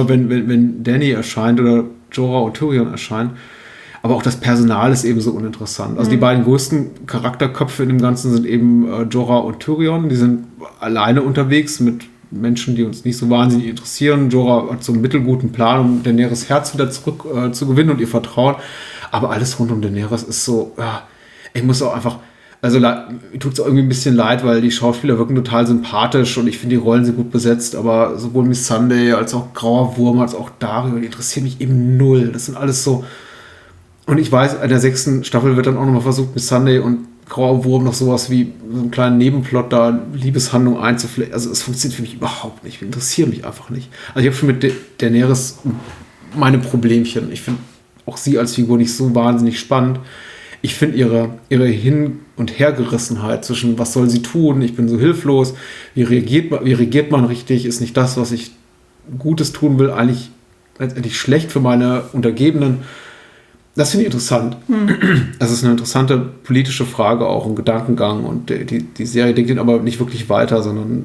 Dany erscheint oder Jorah und Tyrion erscheinen. Aber auch das Personal ist eben so uninteressant. Also die beiden größten Charakterköpfe in dem Ganzen sind eben Jorah und Tyrion. Die sind alleine unterwegs mit Menschen, die uns nicht so wahnsinnig interessieren. Jorah hat so einen mittelguten Plan, um Daenerys Herz wieder zurück zu gewinnen und ihr Vertrauen. Aber alles rund um Daenerys ist so, ich muss auch einfach, also mir tut es auch irgendwie ein bisschen leid, weil die Schauspieler wirken total sympathisch und ich finde, die Rollen sind gut besetzt, aber sowohl Miss Sunday als auch Grauer Wurm als auch Daario, die interessieren mich eben null. Das sind alles so. Und ich weiß, in der 6. Staffel wird dann auch nochmal versucht, Miss Sunday und Grauer Wurm noch sowas wie so einen kleinen Nebenplot da, Liebeshandlung einzuflechten. Also es funktioniert für mich überhaupt nicht. Die interessieren mich einfach nicht. Also ich habe schon mit Daenerys meine Problemchen. Ich finde auch sie als Figur nicht so wahnsinnig spannend. Ich finde ihre Hin- und Hergerissenheit zwischen, was soll sie tun, ich bin so hilflos, wie reagiert man richtig, ist nicht das, was ich Gutes tun will, eigentlich letztendlich schlecht für meine Untergebenen. Das finde ich interessant. Das ist eine interessante politische Frage, auch ein Gedankengang und die Serie denkt ihn aber nicht wirklich weiter, sondern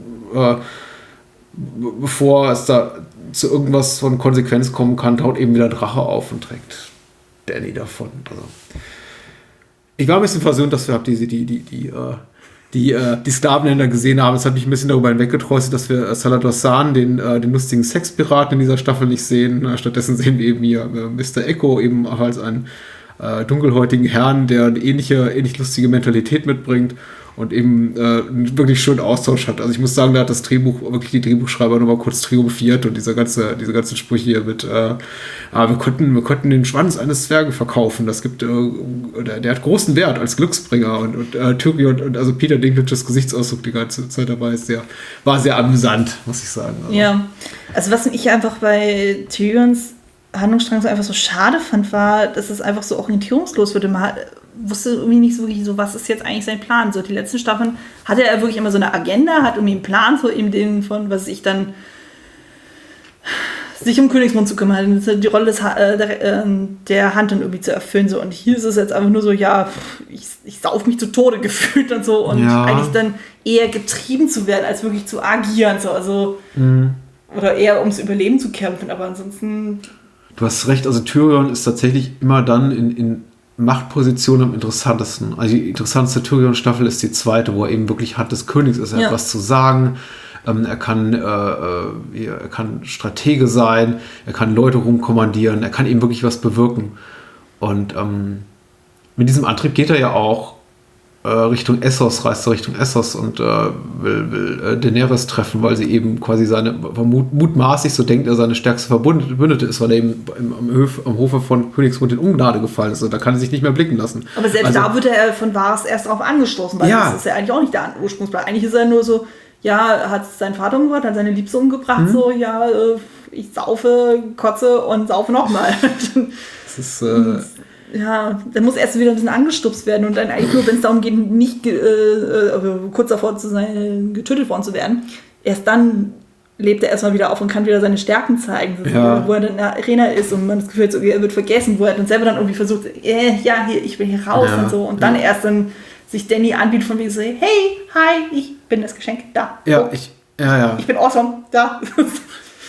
bevor es da zu irgendwas von Konsequenz kommen kann, taut eben wieder Drache auf und trägt Dany davon. Also ich war ein bisschen versöhnt, dass wir die Sklavenhändler gesehen haben. Es hat mich ein bisschen darüber hinweggetröstet, dass wir Salladhor Saan, den lustigen Sexpiraten in dieser Staffel, nicht sehen. Stattdessen sehen wir eben hier Mr. Echo, eben auch als einen dunkelhäutigen Herrn, der eine ähnlich lustige Mentalität mitbringt und eben einen wirklich schönen Austausch hat. Also ich muss sagen, da hat das Drehbuch, wirklich die Drehbuchschreiber nochmal kurz triumphiert und diese ganzen Sprüche hier mit wir konnten den Schwanz eines Zwergen verkaufen. Das gibt, der hat großen Wert als Glücksbringer und Tyrion und also Peter Dinklages Gesichtsausdruck die ganze Zeit dabei war sehr amüsant, muss ich sagen. Also. Ja, also was ich einfach bei Tyrions Handlungsstrang so einfach so schade fand, war, dass es einfach so orientierungslos wurde. Man wusste irgendwie nicht so wirklich so, was ist jetzt eigentlich sein Plan. So die letzten Staffeln hatte er wirklich immer so eine Agenda, hat irgendwie einen Plan, so eben den von, was ich dann sich um Königsmund zu kümmern, die Rolle der Hand dann irgendwie zu erfüllen. So. Und hier ist es jetzt einfach nur so, ja, ich sauf mich zu Tode gefühlt und so und eigentlich dann eher getrieben zu werden, als wirklich zu agieren. So. Also, oder eher ums Überleben zu kämpfen, aber ansonsten. Du hast recht, also Tyrion ist tatsächlich immer dann in Machtposition am interessantesten. Also die interessanteste Tyrion-Staffel ist die 2., wo er eben wirklich Hand des Königs ist. Er hat was zu sagen. Er kann Stratege sein. Er kann Leute rumkommandieren. Er kann eben wirklich was bewirken. Und mit diesem Antrieb geht er ja auch reist er Richtung Essos und will Daenerys treffen, weil sie eben quasi mutmaßlich, so denkt er, seine stärkste Verbündete ist, weil er eben am Hofe von Königsmund in Ungnade gefallen ist. Und da kann er sich nicht mehr blicken lassen. Aber selbst da wird er von Varys erst darauf angestoßen, weil das ist ja eigentlich auch nicht der Ursprungsplan. Eigentlich ist er nur so, er hat seinen Vater umgebracht, hat seine Liebste umgebracht, ich saufe, kotze und saufe nochmal. Das ist dann muss erst wieder ein bisschen angestupst werden und dann eigentlich nur, wenn es darum geht, nicht kurz davor zu sein, getötet worden zu werden, erst dann lebt er erstmal wieder auf und kann wieder seine Stärken zeigen, wo er dann in der Arena ist und man das Gefühl hat, so, er wird vergessen, wo er dann selber dann irgendwie versucht, ich will hier raus und so und dann erst dann sich Dany anbietet von wegen so, hey, hi, ich bin das Geschenk, da. Ja, ich bin awesome, da.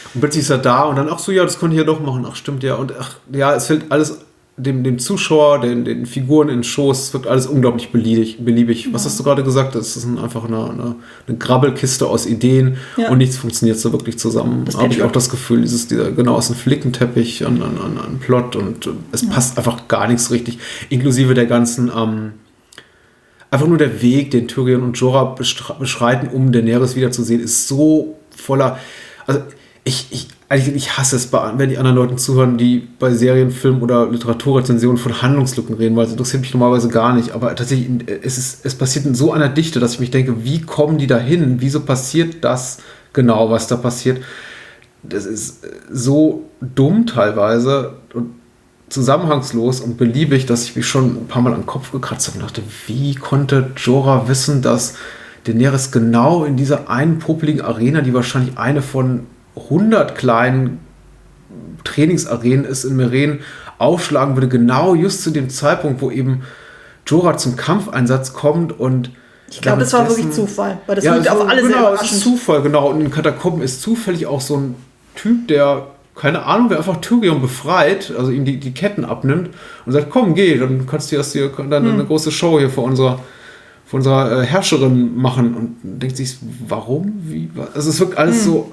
Und plötzlich ist er da und dann, ach so, ja, das konnte ich ja doch machen. Ach, stimmt, ja. Und ach, ja, es fällt alles dem Zuschauer, den Figuren in den Schoß, es wirkt alles unglaublich beliebig. Was hast du gerade gesagt? Das ist einfach eine Grabbelkiste aus Ideen und nichts funktioniert so wirklich zusammen. Da habe ich auch das Gefühl, es ist ein Flickenteppich an Plot und es passt einfach gar nichts richtig. Inklusive der ganzen, einfach nur der Weg, den Tyrion und Jorah beschreiten, um Daenerys wiederzusehen, ist so voller, also ich hasse es, wenn die anderen Leuten zuhören, die bei Serien, Film oder Literaturrezensionen von Handlungslücken reden, weil es interessiert mich normalerweise gar nicht. Aber tatsächlich, es passiert in so einer Dichte, dass ich mich denke, wie kommen die da hin? Wieso passiert das genau, was da passiert? Das ist so dumm teilweise und zusammenhangslos und beliebig, dass ich mich schon ein paar Mal an den Kopf gekratzt habe und dachte, wie konnte Jorah wissen, dass Daenerys genau in dieser einen popeligen Arena, die wahrscheinlich eine von 100 kleinen Trainingsarenen ist in Meren, aufschlagen würde, genau just zu dem Zeitpunkt, wo eben Jorah zum Kampfeinsatz kommt und ich glaube, das war wirklich Zufall, weil das liegt auf alle genau, es ist Zufall, genau. Und in den Katakomben ist zufällig auch so ein Typ, der, keine Ahnung, wer einfach Tyrion befreit, also ihm die Ketten abnimmt und sagt, komm, geh, dann kannst du jetzt hier dann eine große Show hier vor unserer Herrscherin machen und denkt sich, warum? Wie? Also es wirkt alles so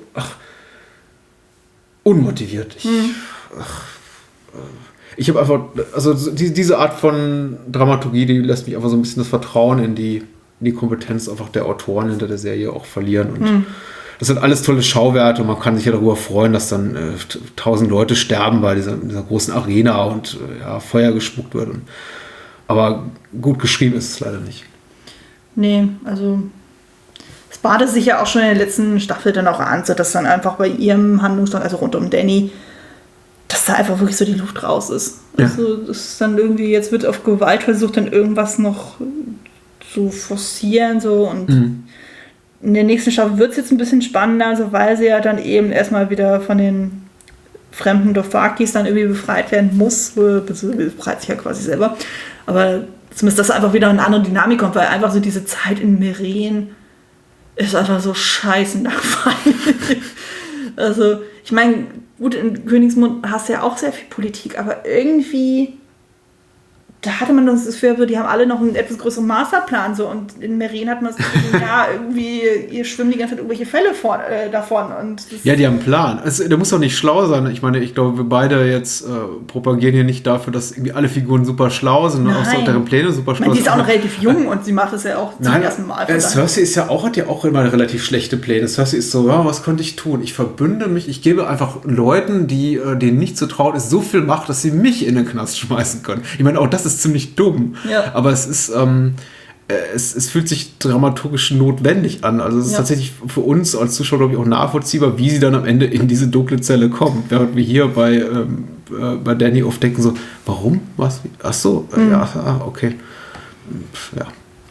unmotiviert. Ich habe einfach, also diese Art von Dramaturgie, die lässt mich einfach so ein bisschen das Vertrauen in die Kompetenz einfach der Autoren hinter der Serie auch verlieren. Und das sind alles tolle Schauwerte und man kann sich ja darüber freuen, dass dann 1000 Leute sterben bei dieser großen Arena und Feuer gespuckt wird. Aber gut geschrieben ist es leider nicht. Nee, also es badete sich ja auch schon in der letzten Staffel dann auch an, dass dann einfach bei ihrem Handlungsstrang, also rund um Dany, dass da einfach wirklich so die Luft raus ist. Ja. Also das ist dann irgendwie, jetzt wird auf Gewalt versucht, dann irgendwas noch zu forcieren so und in der nächsten Staffel wird es jetzt ein bisschen spannender, also weil sie ja dann eben erstmal wieder von den fremden Dothrakis dann irgendwie befreit werden muss, beziehungsweise befreit sich ja quasi selber, aber zumindest, dass einfach wieder eine andere Dynamik kommt, weil einfach so diese Zeit in Meren ist einfach so scheiße langweilig. Also, ich meine, gut, in Königsmund hast du ja auch sehr viel Politik, aber irgendwie, da hatte man das Gefühl, die haben alle noch einen etwas größeren Masterplan so und in Meren hat man das Gefühl, irgendwie, ihr schwimmen die ganze Zeit irgendwelche Fälle davon. Und ja, die haben einen Plan. Also, der muss doch nicht schlau sein. Ich meine, ich glaube, wir beide jetzt propagieren hier nicht dafür, dass irgendwie alle Figuren super schlau sind und auch so deren Pläne super schlau sind. Die ist auch noch relativ jung und sie macht es ja auch zum ersten Mal. Cersei ist ja auch, hat ja auch immer relativ schlechte Pläne. Cersei ist so, ja, was könnte ich tun? Ich verbünde mich, ich gebe einfach Leuten, denen nicht zu trauen ist, so viel Macht, dass sie mich in den Knast schmeißen können. Ich meine, auch das ist ziemlich dumm. Ja. Aber es ist, es fühlt sich dramaturgisch notwendig an. Also es ist tatsächlich für uns als Zuschauer, glaube ich, auch nachvollziehbar, wie sie dann am Ende in diese dunkle Zelle kommen. Während wir hier bei Dany oft denken so, warum? Was? Ach so, okay. Ja.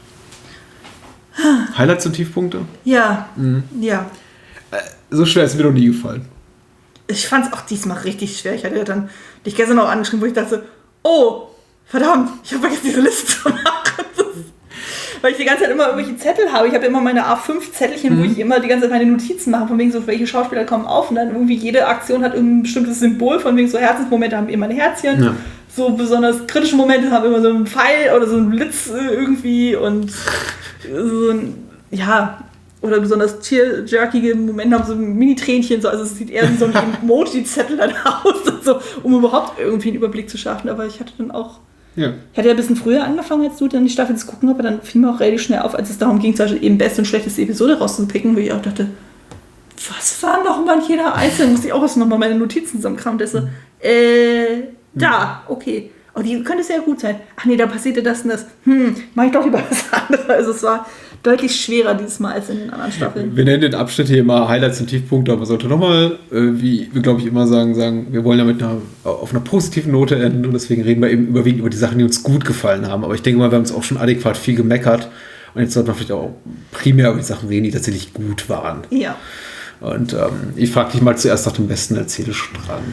Highlights und Tiefpunkte? Ja, ja. So schwer ist mir noch nie gefallen. Ich fand es auch diesmal richtig schwer. Ich hatte ja dann dich gestern noch angeschrieben, wo ich dachte, oh, verdammt, ich habe vergessen, diese Liste zu machen. Weil ich die ganze Zeit immer irgendwelche Zettel habe. Ich habe immer meine A5-Zettelchen, wo ich immer die ganze Zeit meine Notizen mache, von wegen so, welche Schauspieler kommen auf. Und dann irgendwie jede Aktion hat ein bestimmtes Symbol, von wegen so Herzensmomente haben immer ein Herzchen. Ja. So besonders kritische Momente haben immer so einen Pfeil oder so einen Blitz irgendwie. Und so ein, oder besonders tear-jerkige Momente haben so ein Mini-Tränchen. So. Also es sieht eher wie so ein Emoji-Zettel dann aus, so, um überhaupt irgendwie einen Überblick zu schaffen. Aber ich hatte dann auch... Ja. Ich hatte ja ein bisschen früher angefangen, als du dann die Staffel zu gucken, aber dann fiel mir auch relativ schnell auf, als es darum ging, zum Beispiel eben beste und schlechteste Episode rauszupicken, wo ich auch dachte, was war nochmal in jeder einzelne? Musste ich auch erst nochmal meine Notizen zusammenkramen. Das so, okay. Oh, die könnte sehr gut sein. Ach nee, da passierte das und das. Mach ich doch lieber was anderes. Also es war deutlich schwerer dieses Mal als in den anderen Staffeln. Wir nennen den Abschnitt hier immer Highlights und Tiefpunkte, aber man sollte nochmal, wie wir glaube ich immer sagen, wir wollen ja auf einer positiven Note enden und deswegen reden wir eben überwiegend über die Sachen, die uns gut gefallen haben. Aber ich denke mal, wir haben uns auch schon adäquat viel gemeckert und jetzt sollte man vielleicht auch primär über die Sachen reden, die tatsächlich gut waren. Ja. Und ich frage dich mal zuerst nach dem besten Erzählstrang.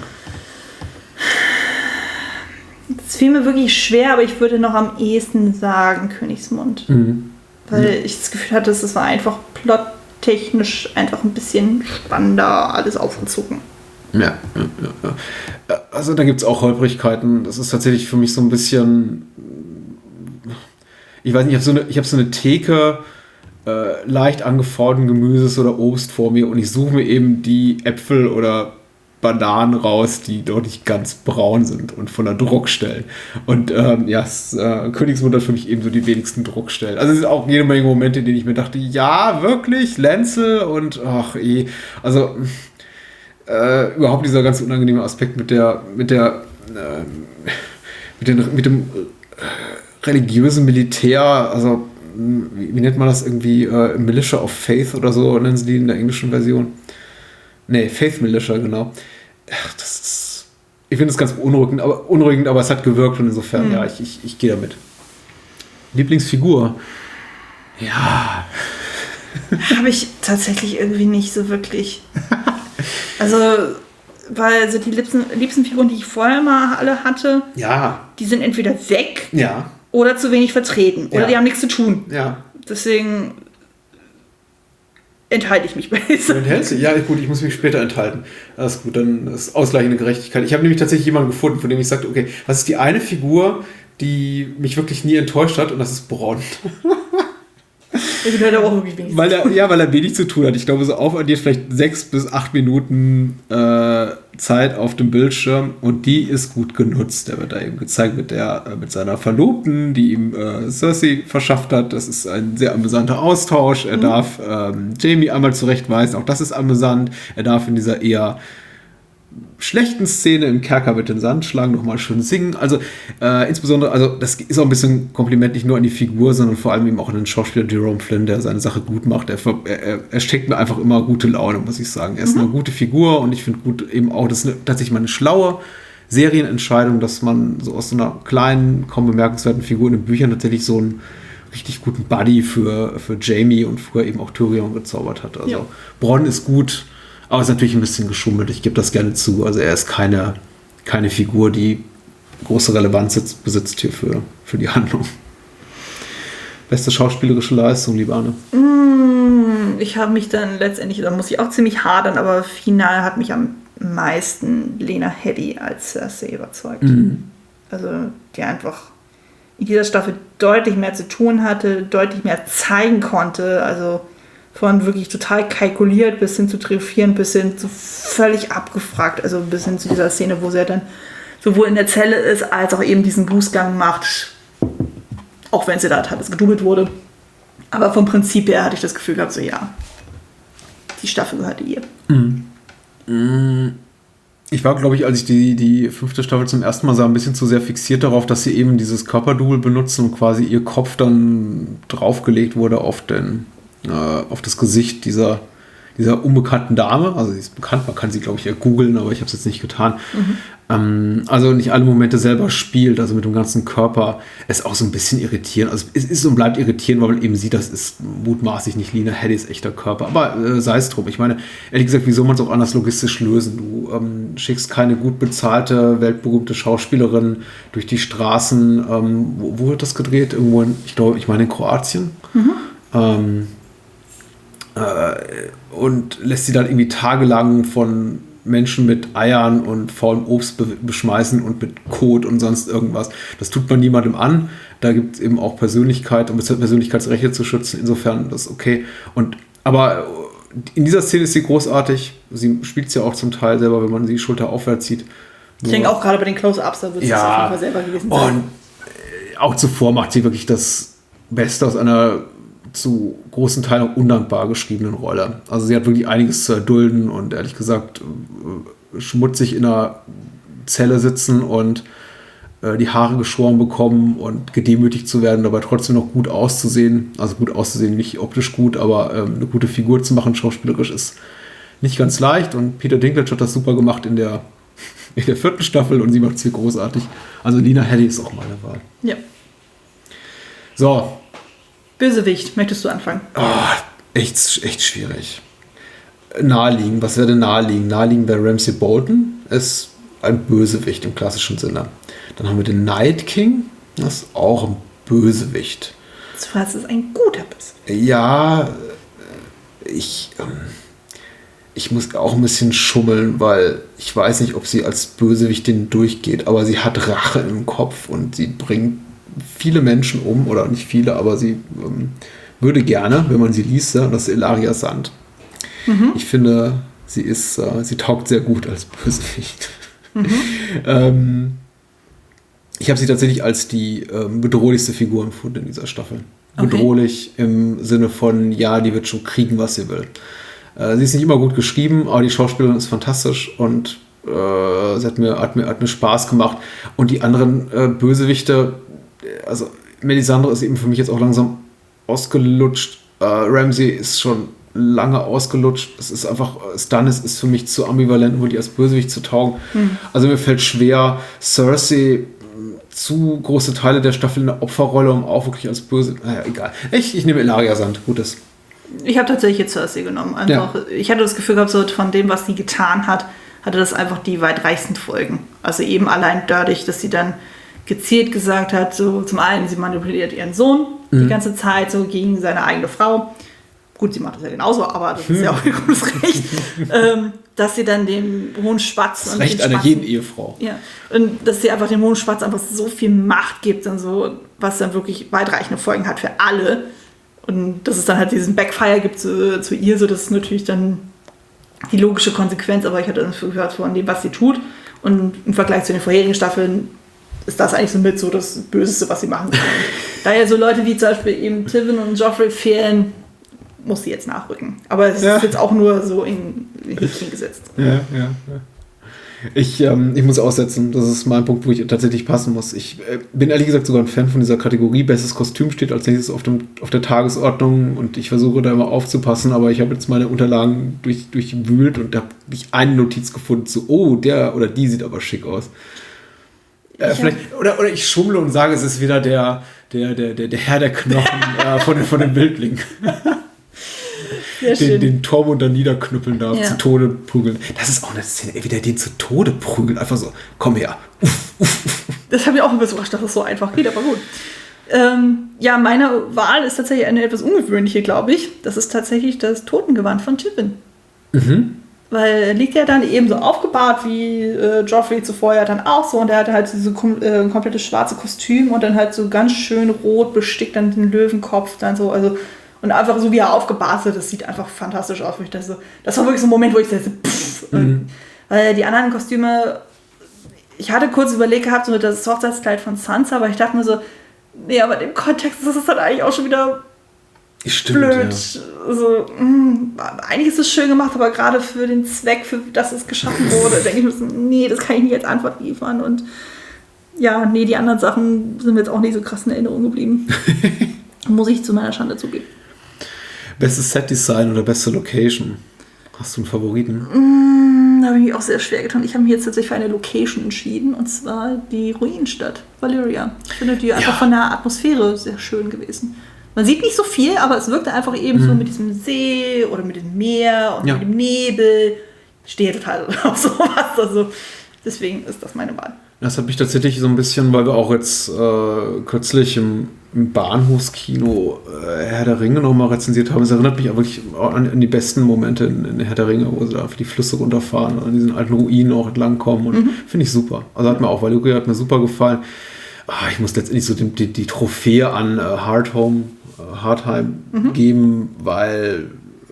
Das fiel mir wirklich schwer, aber ich würde noch am ehesten sagen Königsmund. Weil ich das Gefühl hatte, das war einfach technisch einfach ein bisschen spannender alles aufgezogen. Ja. Also da gibt es auch Holprigkeiten. Das ist tatsächlich für mich so ein bisschen, ich weiß nicht, ich habe so eine Theke leicht angefahrten Gemüses oder Obst vor mir und ich suche mir eben die Äpfel oder Bananen raus, die dort nicht ganz braun sind und von der Druckstellen. Und Königsmund hat für mich eben so die wenigsten Druckstellen. Also es sind auch jede Menge Momente, in denen ich mir dachte, ja, wirklich, Lenzel und also überhaupt dieser ganz unangenehme Aspekt mit dem religiösen Militär, also wie nennt man das irgendwie, Militia of Faith oder so, nennen sie die in der englischen Version. Nee, Faith Militia, genau. Ach, ich finde es ganz unruhigend, aber es hat gewirkt und insofern, ja, ich gehe damit. Lieblingsfigur? Ja. Habe ich tatsächlich irgendwie nicht so wirklich. Also, weil so die liebsten Figuren, die ich vorher mal alle hatte, ja, die sind entweder weg ja, oder zu wenig vertreten oder ja, die haben nichts zu tun. Ja. Deswegen enthalte ich mich bei Du enthältst dich? Ja, gut, ich muss mich später enthalten. Das ist gut, dann ist ausgleichende Gerechtigkeit. Ich habe nämlich tatsächlich jemanden gefunden, von dem ich sagte, okay, was ist die eine Figur, die mich wirklich nie enttäuscht hat, und das ist Bronn. Weil er auch wirklich wenig weil er wenig zu tun hat. Ich glaube, so aufaddiert vielleicht 6 bis 8 Minuten Zeit auf dem Bildschirm und die ist gut genutzt. Der wird da eben gezeigt mit seiner Verlobten, die ihm Cersei verschafft hat. Das ist ein sehr amüsanter Austausch. Er darf Jaime einmal zurechtweisen, auch das ist amüsant. Er darf in dieser eher schlechten Szene im Kerker mit den Sandschlangen nochmal schön singen. Also insbesondere, also das ist auch ein bisschen Kompliment nicht nur an die Figur, sondern vor allem eben auch an den Schauspieler Jerome Flynn, der seine Sache gut macht. Er steckt mir einfach immer gute Laune, muss ich sagen. Er ist eine gute Figur und ich finde gut eben auch, das ist tatsächlich mal eine schlaue Serienentscheidung, dass man so aus so einer kleinen, kaum bemerkenswerten Figur in den Büchern tatsächlich so einen richtig guten Buddy für Jaime und früher eben auch Tyrion gezaubert hat. Also Bronn ist gut, aber ist natürlich ein bisschen geschummelt. Ich gebe das gerne zu. Also er ist keine Figur, die große Relevanz besitzt hier für die Handlung. Beste schauspielerische Leistung, liebe Anne? Ich habe mich dann letztendlich, da muss ich auch ziemlich hadern, aber final hat mich am meisten Lena Headey als Cersei überzeugt. Also die einfach in dieser Staffel deutlich mehr zu tun hatte, deutlich mehr zeigen konnte. Also von wirklich total kalkuliert bis hin zu triumphierend, bis hin zu völlig abgefragt. Also bis hin zu dieser Szene, wo sie dann sowohl in der Zelle ist, als auch eben diesen Bußgang macht. Auch wenn sie da teilweise gedoubelt wurde. Aber vom Prinzip her hatte ich das Gefühl gehabt, so ja, die Staffel gehörte ihr. Ich war, glaube ich, als ich die 5. Staffel zum ersten Mal sah, ein bisschen zu sehr fixiert darauf, dass sie eben dieses Körperdouble benutzen und quasi ihr Kopf dann draufgelegt wurde auf das Gesicht dieser unbekannten Dame. Also sie ist bekannt, man kann sie, glaube ich, googeln, aber ich habe es jetzt nicht getan. Also nicht alle Momente selber spielt, also mit dem ganzen Körper. Es ist auch so ein bisschen irritierend. Also es ist und bleibt irritierend, weil man eben sieht, das ist mutmaßlich nicht Lena Headeys echter Körper. Aber sei es drum. Ich meine, ehrlich gesagt, wie soll man es auch anders logistisch lösen? Du schickst keine gut bezahlte, weltberühmte Schauspielerin durch die Straßen. Wo wird das gedreht? Irgendwo ich meine in Kroatien. Und lässt sie dann irgendwie tagelang von Menschen mit Eiern und faulem Obst beschmeißen und mit Kot und sonst irgendwas. Das tut man niemandem an. Da gibt es eben auch Persönlichkeit, um Persönlichkeitsrechte zu schützen. Insofern das ist okay. Aber in dieser Szene ist sie großartig. Sie spielt es ja auch zum Teil selber, wenn man sie Schulter aufwärts zieht. Ich denke auch gerade bei den Close-Ups, da wird es auf jeden Fall selber gewesen sein. Und auch zuvor macht sie wirklich das Beste aus einer zu großen Teilen auch undankbar geschriebenen Rolle. Also sie hat wirklich einiges zu erdulden und ehrlich gesagt schmutzig in einer Zelle sitzen und die Haare geschoren bekommen und gedemütigt zu werden, dabei trotzdem noch gut auszusehen. Also gut auszusehen, nicht optisch gut, aber eine gute Figur zu machen, schauspielerisch, ist nicht ganz leicht. Und Peter Dinklage hat das super gemacht in der 4. Staffel und sie macht es hier großartig. Also Lena Headey ist auch meine Wahl. Ja. So. Bösewicht, möchtest du anfangen? Echt schwierig. Naheliegend, was wäre denn naheliegend? Naheliegend wäre Ramsay Bolton, ist ein Bösewicht im klassischen Sinne. Dann haben wir den Night King, das ist auch ein Bösewicht. Das ist ein guter Bösewicht. Ja, ich muss auch ein bisschen schummeln, weil ich weiß nicht, ob sie als Bösewichtin durchgeht, aber sie hat Rache im Kopf und sie bringt viele Menschen um, oder nicht viele, aber sie würde gerne, wenn man sie liest, das ist Elaria Sand. Ich finde, sie taugt sehr gut als Bösewicht. Ich habe sie tatsächlich als die bedrohlichste Figur empfunden in dieser Staffel. Okay. Bedrohlich im Sinne von, ja, die wird schon kriegen, was sie will. Sie ist nicht immer gut geschrieben, aber die Schauspielerin ist fantastisch und sie hat mir Spaß gemacht. Und die anderen Bösewichte, also Melisandre ist eben für mich jetzt auch langsam ausgelutscht. Ramsay ist schon lange ausgelutscht. Es ist einfach, Stannis ist für mich zu ambivalent, um die als Bösewicht zu taugen. Also mir fällt schwer, Cersei zu große Teile der Staffel in der Opferrolle, um auch wirklich als böse. Naja, egal. Ich nehme Elaria Sand. Gutes. Ich habe tatsächlich jetzt Cersei genommen. Einfach, ich hatte das Gefühl gehabt, so von dem, was sie getan hat, hatte das einfach die weitreichsten Folgen. Also eben allein dadurch, dass sie dann gezielt gesagt hat, so zum einen, sie manipuliert ihren Sohn die ganze Zeit so gegen seine eigene Frau. Gut, sie macht das ja genauso, aber das ist ja auch ihr gutes Recht. Dass sie dann dem Hohen Spatz... Das Recht einer jeden Ehefrau. Ja, und dass sie einfach dem Hohen Spatz einfach so viel Macht gibt und so, was dann wirklich weitreichende Folgen hat für alle. Und dass es dann halt diesen Backfire gibt zu ihr, so das ist natürlich dann die logische Konsequenz, aber ich hatte das Gefühl von dem, was sie tut. Und im Vergleich zu den vorherigen Staffeln ist das eigentlich so mit so das Böseste, was sie machen kann. Da ja so Leute wie zum Beispiel eben Tywin und Joffrey fehlen, muss sie jetzt nachrücken. Aber es ist jetzt auch nur so in Häkchen gesetzt. Ja. Ich muss aussetzen. Das ist mein Punkt, wo ich tatsächlich passen muss. Ich bin ehrlich gesagt sogar ein Fan von dieser Kategorie. Bestes Kostüm steht als nächstes auf der Tagesordnung und ich versuche da immer aufzupassen, aber ich habe jetzt meine Unterlagen durchwühlt und habe nicht eine Notiz gefunden zu, oh, der oder die sieht aber schick aus. Oder ich schummle und sage, es ist wieder der Herr der Knochen von den Wildlingen. Den Tormund da niederknüppeln darf, zu Tode prügeln. Das ist auch eine Szene, wie der den zu Tode prügelt. Einfach so, komm her. Das hat mir auch ein bisschen überrascht, dass das so einfach geht, aber gut. Meine Wahl ist tatsächlich eine etwas ungewöhnliche, glaube ich. Das ist tatsächlich das Totengewand von Tywin. Weil er liegt ja dann eben so aufgebahrt wie Joffrey zuvor ja dann auch so. Und er hatte halt diese komplette schwarze Kostüm und dann halt so ganz schön rot bestickt dann den Löwenkopf dann so, also und einfach so wie er aufgebahrt ist, das sieht einfach fantastisch aus. Das war wirklich so ein Moment, wo ich dachte, weil die anderen Kostüme, ich hatte kurz überlegt gehabt, so das Hochzeitskleid von Sansa, aber ich dachte mir so, nee, aber im Kontext ist das dann eigentlich auch schon wieder blöd. Ja. Also, eigentlich ist es schön gemacht, aber gerade für den Zweck, für das es geschaffen wurde, denke ich mir so, nee, das kann ich nicht als Antwort liefern. Und ja, nee, die anderen Sachen sind mir jetzt auch nicht so krass in Erinnerung geblieben. Muss ich zu meiner Schande zugeben. Bestes Set-Design oder beste Location? Hast du einen Favoriten? Da habe ich mich auch sehr schwer getan. Ich habe mich jetzt tatsächlich für eine Location entschieden, und zwar die Ruinenstadt, Valyria. Ich finde die einfach von der Atmosphäre sehr schön gewesen. Man sieht nicht so viel, aber es wirkte einfach eben so mit diesem See oder mit dem Meer und mit dem Nebel. Ich stehe total auf sowas. Also deswegen ist das meine Wahl. Das hat mich tatsächlich so ein bisschen, weil wir auch jetzt kürzlich im Bahnhofskino Herr der Ringe nochmal rezensiert haben. Es erinnert mich auch wirklich an die besten Momente in Herr der Ringe, wo sie da auf die Flüsse runterfahren und an diesen alten Ruinen auch entlangkommen. Und finde ich super. Also hat mir auch, Valyria hat mir super gefallen. Ich muss letztendlich so die Trophäe an Hardheim geben, weil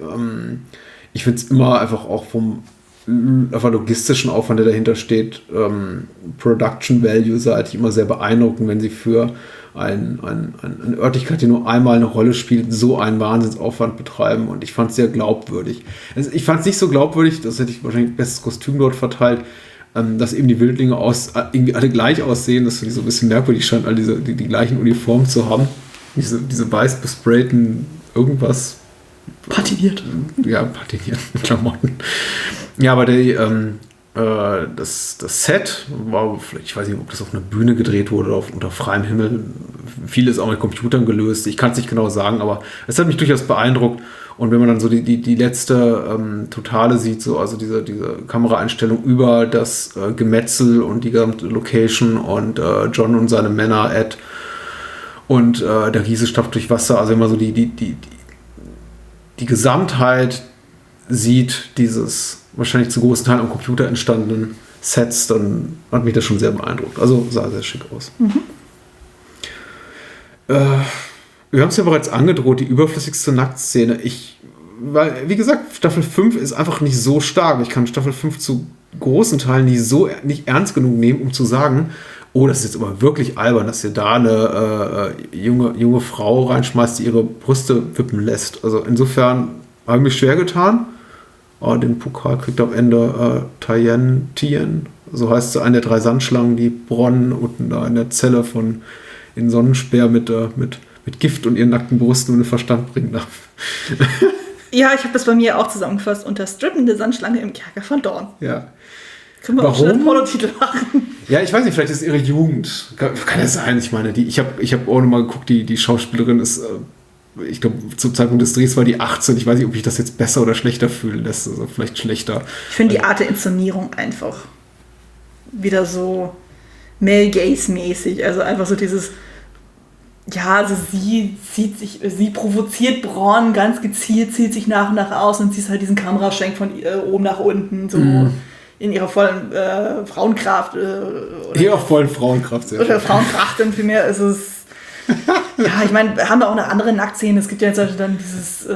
ich finde es immer einfach auch vom einfach logistischen Aufwand, der dahinter steht, Production Value seitig immer sehr beeindruckend, wenn sie für eine Örtlichkeit, die nur einmal eine Rolle spielt, so einen Wahnsinnsaufwand betreiben, und ich fand es sehr glaubwürdig. Also ich fand es nicht so glaubwürdig, das hätte ich wahrscheinlich bestes Kostüm dort verteilt, dass eben die Wildlinge irgendwie alle gleich aussehen, dass die so ein bisschen merkwürdig scheinen, all die gleichen Uniformen zu haben. Diese weiß besprayten irgendwas. Patiniert. Ja, patinierten Klamotten. Ja, aber das Set war, ich weiß nicht, ob das auf einer Bühne gedreht wurde oder unter freiem Himmel. Vieles auch mit Computern gelöst. Ich kann es nicht genau sagen, aber es hat mich durchaus beeindruckt. Und wenn man dann so die letzte Totale sieht, so also diese Kameraeinstellung über das Gemetzel und die gesamte Location und Jon und seine Männer, Ed und der Riese stapft durch Wasser, also immer so die Gesamtheit sieht, dieses wahrscheinlich zu großen Teil am Computer entstandenen Sets, dann hat mich das schon sehr beeindruckt. Also sah sehr schick aus. Wir haben es ja bereits angedroht, die überflüssigste Nacktszene. Weil, wie gesagt, Staffel 5 ist einfach nicht so stark. Ich kann Staffel 5 zu großen Teilen nicht ernst genug nehmen, um zu sagen, oh, das ist jetzt aber wirklich albern, dass ihr da eine junge Frau reinschmeißt, die ihre Brüste wippen lässt. Also insofern habe ich mich schwer getan. Den Pokal kriegt am Ende Tien, so heißt sie, eine der 3 Sandschlangen, die Bronn unten da in der Zelle in Sonnenspeer mit Gift und ihren nackten Brüsten und den Verstand bringen darf. Ja, ich habe das bei mir auch zusammengefasst unter strippende Sandschlange im Kerker von Dorn. Ja. Können wir auch schon einen Pornotitel machen. Ja, ich weiß nicht, vielleicht ist es ihre Jugend. Kann ja sein, ich meine, ich hab auch nochmal geguckt, die Schauspielerin ist, ich glaube, zum Zeitpunkt des Drehs war die 18. Ich weiß nicht, ob ich das jetzt besser oder schlechter fühlen lässt. Also vielleicht schlechter. Ich finde die Art der Inszenierung einfach wieder so Male Gaze-mäßig. Also einfach so dieses, ja, also sie provoziert Bronn ganz gezielt, zieht sich nach und nach aus und zieht halt diesen Kameraschwenk von oben nach unten, so in ihrer vollen Frauenkraft. Ihrer vollen Frauenkraft, sehr oder Frauenkraft, dann vielmehr ist es. Ja, ich meine, haben wir auch eine andere Nacktszene. Es gibt ja jetzt also dann dieses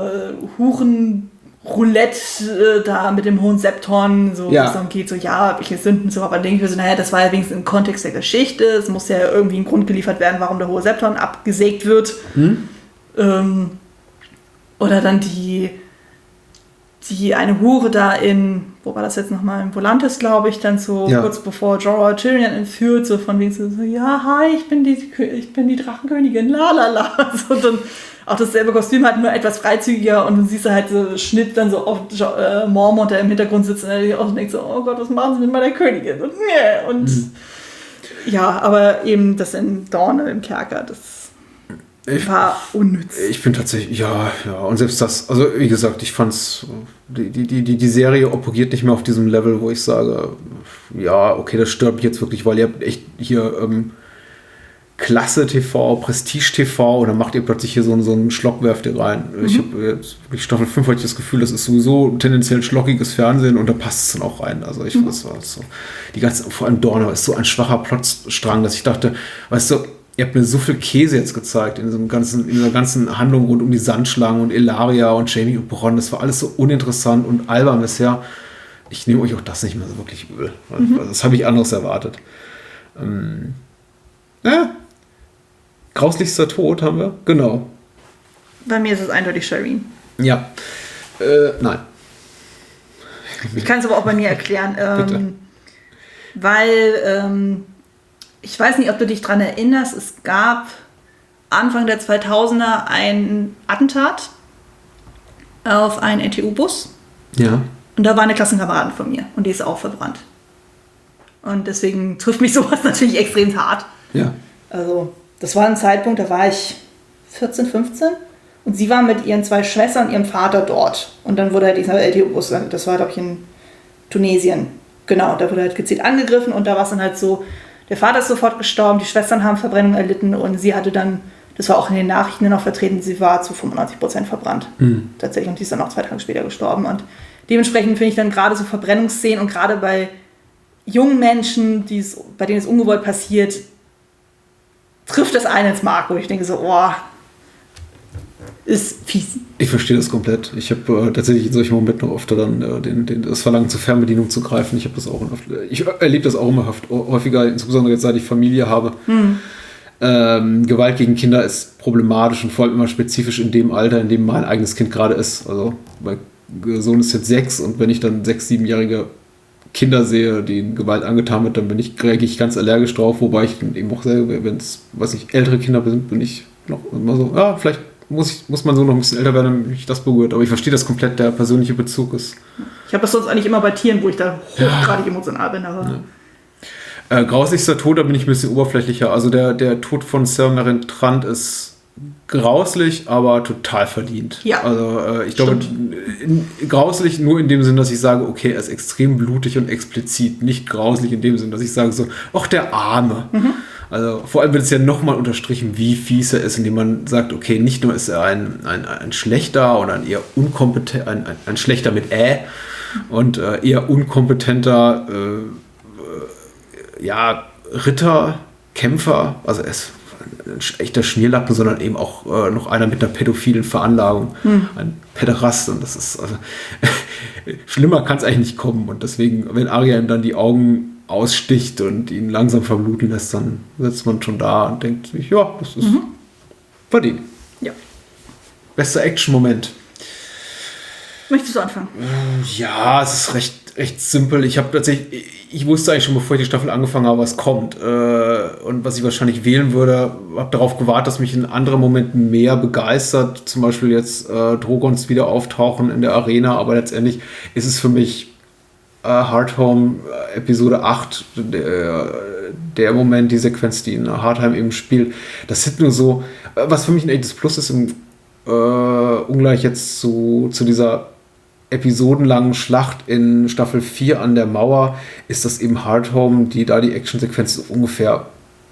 Hurenroulette da mit dem hohen Septon, so, ja. wo es darum geht, so, ja, welche Sünden, so, aber denke ich mir so, naja, das war ja wenigstens im Kontext der Geschichte. Es muss ja irgendwie ein Grund geliefert werden, warum der hohe Septon abgesägt wird. Oder dann die eine Hure da wo war das jetzt nochmal, in Volantis, glaube ich, dann so kurz bevor Jorah Tyrion entführt, so von wegen so, ja, hi, ich bin die Drachenkönigin, la la la. So, dann auch dasselbe Kostüm halt nur etwas freizügiger und dann siehst du halt so Schnitt dann so auf Mormont, der im Hintergrund sitzt und der auch denkt so, oh Gott, was machen sie mit meiner Königin? Und ja, aber eben das in Dorne im Kerker, das war unnütz. Ich bin tatsächlich, ja, und selbst das, also wie gesagt, ich fand's, die Serie operiert nicht mehr auf diesem Level, wo ich sage, ja, okay, das stört mich jetzt wirklich, weil ihr habt echt hier Klasse TV, Prestige TV und dann macht ihr plötzlich hier so einen Schlock, werft ihr rein. Ich habe jetzt wirklich Staffel 5 hatte ich das Gefühl, das ist sowieso tendenziell schlockiges Fernsehen und da passt es dann auch rein. Also ich weiß, so, die ganze, vor allem Dorne ist so ein schwacher Plotstrang, dass ich dachte, weißt du, ihr habt mir so viel Käse jetzt gezeigt in dieser ganzen Handlung rund um die Sandschlangen und Elaria und Jaime und Bronn. Das war alles so uninteressant und albern bisher. Ich nehme euch auch das nicht mehr so wirklich übel. Das habe ich anderes erwartet. Grauslichster Tod haben wir. Genau. Bei mir ist es eindeutig Shireen. Ja. Nein. Ich kann es aber auch bei mir erklären. Weil ich weiß nicht, ob du dich daran erinnerst, es gab Anfang der 2000er ein Attentat auf einen NTU-Bus. Ja. Und da war eine Klassenkameradin von mir und die ist auch verbrannt. Und deswegen trifft mich sowas natürlich extrem hart. Ja. Also, das war ein Zeitpunkt, da war ich 14, 15 und sie war mit ihren 2 Schwestern und ihrem Vater dort. Und dann wurde halt dieser LTO-Bus, das war, glaube ich, in Tunesien. Genau, da wurde halt gezielt angegriffen und da war es dann halt so, der Vater ist sofort gestorben, die Schwestern haben Verbrennung erlitten und sie hatte dann, das war auch in den Nachrichten noch vertreten, sie war zu 95% verbrannt. Tatsächlich, und die ist dann auch 2 Tage später gestorben. Und dementsprechend finde ich dann gerade so Verbrennungsszenen und gerade bei jungen Menschen, bei denen es ungewollt passiert, trifft das einen ins Mark, wo ich denke so, oh, ist fies. Ich verstehe das komplett. Ich habe tatsächlich in solchen Momenten noch öfter dann das Verlangen zur Fernbedienung zu greifen. Ich erlebe das auch immer häufiger, insbesondere jetzt, seit ich Familie habe. Gewalt gegen Kinder ist problematisch und vor allem immer spezifisch in dem Alter, in dem mein eigenes Kind gerade ist. Also mein Sohn ist jetzt 6 und wenn ich dann 6-, 7-jährige Kinder sehe, denen Gewalt angetan wird, dann reagiere ich ganz allergisch drauf, wobei ich dann eben auch selber, wenn es, ältere Kinder sind, bin ich noch immer so, vielleicht muss man so noch ein bisschen älter werden, damit mich das berührt. Aber ich verstehe das komplett, der persönliche Bezug ist. Ich habe das sonst eigentlich immer bei Tieren, wo ich da hochgradig emotional bin. Aber grauslichster Tod, da bin ich ein bisschen oberflächlicher. Also der Tod von Ser Marentrant ist grauslich, aber total verdient. Ja, also ich glaube, grauslich nur in dem Sinn, dass ich sage, okay, er ist extrem blutig und explizit. Nicht grauslich in dem Sinn, dass ich sage so, ach, der Arme. Also vor allem wird es ja nochmal unterstrichen, wie fies er ist, indem man sagt, okay, nicht nur ist er ein schlechter oder ein eher unkompetent, ein schlechter mit und eher unkompetenter Ritter, Kämpfer, also er ist ein echter Schmierlappen, sondern eben auch noch einer mit einer pädophilen Veranlagung, ein Päderast, und das ist, also, schlimmer kann es eigentlich nicht kommen, und deswegen, wenn Arya ihm dann die Augen aussticht und ihn langsam verbluten lässt, dann sitzt man schon da und denkt sich, ja, das ist verdient. Ja. Bester Action-Moment. Möchtest du anfangen? Ja, es ist recht simpel. Ich wusste eigentlich schon, bevor ich die Staffel angefangen habe, was kommt. Und was ich wahrscheinlich wählen würde, habe darauf gewartet, dass mich in anderen Momenten mehr begeistert. Zum Beispiel jetzt Drogons wieder auftauchen in der Arena, aber letztendlich ist es für mich Hardhome Episode 8, der Moment, die Sequenz, die in Hardheim eben spielt. Das sind nur so, was für mich ein echtes Plus ist, im ungleich jetzt zu dieser episodenlangen Schlacht in Staffel 4 an der Mauer, ist das eben Hardhome, die Actionsequenz ungefähr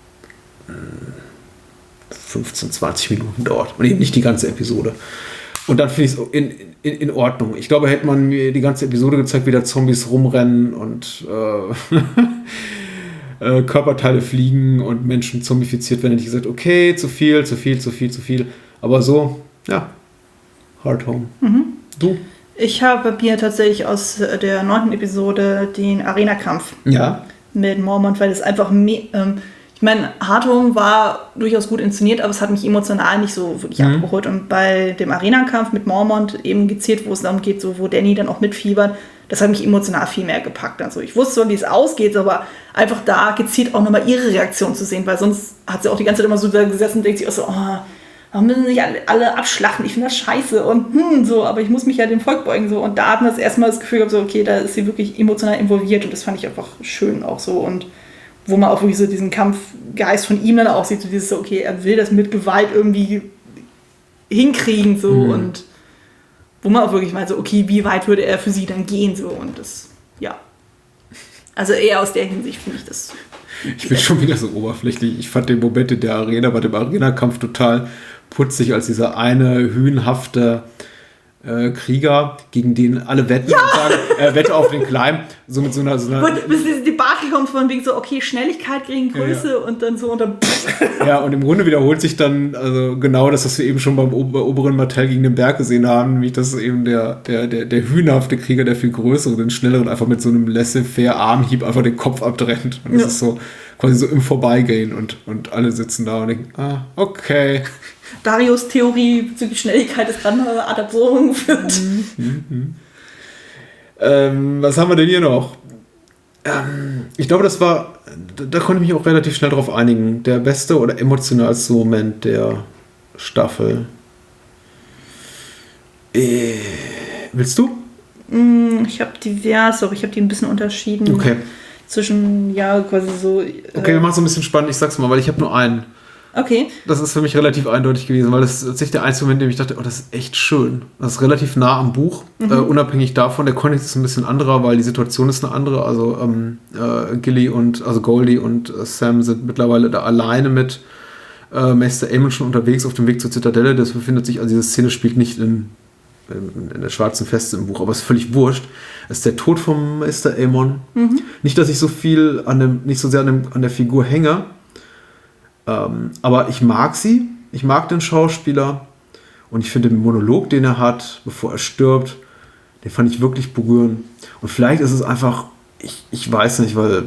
15, 20 Minuten dauert und eben nicht die ganze Episode. Und dann finde ich es in Ordnung. Ich glaube, hätte man mir die ganze Episode gezeigt, wie da Zombies rumrennen und Körperteile fliegen und Menschen zombifiziert werden, hätte ich gesagt, okay, zu viel. Aber so, ja, Hardhome. Du? Ich habe mir tatsächlich aus der 9. Episode den Arena-Kampf mit Mormont, weil es einfach ich meine, Hardhome war durchaus gut inszeniert, aber es hat mich emotional nicht so wirklich abgeholt. Und bei dem Arena-Kampf mit Mormont eben gezielt, wo es darum geht, so, wo Dany dann auch mitfiebert, das hat mich emotional viel mehr gepackt. Also ich wusste zwar, wie es ausgeht, aber einfach da gezielt auch nochmal ihre Reaktion zu sehen, weil sonst hat sie auch die ganze Zeit immer so da gesessen und denkt sich auch so, warum müssen sich alle abschlachten? Ich finde das scheiße und so, aber ich muss mich ja dem Volk beugen. So. Und da hat man das erstmal das Gefühl gehabt, so, okay, da ist sie wirklich emotional involviert, und das fand ich einfach schön auch so. Und wo man auch wirklich so diesen Kampfgeist von ihm dann auch sieht, so dieses, so, okay, er will das mit Gewalt irgendwie hinkriegen, so, und wo man auch wirklich meint, so, okay, wie weit würde er für sie dann gehen, so, und das, ja. Also eher aus der Hinsicht finde ich das. Ich bin schon wieder so oberflächlich. Ich fand den Moment in der Arena, bei dem Arena-Kampf total putzig, als dieser eine hünenhafte Krieger, gegen den alle wetten und sagen, Wette auf den Climb, so mit so einer bis diese Debatte kommt von wegen so, okay, Schnelligkeit gegen Größe und dann so und dann Ja, und im Grunde wiederholt sich dann also genau das, was wir eben schon beim oberen Martell gegen den Berg gesehen haben, nämlich dass eben der hünenhafte Krieger, der viel größere, den schnelleren, einfach mit so einem laissez-faire Armhieb einfach den Kopf abtrennt. Und das ist so quasi so im Vorbeigehen, und alle sitzen da und denken, okay. Darius Theorie bezüglich Schnelligkeit ist gerade eine Art Absurdum geführt. Was haben wir denn hier noch? Ich glaube, da konnte ich mich auch relativ schnell drauf einigen. Der beste oder emotionalste Moment der Staffel. Willst du? Ich habe diverse, aber ich habe die ein bisschen unterschieden. Okay. Zwischen, quasi so. Okay, wir machen es ein bisschen spannend, ich sag's mal, weil ich habe nur einen. Okay. Das ist für mich relativ eindeutig gewesen, weil das ist tatsächlich der einzige Moment, in dem ich dachte, das ist echt schön. Das ist relativ nah am Buch, unabhängig davon. Der Kontext ist ein bisschen anderer, weil die Situation ist eine andere. Also Goldie und Sam sind mittlerweile da alleine mit Meister Aemon schon unterwegs auf dem Weg zur Zitadelle. Das befindet sich, also diese Szene spielt nicht in der schwarzen Feste im Buch, aber ist völlig wurscht. Es ist der Tod von Meister Aemon. Nicht, dass ich so viel nicht so sehr an der Figur hänge, aber ich mag sie, ich mag den Schauspieler, und ich finde den Monolog, den er hat, bevor er stirbt, den fand ich wirklich berührend. Und vielleicht ist es einfach, ich weiß nicht, weil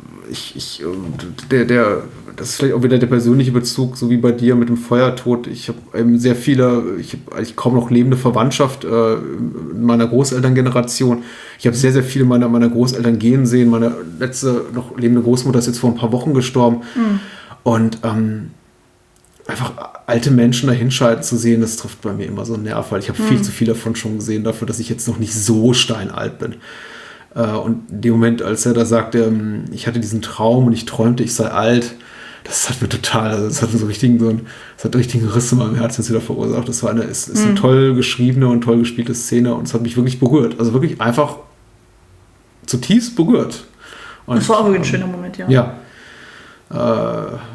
das ist vielleicht auch wieder der persönliche Bezug, so wie bei dir mit dem Feuertod. Ich habe eben ich habe eigentlich kaum noch lebende Verwandtschaft in meiner Großelterngeneration. Ich habe sehr, sehr viele meiner Großeltern gehen sehen. Meine letzte noch lebende Großmutter ist jetzt vor ein paar Wochen gestorben. Und einfach alte Menschen da hinschalten zu sehen, das trifft bei mir immer so einen Nerv, weil ich habe viel zu viel davon schon gesehen, dafür, dass ich jetzt noch nicht so steinalt bin. Und in dem Moment, als er da sagte, ich hatte diesen Traum und ich träumte, ich sei alt, das hat mir total, also das hat so richtigen Riss in meinem Herzen wieder verursacht. Das war eine toll geschriebene und toll gespielte Szene, und es hat mich wirklich berührt. Also wirklich einfach zutiefst berührt. Und, das war auch ein schöner Moment, ja. Ja.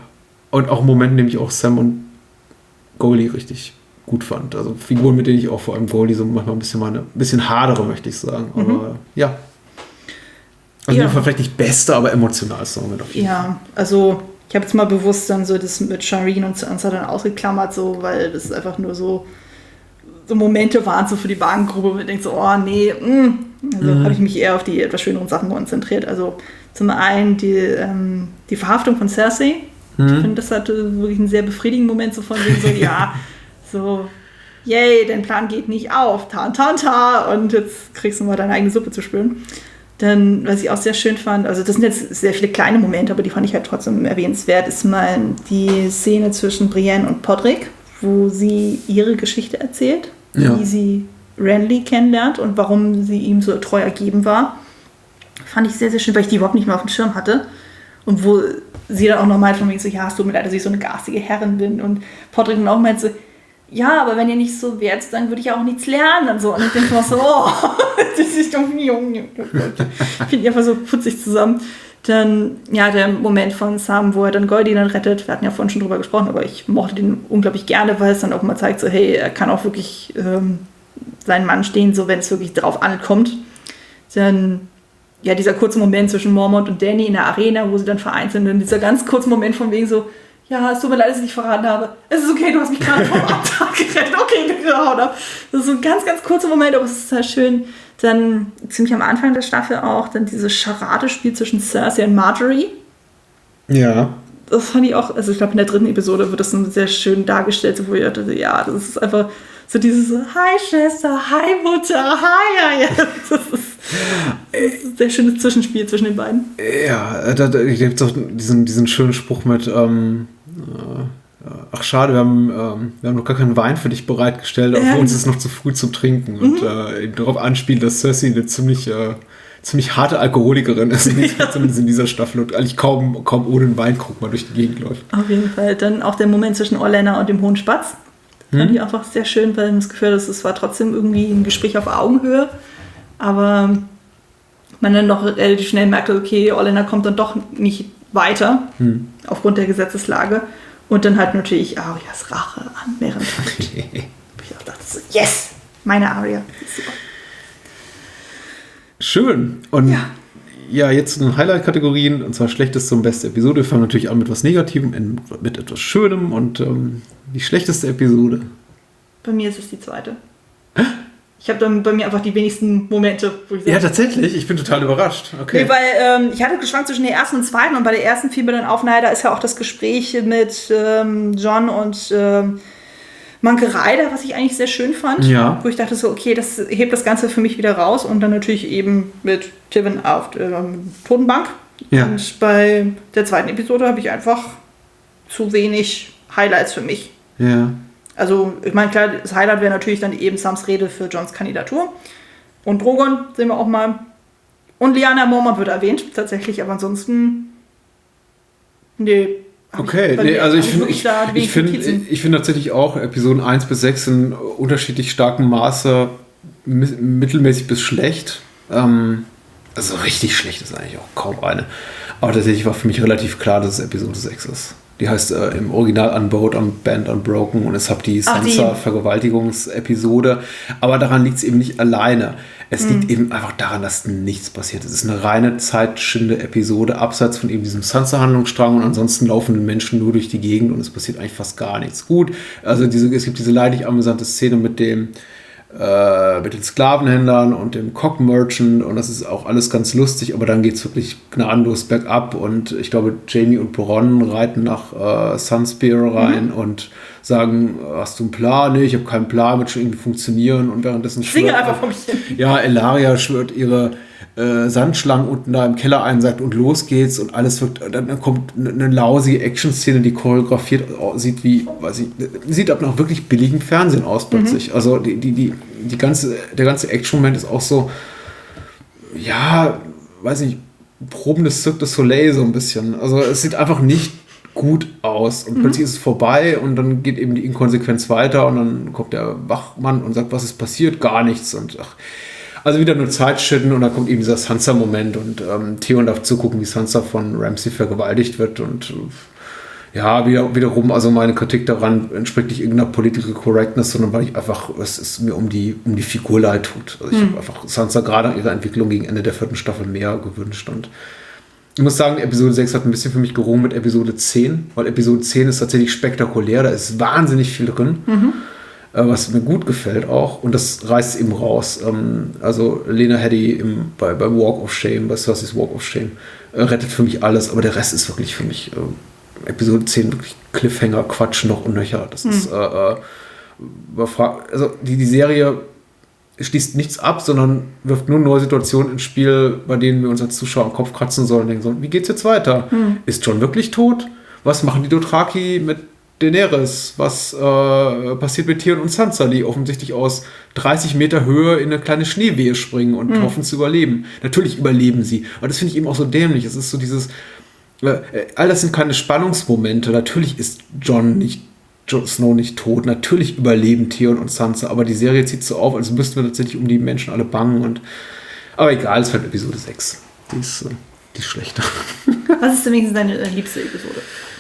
Und auch ein Moment, in dem ich auch Sam und Goldie richtig gut fand. Also Figuren, mit denen ich auch vor allem Goldie so manchmal ein bisschen hadere, möchte ich sagen. Aber ja. Also ja. Vielleicht nicht beste, aber emotionalste Moment auf jeden Fall. Ja, also ich habe jetzt mal bewusst dann so das mit Shireen und Sansa dann ausgeklammert, so, weil das einfach nur so Momente waren so für die Bagengruppe, wo man denkt so, oh nee, also habe ich mich eher auf die etwas schöneren Sachen konzentriert. Also zum einen die Verhaftung von Cersei. Ich finde, das hatte wirklich einen sehr befriedigenden Moment, so von wegen so, ja, so, yay, dein Plan geht nicht auf, ta, und jetzt kriegst du mal deine eigene Suppe zu spüren. Dann, was ich auch sehr schön fand, also das sind jetzt sehr viele kleine Momente, aber die fand ich halt trotzdem erwähnenswert, ist mal die Szene zwischen Brienne und Podrick, wo sie ihre Geschichte erzählt, wie sie Renly kennenlernt und warum sie ihm so treu ergeben war. Fand ich sehr, sehr schön, weil ich die überhaupt nicht mehr auf dem Schirm hatte. Und wo sie dann auch noch meint von wegen so, ja, es tut mir leid, dass ich so eine garstige Herrin bin. Und Podrick dann auch meint so, ja, aber wenn ihr nicht so wärt, dann würde ich ja auch nichts lernen und so. Und ich denke mir so, oh, das ist doch Junge. Ich finde die einfach so putzig zusammen. Dann, ja, der Moment von Sam, wo er dann Goldie dann rettet. Wir hatten ja vorhin schon drüber gesprochen, aber ich mochte den unglaublich gerne, weil es dann auch mal zeigt, so, hey, er kann auch wirklich seinen Mann stehen, so wenn es wirklich drauf ankommt. Dann, ja, dieser kurze Moment zwischen Mormont und Dany in der Arena, wo sie dann vereint sind. Und dieser ganz kurze Moment von wegen so, ja, es tut mir leid, dass ich dich verraten habe. Es ist okay, du hast mich gerade vom Abtag gerettet. Okay, wir gehauen ab. Das ist so ein ganz, ganz kurzer Moment, aber es ist total schön. Dann ziemlich am Anfang der Staffel auch dann dieses Charade-Spiel zwischen Cersei und Marjorie. Ja. Das fand ich auch, also ich glaube in der 3. Episode wird das so sehr schön dargestellt, wo ich dachte, ja, das ist einfach so dieses Hi Schwester, Hi Mutter, Hi, ja. Das ist ein sehr schönes Zwischenspiel zwischen den beiden. Ja, da gibt es auch diesen schönen Spruch mit ach schade, wir haben noch gar keinen Wein für dich bereitgestellt, aber für uns ist es noch zu früh zum Trinken. Und eben darauf anspielt, dass Cersei eine ziemlich harte Alkoholikerin ist, zumindest in dieser Staffel, und eigentlich kaum ohne einen Weinkrug mal durch die Gegend läuft. Auf jeden Fall. Dann auch der Moment zwischen Olenna und dem Hohen Spatz. Fand ich einfach sehr schön, weil man das Gefühl hat, es war trotzdem irgendwie ein Gespräch auf Augenhöhe. Aber man dann doch relativ schnell merkte, okay, Olenna kommt dann doch nicht weiter, aufgrund der Gesetzeslage. Und dann halt natürlich Arias Rache an Meren. Ich auch dachte so, yes, meine Aria. Super. Schön. Und ja, jetzt in Highlight-Kategorien, und zwar schlechteste und beste Episode. Wir fangen natürlich an mit was Negativem, mit etwas Schönem, und die schlechteste Episode. Bei mir ist es die zweite. Ich habe dann bei mir einfach die wenigsten Momente, wo ich sage. Ja, tatsächlich. Ich bin total überrascht. Okay. Nee, weil ich hatte geschwankt zwischen der ersten und zweiten, und bei der ersten fiel mir dann auf, naja, da ist ja auch das Gespräch mit Jon und Monkey Rider, was ich eigentlich sehr schön fand. Ja. Wo ich dachte so, okay, das hebt das Ganze für mich wieder raus, und dann natürlich eben mit Tywin auf der Totenbank. Ja. Und bei der zweiten Episode habe ich einfach zu wenig Highlights für mich. Ja. Also, ich meine, klar, das Highlight wäre natürlich dann eben Sams Rede für Jons Kandidatur. Und Drogon sehen wir auch mal. Und Lyanna Mormont wird erwähnt, tatsächlich, aber ansonsten. Nee. Okay, nee, also ich finde tatsächlich auch Episoden 1 bis 6 in unterschiedlich starkem Maße mittelmäßig bis schlecht. Also richtig schlecht ist eigentlich auch kaum eine. Aber tatsächlich war für mich relativ klar, dass es Episode 6 ist. Die heißt im Original Unbowed, Unbanned, Unbroken, und es hat die Sansa-Vergewaltigungsepisode. Aber daran liegt es eben nicht alleine. Es liegt eben einfach daran, dass nichts passiert. Es ist eine reine zeitschindende Episode, abseits von eben diesem Sansa-Handlungsstrang, und ansonsten laufen die Menschen nur durch die Gegend und es passiert eigentlich fast gar nichts. Gut, also es gibt diese leidig amüsante Szene mit den Sklavenhändlern und dem Cock-Merchant, und das ist auch alles ganz lustig, aber dann geht es wirklich gnadenlos bergab, und ich glaube, Jaime und Bronn reiten nach Sunspear rein und sagen, hast du einen Plan? Nee, ich habe keinen Plan, wird schon irgendwie funktionieren, und währenddessen schwört einfach vom hin. Ja, Ellaria schwört ihre Sandschlangen unten da im Keller ein, sagt, und los geht's, und alles wird, dann kommt eine lausige Action-Szene, die choreografiert sieht wie, sieht aber noch wirklich billigen Fernsehen aus plötzlich. Also der ganze Action-Moment ist auch so, ja, weiß nicht, probendes Cirque du Soleil so ein bisschen. Also es sieht einfach nicht gut aus, und plötzlich ist es vorbei, und dann geht eben die Inkonsequenz weiter, und dann kommt der Wachmann und sagt, was ist passiert? Gar nichts, und also wieder nur Zeitschitten, und dann kommt eben dieser Sansa-Moment, und Theon darf zugucken, wie Sansa von Ramsay vergewaltigt wird, und Ja, wiederum, also meine Kritik daran entspricht nicht irgendeiner Political Correctness, sondern weil ich einfach, es ist mir um die Figur leid tut. Also ich habe einfach Sansa gerade an ihrer Entwicklung gegen Ende der 4. Staffel mehr gewünscht. Und ich muss sagen, Episode 6 hat ein bisschen für mich gerungen mit Episode 10, weil Episode 10 ist tatsächlich spektakulär, da ist wahnsinnig viel drin, was mir gut gefällt auch. Und das reißt eben raus. Also Lena Headey beim Walk of Shame, bei Cerseis Walk of Shame, rettet für mich alles, aber der Rest ist wirklich für mich Episode 10 wirklich Cliffhanger, Quatsch noch und nöcher. Das ist also die Serie schließt nichts ab, sondern wirft nur neue Situationen ins Spiel, bei denen wir uns als Zuschauer am Kopf kratzen sollen und denken sollen, wie geht's jetzt weiter? Ist Jon wirklich tot? Was machen die Dothraki mit Daenerys? Was passiert mit Tyrion und Sansa, die offensichtlich aus 30 Meter Höhe in eine kleine Schneewehe springen und hoffen zu überleben? Natürlich überleben sie. Aber das finde ich eben auch so dämlich. Es ist so dieses all das sind keine Spannungsmomente. Natürlich ist Jon Snow nicht tot. Natürlich überleben Tyrion und Sansa. Aber die Serie zieht so auf, als müssten wir tatsächlich um die Menschen alle bangen. Aber egal, es wird Episode 6. Die ist schlechter. Was ist denn wenigstens deine liebste Episode?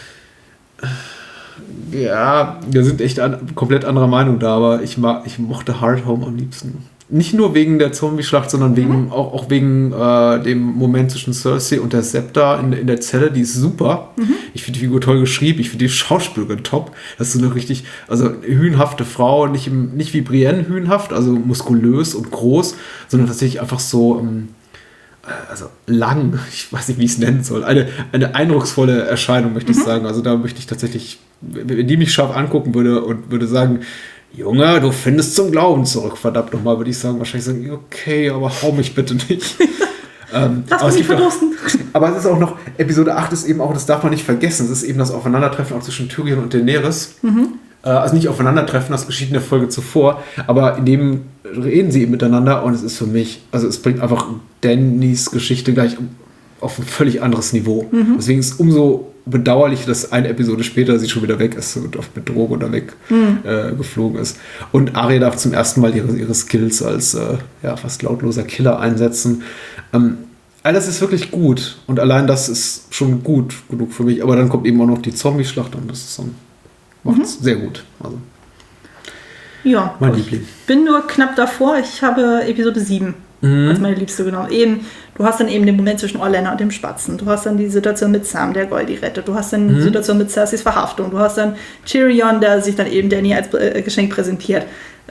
Ja, wir sind echt komplett anderer Meinung da. Aber ich mochte Hardhome am liebsten. Nicht nur wegen der Zombie-Schlacht, sondern auch wegen dem Moment zwischen Cersei und der Septa in der Zelle, die ist super. Ich finde die Figur toll geschrieben, ich finde die Schauspielerin top. Das ist so eine richtig, also hühnhafte Frau, nicht wie Brienne hühnhaft, also muskulös und groß, sondern tatsächlich einfach so, also lang, ich weiß nicht, wie ich es nennen soll. Eine eindrucksvolle Erscheinung, möchte ich sagen. Also da möchte ich tatsächlich, wenn die mich scharf angucken würde und würde sagen, Junge, du findest zum Glauben zurück. Verdammt nochmal, würde ich sagen. Wahrscheinlich sagen, okay, aber hau mich bitte nicht. Lass mich nicht verdursten. Aber es ist auch noch, Episode 8 ist eben auch, das darf man nicht vergessen, es ist eben das Aufeinandertreffen auch zwischen Tyrion und Daenerys. Also nicht Aufeinandertreffen, das geschieht in der Folge zuvor, aber in dem reden sie eben miteinander und es ist für mich, also es bringt einfach Dannys Geschichte gleich auf ein völlig anderes Niveau. Deswegen ist es umso bedauerlich, dass eine Episode später sie schon wieder weg ist und oft mit Drogen oder weg geflogen ist. Und Arya darf zum ersten Mal ihre Skills als fast lautloser Killer einsetzen. Alles ist wirklich gut und allein das ist schon gut genug für mich. Aber dann kommt eben auch noch die Zombie-Schlacht und das ist macht es sehr gut. Also, ja, mein Liebling. Ich bin nur knapp davor. Ich habe Episode 7 als meine liebste genommen. Du hast dann eben den Moment zwischen Olenna und dem Spatzen. Du hast dann die Situation mit Sam, der Goldie rettet. Du hast dann die Situation mit Cerseis Verhaftung. Du hast dann Tyrion, der sich dann eben Dany als Geschenk präsentiert.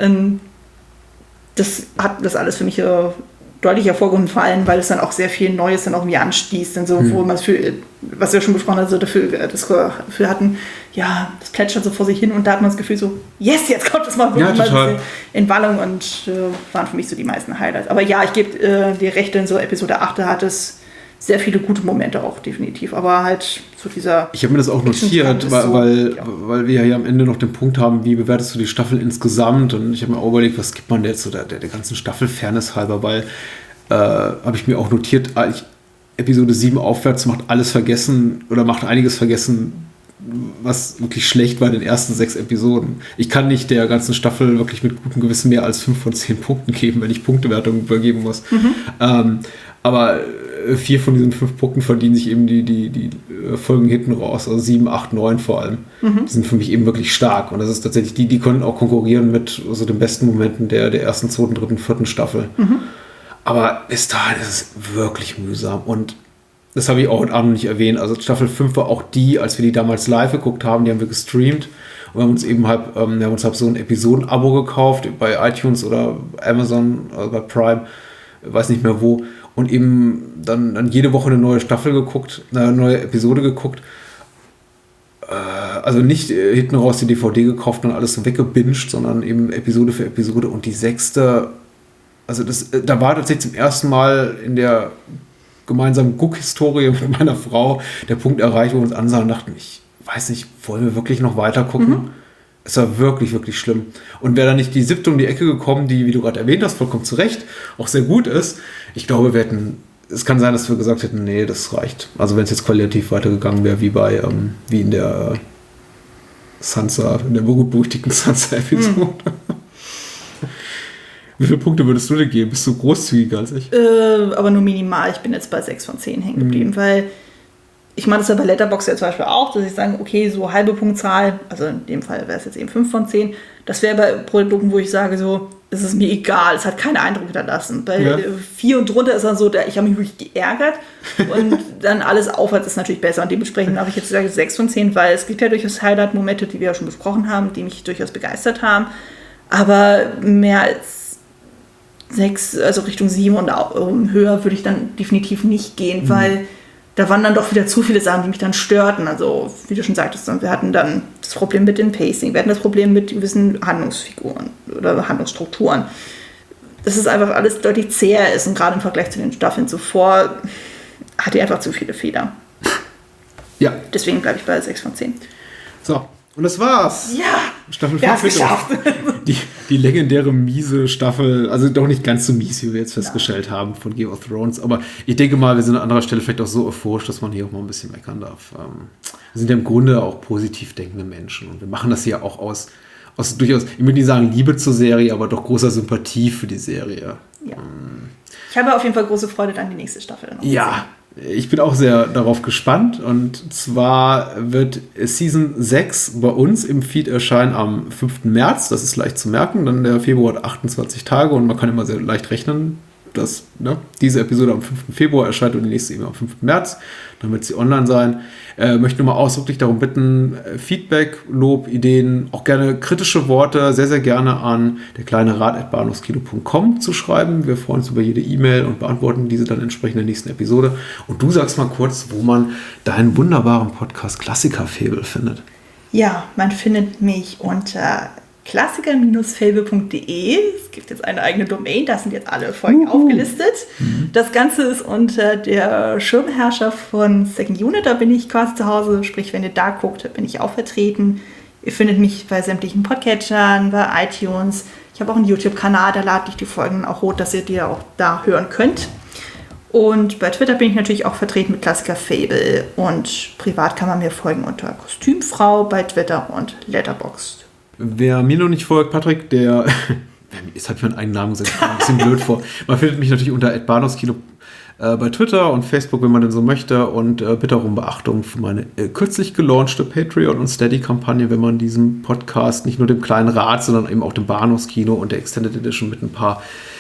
Das hat das alles für mich deutlich hervorgehoben, vor allem, weil es dann auch sehr viel Neues dann irgendwie anstießt. Dann so, wo man was wir schon besprochen haben, so das Gefühl hatten, ja, das plätschert so vor sich hin und da hat man das Gefühl so, yes, jetzt kommt das mal wirklich mal in Wallung und waren für mich so die meisten Highlights. Aber ja, ich gebe dir recht, in so Episode 8 hat es sehr viele gute Momente auch, definitiv. Aber halt so dieser... Ich habe mir das auch notiert, weil wir hier am Ende noch den Punkt haben, wie bewertest du die Staffel insgesamt? Und ich habe mir auch überlegt, was gibt man jetzt so der ganzen Staffel Fairness halber, weil habe ich mir auch notiert, Episode 7 aufwärts macht alles vergessen oder macht einiges vergessen, was wirklich schlecht war in den ersten 6 Episoden. Ich kann nicht der ganzen Staffel wirklich mit gutem Gewissen mehr als 5 von 10 Punkten geben, wenn ich Punktewertungen übergeben muss. Aber 4 von diesen 5 Punkten verdienen sich eben die Folgen hinten raus, also 7, 8, 9 vor allem. Die sind für mich eben wirklich stark und das ist tatsächlich, die können auch konkurrieren mit so den besten Momenten der ersten, 2., 3., 4. Staffel. Aber bis dahin ist es wirklich mühsam und das habe ich auch heute Abend nicht erwähnt. Also Staffel 5 war auch die, als wir die damals live geguckt haben, die haben wir gestreamt. Und wir haben uns eben so ein Episoden-Abo gekauft bei iTunes oder Amazon, also bei Prime, weiß nicht mehr wo. Und eben dann jede Woche eine neue Staffel geguckt, eine neue Episode geguckt. Also nicht hinten raus die DVD gekauft und alles so weggebinged, sondern eben Episode für Episode. Und die 6. Also da war tatsächlich zum ersten Mal in der gemeinsamen Guck-Historie mit meiner Frau der Punkt erreicht, wo wir uns ansahen und dachten, ich weiß nicht, wollen wir wirklich noch weiter gucken? Es war wirklich, wirklich schlimm. Und wäre da nicht die 7. um die Ecke gekommen, die, wie du gerade erwähnt hast, vollkommen zu Recht, auch sehr gut ist, ich glaube, es kann sein, dass wir gesagt hätten, nee, das reicht. Also wenn es jetzt qualitativ weitergegangen wäre, wie in der Sansa, in der berüchtigten Sansa-Episode. Wie viele Punkte würdest du dir geben? Bist du großzügiger als ich? Aber nur minimal. Ich bin jetzt bei 6 von 10 hängen geblieben, weil ich mache das ja bei Letterboxd ja zum Beispiel auch, dass ich sage, okay, so halbe Punktzahl, also in dem Fall wäre es jetzt eben 5 von 10, das wäre bei Produkten, wo ich sage, so, es ist mir egal, es hat keinen Eindruck hinterlassen. Bei 4 und drunter ist dann so, ich habe mich wirklich geärgert und dann alles aufwärts ist natürlich besser und dementsprechend habe ich jetzt gesagt 6 von 10, weil es gibt ja durchaus Highlight-Momente, die wir ja schon besprochen haben, die mich durchaus begeistert haben, aber mehr als 6, also Richtung 7 und höher würde ich dann definitiv nicht gehen, weil da waren dann doch wieder zu viele Sachen, die mich dann störten. Also, wie du schon sagtest, wir hatten dann das Problem mit dem Pacing, wir hatten das Problem mit gewissen Handlungsfiguren oder Handlungsstrukturen. Dass es einfach alles deutlich zäher ist und gerade im Vergleich zu den Staffeln zuvor hatte er einfach zu viele Fehler. Ja. Deswegen bleibe ich bei 6 von 10. So, und das war's. Ja, Staffel wir haben 5 es geschafft. Die legendäre miese Staffel, also doch nicht ganz so mies, wie wir jetzt festgestellt haben von Game of Thrones, aber ich denke mal, wir sind an anderer Stelle vielleicht auch so euphorisch, dass man hier auch mal ein bisschen meckern darf. Wir sind ja im Grunde auch positiv denkende Menschen und wir machen das hier auch aus durchaus, ich würde nicht sagen Liebe zur Serie, aber doch großer Sympathie für die Serie. Ja. Ich habe auf jeden Fall große Freude an die nächste Staffel. Ja, ich bin auch sehr darauf gespannt und zwar wird Season 6 bei uns im Feed erscheinen am 5. März, das ist leicht zu merken, dann der Februar hat 28 Tage und man kann immer sehr leicht rechnen, dass diese Episode am 5. Februar erscheint und die nächste eben am 5. März, dann wird sie online sein. Möchte nur mal ausdrücklich darum bitten, Feedback, Lob, Ideen, auch gerne kritische Worte, sehr, sehr gerne an derkleinerat@bahnhofskino.com zu schreiben. Wir freuen uns über jede E-Mail und beantworten diese dann entsprechend in der nächsten Episode. Und du sagst mal kurz, wo man deinen wunderbaren Podcast Klassiker-Fable findet. Ja, man findet mich unter klassiker-fable.de. Es gibt jetzt eine eigene Domain, da sind jetzt alle Folgen aufgelistet. Das Ganze ist unter der Schirmherrscher von Second Unit, da bin ich quasi zu Hause, sprich, wenn ihr da guckt, bin ich auch vertreten. Ihr findet mich bei sämtlichen Podcatchern, bei iTunes. Ich habe auch einen YouTube-Kanal, da lade ich die Folgen auch hoch, dass ihr die auch da hören könnt. Und bei Twitter bin ich natürlich auch vertreten mit Klassiker Fable und privat kann man mir folgen unter Kostümfrau bei Twitter und Letterboxd. Wer mir noch nicht folgt, Patrick, der jetzt hat mir einen eigenen Namen gesagt, ich bin ein bisschen blöd vor. Man findet mich natürlich unter @bahnhofskino bei Twitter und Facebook, wenn man denn so möchte. Und bitte auch um Beachtung für meine kürzlich gelaunchte Patreon- und Steady-Kampagne, wenn man diesem Podcast nicht nur dem kleinen Rat, sondern eben auch dem Bahnhofskino und der Extended Edition mit ein paar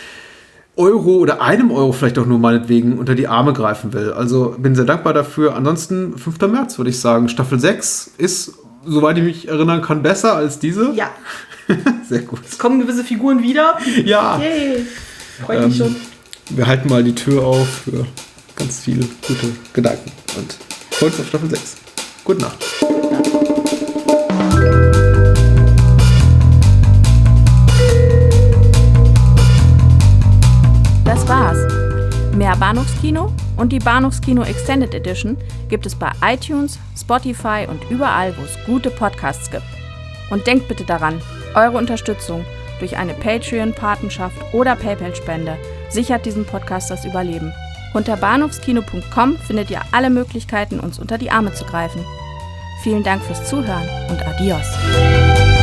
Euro oder €1 vielleicht auch nur meinetwegen unter die Arme greifen will. Also bin sehr dankbar dafür. Ansonsten 5. März würde ich sagen. Staffel 6 ist, soweit ich mich erinnern kann, besser als diese. Ja. Sehr gut. Es kommen gewisse Figuren wieder. Ja. Yay. Freut mich schon. Wir halten mal die Tür auf für ganz viele gute Gedanken. Und freuen uns auf Staffel 6. Gute Nacht. Das war's. Mehr Bahnhofskino und die Bahnhofskino Extended Edition gibt es bei iTunes, Spotify und überall, wo es gute Podcasts gibt. Und denkt bitte daran, eure Unterstützung durch eine Patreon-Patenschaft oder PayPal-Spende sichert diesem Podcast das Überleben. Unter bahnhofskino.com findet ihr alle Möglichkeiten, uns unter die Arme zu greifen. Vielen Dank fürs Zuhören und adios.